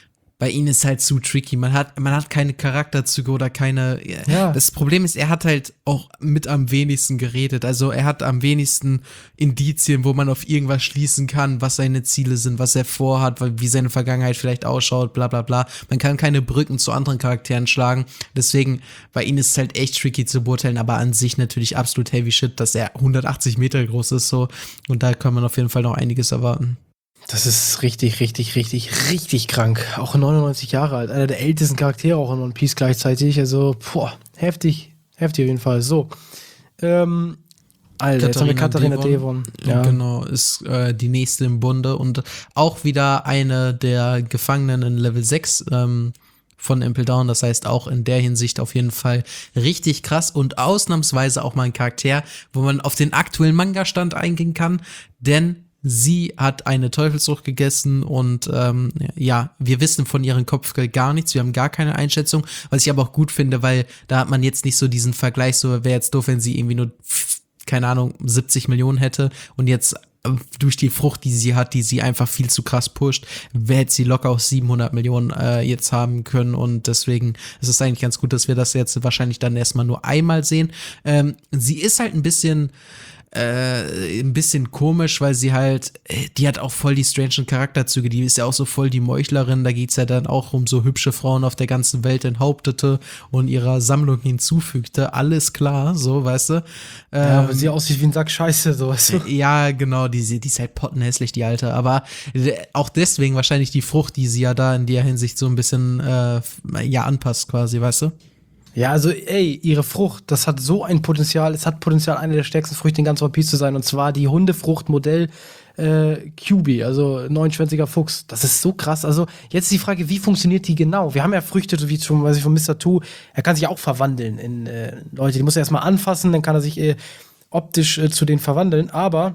bei ihm ist halt zu tricky. Man hat, man hat keine Charakterzüge oder keine. Ja. Das Problem ist, er hat halt auch mit am wenigsten geredet. Also er hat am wenigsten Indizien, wo man auf irgendwas schließen kann, was seine Ziele sind, was er vorhat, wie seine Vergangenheit vielleicht ausschaut, bla bla bla. Man kann keine Brücken zu anderen Charakteren schlagen. Deswegen, bei ihm ist es halt echt tricky zu beurteilen, aber an sich natürlich absolut heavy shit, dass er hundertachtzig Meter groß ist so. Und da kann man auf jeden Fall noch einiges erwarten. Das ist richtig, richtig, richtig, richtig krank. Auch neunundneunzig Jahre alt. Einer der ältesten Charaktere auch in One Piece gleichzeitig. Also, boah, heftig. Heftig auf jeden Fall. So. Ähm, Alter, jetzt haben wir Katharina Devon. Ja. Genau, ist äh, die nächste im Bunde und auch wieder eine der Gefangenen in Level sechs ähm, von Impel Down. Das heißt auch in der Hinsicht auf jeden Fall richtig krass und ausnahmsweise auch mal ein Charakter, wo man auf den aktuellen Manga-Stand eingehen kann, denn sie hat eine Teufelsfrucht gegessen und ähm, ja, wir wissen von ihrem Kopf gar nichts, wir haben gar keine Einschätzung, was ich aber auch gut finde, weil da hat man jetzt nicht so diesen Vergleich, so wäre jetzt doof, wenn sie irgendwie nur, keine Ahnung, siebzig Millionen hätte und jetzt durch die Frucht, die sie hat, die sie einfach viel zu krass pusht, hätte sie locker auch siebenhundert Millionen äh, jetzt haben können und deswegen ist es eigentlich ganz gut, dass wir das jetzt wahrscheinlich dann erstmal nur einmal sehen. Ähm, sie ist halt ein bisschen Äh, ein bisschen komisch, weil sie halt, die hat auch voll die strangen Charakterzüge, die ist ja auch so voll die Meuchlerin, da geht's ja dann auch um so hübsche Frauen auf der ganzen Welt enthauptete und ihrer Sammlung hinzufügte, alles klar, so, weißt du. Ähm, ja, aber sie aussieht wie ein Sack Scheiße, so, weißt du. Ja, genau, die, die ist halt pottenhässlich, die Alte, aber auch deswegen wahrscheinlich die Frucht, die sie ja da in der Hinsicht so ein bisschen, äh, ja, anpasst quasi, weißt du. Ja, also ey, ihre Frucht, das hat so ein Potenzial, es hat Potenzial, eine der stärksten Früchte in ganz One Piece zu sein, und zwar die Hundefrucht Modell äh, Q B, also neunschwänziger Fuchs. Das ist so krass. Also jetzt ist die Frage, wie funktioniert die genau? Wir haben ja Früchte, so wie zum Beispiel von Mister Two, er kann sich auch verwandeln in äh, Leute, die muss er erstmal anfassen, dann kann er sich äh, optisch äh, zu denen verwandeln, aber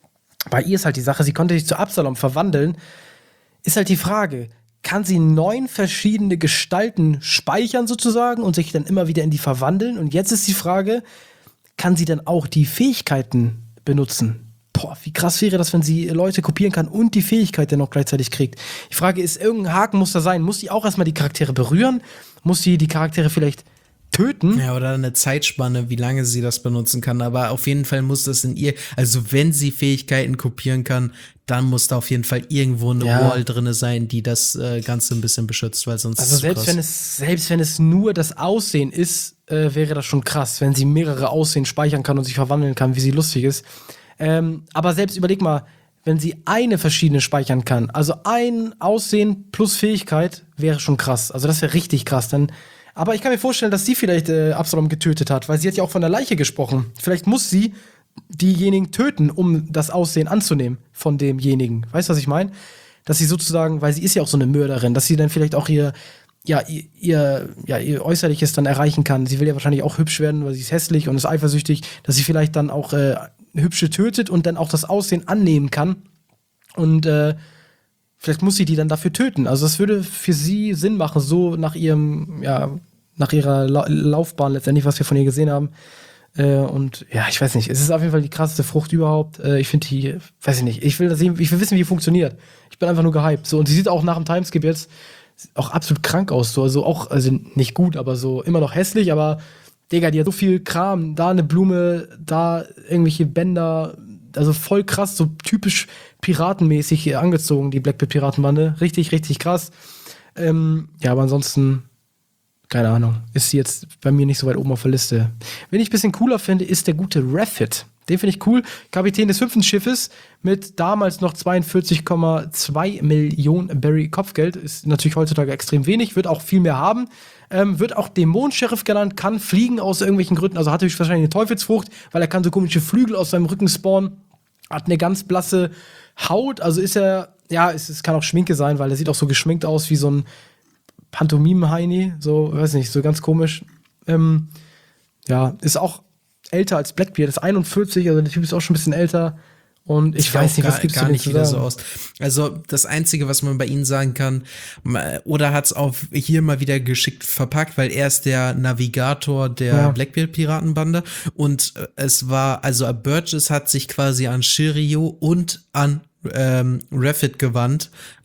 bei ihr ist halt die Sache, sie konnte sich zu Absalom verwandeln, ist halt die Frage, kann sie neun verschiedene Gestalten speichern sozusagen und sich dann immer wieder in die verwandeln? Und jetzt ist die Frage, kann sie dann auch die Fähigkeiten benutzen? Boah, wie krass wäre das, wenn sie Leute kopieren kann und die Fähigkeit dann noch gleichzeitig kriegt? Die Frage ist, irgendein Haken muss da sein. Muss sie auch erstmal die Charaktere berühren? Muss sie die Charaktere vielleicht töten? Ja, oder eine Zeitspanne, wie lange sie das benutzen kann. Aber auf jeden Fall muss das in ihr, also wenn sie Fähigkeiten kopieren kann, dann muss da auf jeden Fall irgendwo eine Ja. Wall drin sein, die das äh, Ganze ein bisschen beschützt, weil sonst Also ist es selbst krass. wenn es, selbst wenn es nur das Aussehen ist, äh, wäre das schon krass, wenn sie mehrere Aussehen speichern kann und sich verwandeln kann, wie sie lustig ist. Ähm, aber selbst überleg mal, wenn sie eine verschiedene speichern kann, also ein Aussehen plus Fähigkeit, wäre schon krass. Also das wäre richtig krass. Dann, aber ich kann mir vorstellen, dass sie vielleicht äh, Absalom getötet hat, weil sie hat ja auch von der Leiche gesprochen. Vielleicht muss sie diejenigen töten, um das Aussehen anzunehmen von demjenigen. Weißt du, was ich meine? Dass sie sozusagen, weil sie ist ja auch so eine Mörderin, dass sie dann vielleicht auch ihr, ja, ihr, ihr, ja, ihr Äußerliches dann erreichen kann. Sie will ja wahrscheinlich auch hübsch werden, weil sie ist hässlich und ist eifersüchtig, dass sie vielleicht dann auch äh, Hübsche tötet und dann auch das Aussehen annehmen kann. Und äh, vielleicht muss sie die dann dafür töten. Also das würde für sie Sinn machen, so nach ihrem, ja, nach ihrer La- Laufbahn letztendlich, was wir von ihr gesehen haben. Äh, und ja, ich weiß nicht, es ist auf jeden Fall die krasseste Frucht überhaupt. Äh, ich finde die, weiß ich nicht, ich will, das sehen, ich will wissen, wie die funktioniert. Ich bin einfach nur gehypt. So, und sie sieht auch nach dem Timeskip jetzt auch absolut krank aus. So, also auch, also nicht gut, aber so immer noch hässlich, aber Digga, die hat so viel Kram. Da eine Blume, da irgendwelche Bänder. Also voll krass, so typisch piratenmäßig hier angezogen, die Blackbeard-Piratenbande. Richtig, richtig krass. Ähm, ja, aber ansonsten, keine Ahnung, ist sie jetzt bei mir nicht so weit oben auf der Liste. Wen ich ein bisschen cooler finde, ist der gute Refit. Den finde ich cool. Kapitän des fünften Schiffes mit damals noch zweiundvierzig Komma zwei Millionen Berry Kopfgeld. Ist natürlich heutzutage extrem wenig, wird auch viel mehr haben. Ähm, wird auch Dämonensheriff genannt, kann fliegen aus irgendwelchen Gründen. Also hat wahrscheinlich eine Teufelsfrucht, weil er kann so komische Flügel aus seinem Rücken spawnen. Hat eine ganz blasse Haut. Also ist er, ja, es, es kann auch Schminke sein, weil er sieht auch so geschminkt aus wie so ein Pantomime-Heini, so, weiß nicht, so ganz komisch. Ähm, ja, ist auch älter als Blackbeard, ist einundvierzig, also der Typ ist auch schon ein bisschen älter. Und ich Sieht weiß auch nicht, was gar, gibt's gar zu nicht dem wieder zu so sagen? aus. Also das Einzige, was man bei ihnen sagen kann, ma- oder hat es auch hier mal wieder geschickt verpackt, weil er ist der Navigator der Ja. Blackbeard-Piratenbande und äh, es war, also Burgess hat sich quasi an Shiryu und an ähm, Refit gewandt,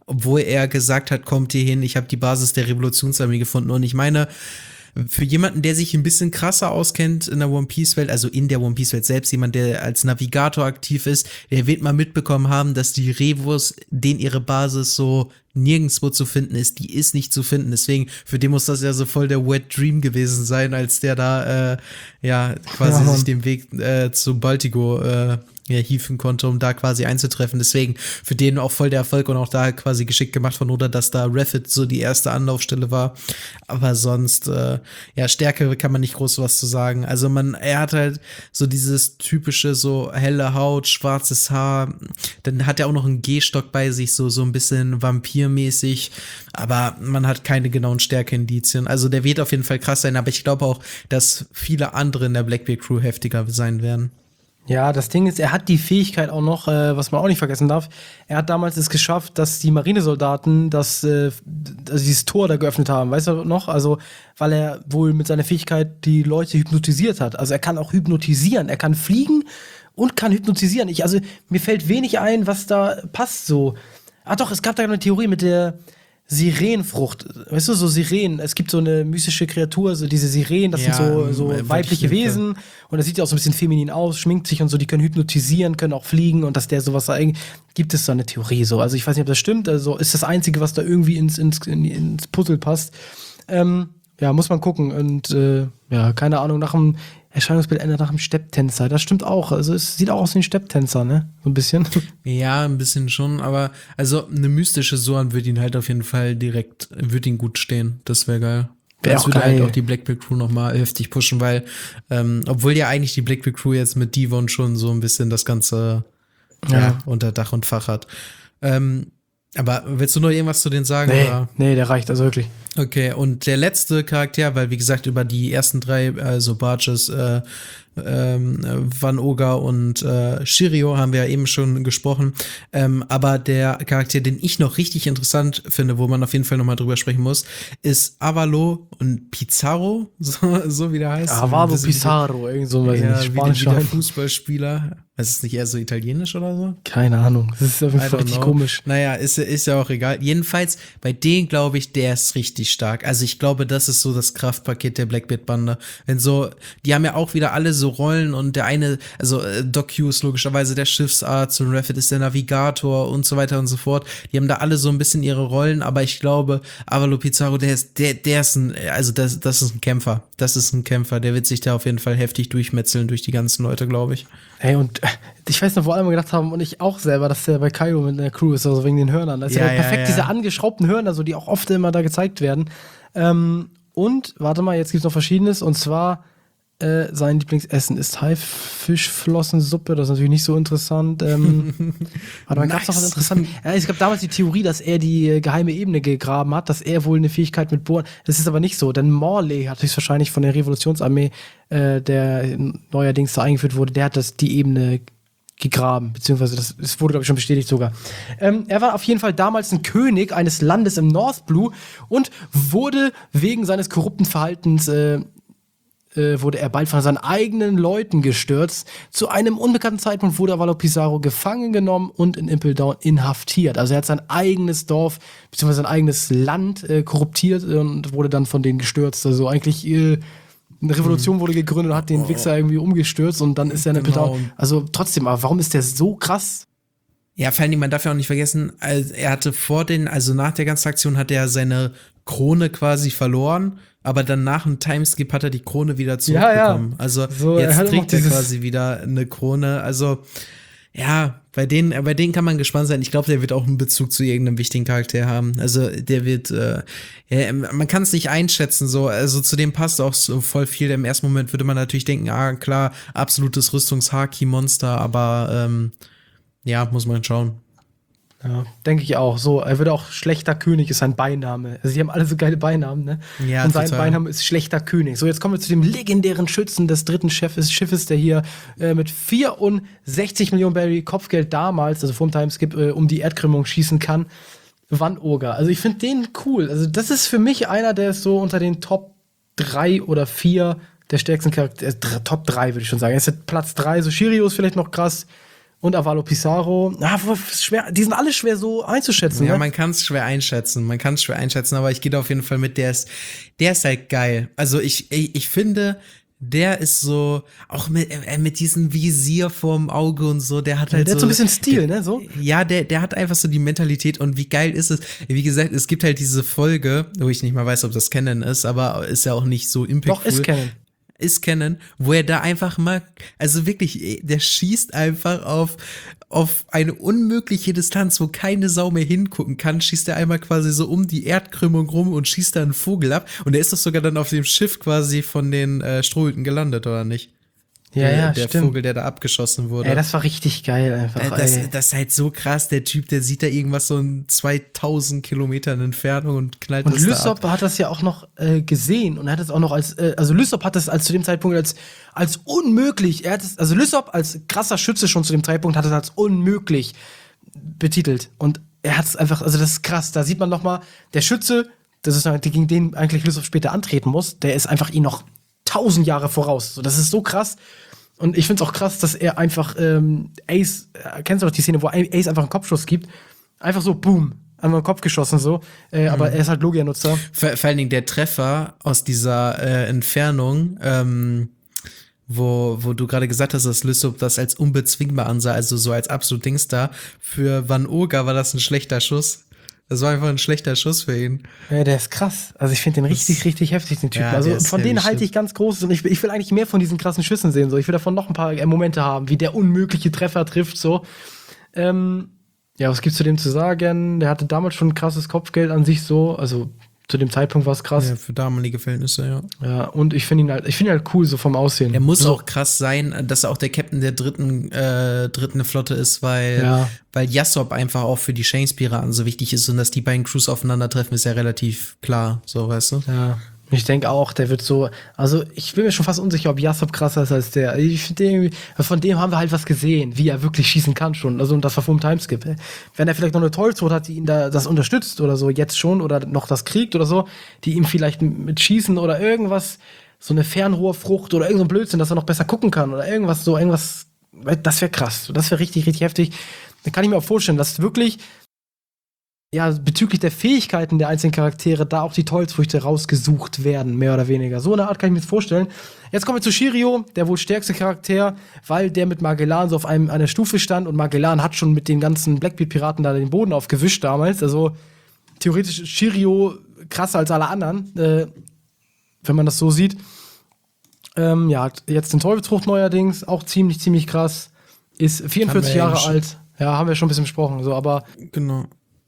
obwohl er gesagt hat, kommt hier hin, ich habe die Basis der Revolutionsarmee gefunden. Und ich meine, für jemanden, der sich ein bisschen krasser auskennt in der One Piece Welt, also in der One Piece Welt selbst, jemand, der als Navigator aktiv ist, der wird mal mitbekommen haben, dass die Revos, denen ihre Basis so nirgendwo zu finden ist, die ist nicht zu finden. Deswegen, für den muss das ja so voll der Wet Dream gewesen sein, als der da, äh, ja, quasi ja, sich den Weg äh, zu Baltigo äh, ja, hieven konnte, um da quasi einzutreffen. Deswegen für den auch voll der Erfolg und auch da quasi geschickt gemacht von Oda, dass da Rapid so die erste Anlaufstelle war. Aber sonst, äh, ja, Stärke kann man nicht groß was zu sagen. Also man, er hat halt so dieses typische, so helle Haut, schwarzes Haar. Dann hat er auch noch einen Gehstock bei sich, so, so ein bisschen vampirmäßig. Aber man hat keine genauen Stärkeindizien. Also der wird auf jeden Fall krass sein, aber ich glaube auch, dass viele andere in der Blackbeard Crew heftiger sein werden. Ja, das Ding ist, er hat die Fähigkeit auch noch, äh, was man auch nicht vergessen darf, er hat damals es geschafft, dass die Marinesoldaten das, äh, also dieses Tor da geöffnet haben, weißt du noch? Also, weil er wohl mit seiner Fähigkeit die Leute hypnotisiert hat. Also er kann auch hypnotisieren, er kann fliegen und kann hypnotisieren. Ich, also mir fällt wenig ein, was da passt so. Ah doch, es gab da eine Theorie mit der Sirenenfrucht, weißt du, so Sirenen. Es gibt so eine mystische Kreatur, so diese Sirenen, das Ja, sind so, so äh, weibliche wirklich, Wesen. Und das sieht ja auch so ein bisschen feminin aus, schminkt sich und so, die können hypnotisieren, können auch fliegen und dass der sowas eigentlich, gibt es so eine Theorie so. Also ich weiß nicht, ob das stimmt, also ist das Einzige, was da irgendwie ins, ins, ins Puzzle passt. Ähm, ja, muss man gucken. Und äh, ja, keine Ahnung, nach dem Erscheinungsbild ändert nach dem Stepptänzer. Das stimmt auch. Also es sieht auch aus wie ein Stepptänzer, ne? So ein bisschen. Ja, ein bisschen schon, aber also eine mystische Soan würde ihn halt auf jeden Fall direkt, würde ihn gut stehen. Das wäre geil. Wär Das auch würde geil. halt auch die Blackbeard Crew nochmal heftig pushen, weil, ähm, obwohl ja eigentlich die Blackbeard Crew jetzt mit Devon schon so ein bisschen das Ganze ja. Ja, unter Dach und Fach hat. Ähm, aber willst du noch irgendwas zu denen sagen? Nee, oder? nee, der reicht, also wirklich. Okay, und der letzte Charakter, weil wie gesagt über die ersten drei, also Barges, äh, ähm, Van Oga und äh, Shiryu haben wir ja eben schon gesprochen. Ähm, aber der Charakter, den ich noch richtig interessant finde, wo man auf jeden Fall noch mal drüber sprechen muss, ist Avalo und Pizarro, so, so wie der heißt. Avalo Pizarro, irgend so, weiß ich ja, nicht, Spanisch. wie der Fußballspieler. Ist es nicht eher so italienisch oder so? Keine Ahnung. Das ist auf jeden I Fall don't richtig know. komisch. Naja, ist, ist ja auch egal. Jedenfalls, bei denen glaube ich, der ist richtig stark. Also ich glaube, das ist so das Kraftpaket der Blackbeard-Bande. Wenn so, die haben ja auch wieder alle so Rollen und der eine, also äh, Doc Q ist logischerweise der Schiffsarzt und Rapid ist der Navigator und so weiter und so fort. Die haben da alle so ein bisschen ihre Rollen, aber ich glaube, Avalo Pizarro, der ist, der, der ist ein, also das, das ist ein Kämpfer. Das ist ein Kämpfer. Der wird sich da auf jeden Fall heftig durchmetzeln durch die ganzen Leute, glaube ich. Ey, und äh, ich weiß noch, wo alle mal gedacht haben, und ich auch selber, dass der bei Kaido mit der Crew ist, also wegen den Hörnern. Das ist ja, Ja, ja ja, perfekt, ja. diese angeschraubten Hörner, so, die auch oft immer da gezeigt werden. Ähm, und, warte mal, jetzt gibt's noch Verschiedenes, und zwar äh, sein Lieblingsessen ist Haifischflossensuppe, das ist natürlich nicht so interessant. Ähm, warte mal, gab's noch was Nice. Interessantes? Ja, es gab damals die Theorie, dass er die äh, geheime Ebene gegraben hat, dass er wohl eine Fähigkeit mit Bohren, das ist aber nicht so, denn Morley hat höchstwahrscheinlich von der Revolutionsarmee, äh, der neuerdings da eingeführt wurde, der hat das die Ebene gegraben, beziehungsweise das, das wurde, glaube ich, schon bestätigt sogar. Ähm, er war auf jeden Fall damals ein König eines Landes im North Blue und wurde wegen seines korrupten Verhaltens äh, äh, wurde er bald von seinen eigenen Leuten gestürzt. Zu einem unbekannten Zeitpunkt wurde Avalo Pizarro gefangen genommen und in Impel Down inhaftiert. Also er hat sein eigenes Dorf, beziehungsweise sein eigenes Land äh, korruptiert und wurde dann von denen gestürzt. Also eigentlich äh, eine Revolution wurde gegründet und hat den Wichser irgendwie umgestürzt und dann ist er in Impel Genau. Down. Also trotzdem, aber warum ist der so krass? Ja, vor allem, man darf ja auch nicht vergessen, also er hatte vor den, also nach der ganzen Aktion hat er seine Krone quasi verloren, aber dann nach dem Timeskip hat er die Krone wieder Ja, ja. zurückbekommen. Also So, er jetzt hat immer trägt er dieses- quasi wieder eine Krone. Also ja, bei denen, bei denen kann man gespannt sein. Ich glaube, der wird auch einen Bezug zu irgendeinem wichtigen Charakter haben. Also der wird, äh, ja, man kann es nicht einschätzen. So, also zu dem passt auch so voll viel. Im ersten Moment würde man natürlich denken, ah klar, absolutes Rüstungs-Haki-Monster, aber ähm, ja, muss man schauen. Ja, denke ich auch. So, er wird auch schlechter König, ist sein Beiname. Also die haben alle so geile Beinamen, ne? Ja, und sein total. Beiname ist schlechter König. So, jetzt kommen wir zu dem legendären Schützen des dritten Chefs, Schiffes, der hier äh, mit vierundsechzig Millionen Barry Kopfgeld damals, also vor dem Timeskip, äh, um die Erdkrümmung schießen kann. Van Oga. Also ich finde den cool. Also das ist für mich einer, der ist so unter den Top drei oder vier der stärksten Charaktere, äh, Top drei würde ich schon sagen. Er ist jetzt Platz drei, so Shiryu ist vielleicht noch krass. und Avalo Pizarro. Ah, schwer, die sind alle schwer so einzuschätzen. Ja, ne? man kann es schwer einschätzen. Man kann es schwer einschätzen, aber ich gehe da auf jeden Fall mit, der ist, der ist halt geil. Also ich, ich, ich finde, der ist so, auch mit, äh, mit diesem Visier vorm Auge und so, der hat halt der so. hat so ein bisschen Stil, der, ne? So? Ja, der, der hat einfach so die Mentalität und wie geil ist es. Wie gesagt, es gibt halt diese Folge, wo ich nicht mal weiß, ob das Canon ist, aber ist ja auch nicht so impactful. Doch, ist Canon. Ist Canon, wo er da einfach mal, also wirklich, der schießt einfach auf, auf eine unmögliche Distanz, wo keine Sau mehr hingucken kann, schießt er einmal quasi so um die Erdkrümmung rum und schießt da einen Vogel ab. Und der ist doch sogar dann auf dem Schiff quasi von den äh, Strohhüten gelandet, oder nicht? Ja, der, ja, der stimmt. Vogel, der da abgeschossen wurde. Ey, das war richtig geil einfach. Äh, das, ey. das ist halt so krass, der Typ, der sieht da irgendwas so in zweitausend Kilometern Entfernung und knallt Und das da Lysop ab. hat das ja auch noch äh, gesehen und er hat es auch noch als, äh, also Lysop hat das als zu dem Zeitpunkt als, als unmöglich, er hat es, also Lysop als krasser Schütze schon zu dem Zeitpunkt hat es als unmöglich betitelt. Und er hat es einfach, also das ist krass, da sieht man noch mal, der Schütze, das ist gegen den eigentlich Lysop später antreten muss, der ist einfach ihn noch tausend Jahre voraus. So, das ist so krass. Und ich find's auch krass, dass er einfach ähm, Ace, äh, kennst du doch die Szene, wo Ace einfach einen Kopfschuss gibt? Einfach so, boom, einmal den Kopf geschossen so. Äh, mhm. Aber er ist halt Logia-Nutzer. Vor, vor allen Dingen der Treffer aus dieser äh, Entfernung, ähm, wo, wo du gerade gesagt hast, dass Lysop das als unbezwingbar ansah, also so als absolut Dings da. Für Van Oga war das ein schlechter Schuss. Das war einfach ein schlechter Schuss für ihn. Ja, der ist krass. Also ich finde den richtig, richtig heftig, den Typen. Ja, also ist von denen halte ich ganz groß. Und ich, ich will eigentlich mehr von diesen krassen Schüssen sehen. So. Ich will davon noch ein paar Momente haben, wie der unmögliche Treffer trifft. So. Ähm, ja, was gibt's zu dem zu sagen? Der hatte damals schon ein krasses Kopfgeld an sich so. Also zu dem Zeitpunkt war es krass. Ja, für damalige Verhältnisse, ja. Ja, und ich finde ihn halt, ich finde ihn halt cool, so vom Aussehen. Er muss so. auch krass sein, dass er auch der Captain der dritten, äh, dritten Flotte ist, weil, ja. weil Yasopp einfach auch für die Shanks-Piraten so wichtig ist und dass die beiden Crews aufeinandertreffen, ist ja relativ klar, so, weißt du? Ja. Ich denke auch, der wird so, also ich bin mir schon fast unsicher, ob Yasopp krasser ist als der. Ich finde irgendwie, von dem haben wir halt was gesehen, wie er wirklich schießen kann schon. Also und das war vor dem Timeskip. Wenn er vielleicht noch eine Tollzone hat, die ihn da das unterstützt oder so, jetzt schon, oder noch das kriegt oder so, die ihm vielleicht mit Schießen oder irgendwas, so eine Fernrohrfrucht oder irgend so ein Blödsinn, dass er noch besser gucken kann oder irgendwas so, irgendwas, das wäre krass. Das wäre richtig, richtig heftig. Dann kann ich mir auch vorstellen, dass wirklich ja, bezüglich der Fähigkeiten der einzelnen Charaktere da auch die Tollfrüchte rausgesucht werden, mehr oder weniger. So eine Art kann ich mir das vorstellen. Jetzt kommen wir zu Shiryu, der wohl stärkste Charakter, weil der mit Magellan so auf einem, einer Stufe stand und Magellan hat schon mit den ganzen Blackbeard-Piraten da den Boden aufgewischt damals. Also theoretisch ist Shiryu krasser als alle anderen, äh, wenn man das so sieht. Ähm, ja, hat jetzt den Teufelsfrucht neuerdings, auch ziemlich, ziemlich krass. Ist vierundvierzig Jahre alt. Ja, haben wir schon ein bisschen besprochen, so, aber genau.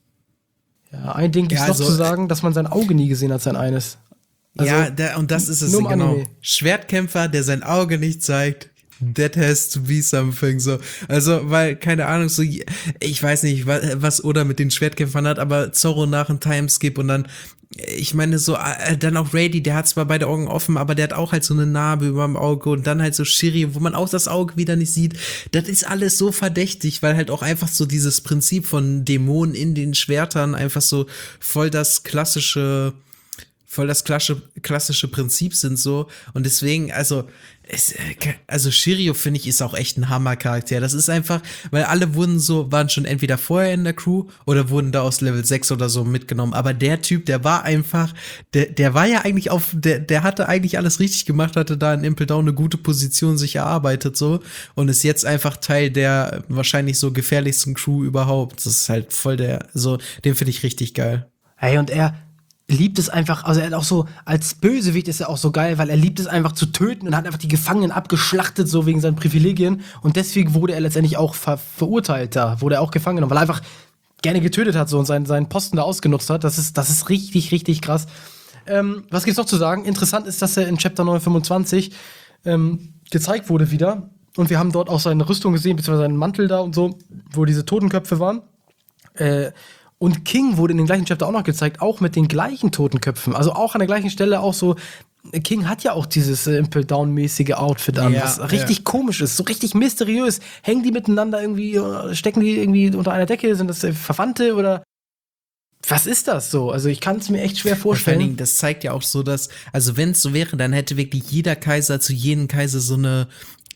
Ja, ein Ding gibt's ja, noch also, zu sagen, dass man sein Auge nie gesehen hat, sein eines. Also, ja, der, und das ist es, nur im genau. Anime. Schwertkämpfer, der sein Auge nicht zeigt, that has to be something, so. Also, weil, keine Ahnung, so, ich weiß nicht, was Oda mit den Schwertkämpfern hat, aber Zorro nach einem Timeskip und dann, ich meine, so, dann auch Rady, der hat zwar beide Augen offen, aber der hat auch halt so eine Narbe über dem Auge und dann halt so Shiryu, wo man auch das Auge wieder nicht sieht. Das ist alles so verdächtig, weil halt auch einfach so dieses Prinzip von Dämonen in den Schwertern einfach so voll das klassische, voll das klassische, klassische Prinzip sind so. Und deswegen, also, es, also Shiryu, finde ich, ist auch echt ein Hammer-Charakter. Das ist einfach, weil alle wurden so, waren schon entweder vorher in der Crew oder wurden da aus Level sechs oder so mitgenommen. Aber der Typ, der war einfach, der, der war ja eigentlich auf, der, der hatte eigentlich alles richtig gemacht, hatte da in Impel Down eine gute Position sich erarbeitet so und ist jetzt einfach Teil der wahrscheinlich so gefährlichsten Crew überhaupt. Das ist halt voll der, so, den finde ich richtig geil. Hey, und er liebt es einfach, also er hat auch so, als Bösewicht ist er auch so geil, weil er liebt es einfach zu töten und hat einfach die Gefangenen abgeschlachtet, so wegen seinen Privilegien. Und deswegen wurde er letztendlich auch ver verurteilt da, wurde er auch gefangen genommen, weil er einfach gerne getötet hat so und seinen, seinen Posten da ausgenutzt hat. Das ist, das ist richtig, richtig krass. Ähm, was gibt's noch zu sagen? Interessant ist, dass er in Chapter neunhundertfünfundzwanzig ähm, gezeigt wurde wieder. Und wir haben dort auch seine Rüstung gesehen, beziehungsweise seinen Mantel da und so, wo diese Totenköpfe waren. Äh, Und King wurde in dem gleichen Chapter auch noch gezeigt, auch mit den gleichen Totenköpfen. Also auch an der gleichen Stelle auch so, King hat ja auch dieses äh, Impel Down-mäßige Outfit an, ja, was richtig ja. komisch ist, so richtig mysteriös. Hängen die miteinander irgendwie, stecken die irgendwie unter einer Decke, sind das äh, Verwandte oder was ist das so? Also ich kann es mir echt schwer vorstellen. Vor allen Dingen, das zeigt ja auch so, dass, also wenn es so wäre, dann hätte wirklich jeder Kaiser zu jedem Kaiser so eine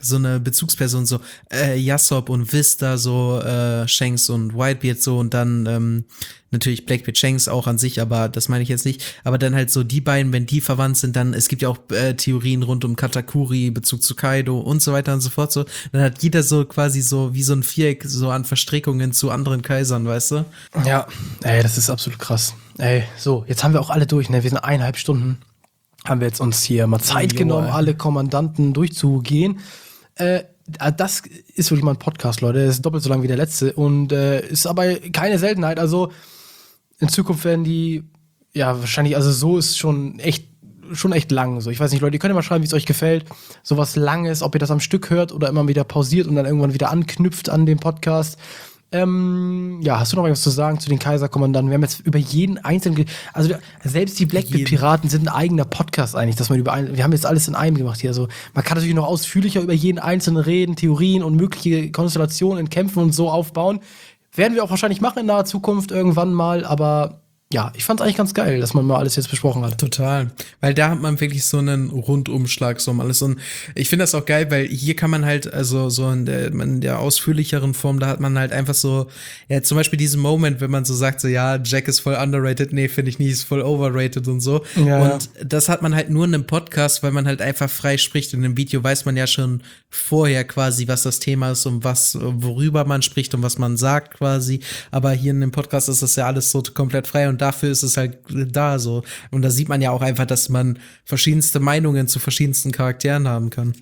so eine Bezugsperson, so äh, Yasop und Vista, so äh, Shanks und Whitebeard so und dann ähm, natürlich Blackbeard Shanks auch an sich, aber das meine ich jetzt nicht. Aber dann halt so die beiden, wenn die verwandt sind, dann, es gibt ja auch äh, Theorien rund um Katakuri, Bezug zu Kaido und so weiter und so fort. So, dann hat jeder so quasi so wie so ein Viereck so an Verstrickungen zu anderen Kaisern, weißt du? Ja, ey, das ist absolut krass. Ey, so, jetzt haben wir auch alle durch, ne? Wir sind eineinhalb Stunden, haben wir jetzt uns hier mal Zeit Jo, genommen, ey. alle Kommandanten durchzugehen. Äh, das ist wirklich mal ein Podcast, Leute. Das ist doppelt so lang wie der letzte und äh, ist aber keine Seltenheit. Also in Zukunft werden die, ja, wahrscheinlich, also so ist schon echt, schon echt lang. So, ich weiß nicht, Leute, ihr könnt ja mal schreiben, wie es euch gefällt. Sowas Langes, ob ihr das am Stück hört oder immer wieder pausiert und dann irgendwann wieder anknüpft an den Podcast. Ähm, ja, hast du noch was zu sagen zu den Kaiserkommandanten? Wir haben jetzt über jeden einzelnen, ge- also selbst die Blackbeard-Piraten sind ein eigener Podcast eigentlich, dass man über ein, wir haben jetzt alles in einem gemacht hier. Also man kann natürlich noch ausführlicher über jeden einzelnen reden, Theorien und mögliche Konstellationen in Kämpfen und so aufbauen. Werden wir auch wahrscheinlich machen in naher Zukunft irgendwann mal, aber ja, ich fand's eigentlich ganz geil, dass man mal alles jetzt besprochen hat. Total. Weil da hat man wirklich so einen Rundumschlag so um alles. Und ich finde das auch geil, weil hier kann man halt, also so in der, in der ausführlicheren Form, da hat man halt einfach so, ja, zum Beispiel diesen Moment, wenn man so sagt, so, ja, Jack ist voll underrated, nee, finde ich nicht, ist voll overrated und so. Ja, und das hat man halt nur in einem Podcast, weil man halt einfach frei spricht. In einem Video weiß man ja schon vorher quasi, was das Thema ist und was, worüber man spricht und was man sagt quasi. Aber hier in dem Podcast ist das ja alles so komplett frei und dafür ist es halt da so. Und da sieht man ja auch einfach, dass man verschiedenste Meinungen zu verschiedensten Charakteren haben kann.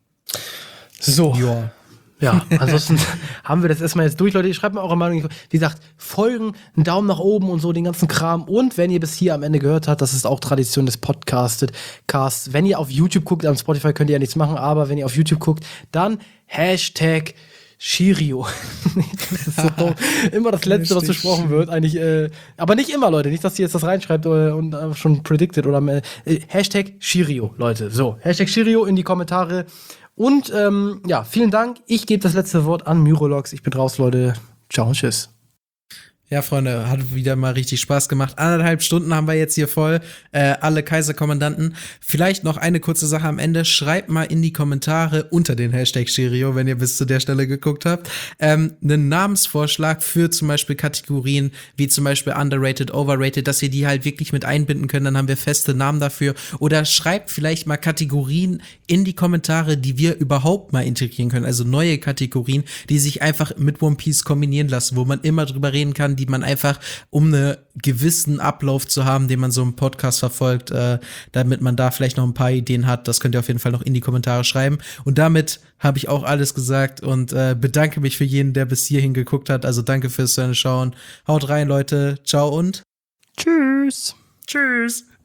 so. Ja. Ja, ansonsten haben wir das erstmal jetzt durch, Leute. Schreibt mir eure Meinung. Wie gesagt, Folgen, einen Daumen nach oben und so, den ganzen Kram. Und wenn ihr bis hier am Ende gehört habt, das ist auch Tradition des Podcastet. Cast. Wenn ihr auf YouTube guckt, am Spotify könnt ihr ja nichts machen, aber wenn ihr auf YouTube guckt, dann Hashtag Shirio. Das ist so doof. Immer das Letzte, was besprochen wird. Eigentlich, äh, aber nicht immer, Leute. Nicht, dass ihr jetzt das reinschreibt oder, und äh, schon predicted oder äh, Hashtag Shirio, Leute. So, Hashtag Shirio in die Kommentare. Und ähm, ja, vielen Dank. Ich gebe das letzte Wort an Myrolox. Ich bin raus, Leute. Ciao und tschüss. Ja, Freunde, hat wieder mal richtig Spaß gemacht. Anderthalb Stunden haben wir jetzt hier voll. Äh, alle Kaiserkommandanten. Vielleicht noch eine kurze Sache am Ende. Schreibt mal in die Kommentare unter den Hashtag Shirio, wenn ihr bis zu der Stelle geguckt habt, ähm, einen Namensvorschlag für zum Beispiel Kategorien wie zum Beispiel underrated, overrated, dass wir die halt wirklich mit einbinden können. Dann haben wir feste Namen dafür. Oder schreibt vielleicht mal Kategorien in die Kommentare, die wir überhaupt mal integrieren können. Also neue Kategorien, die sich einfach mit One Piece kombinieren lassen, wo man immer drüber reden kann, die man einfach, um einen gewissen Ablauf zu haben, den man so im Podcast verfolgt, äh, damit man da vielleicht noch ein paar Ideen hat. Das könnt ihr auf jeden Fall noch in die Kommentare schreiben. Und damit habe ich auch alles gesagt und äh, bedanke mich für jeden, der bis hierhin geguckt hat. Also danke fürs Schauen. Haut rein, Leute. Ciao und Tschüss. tschüss.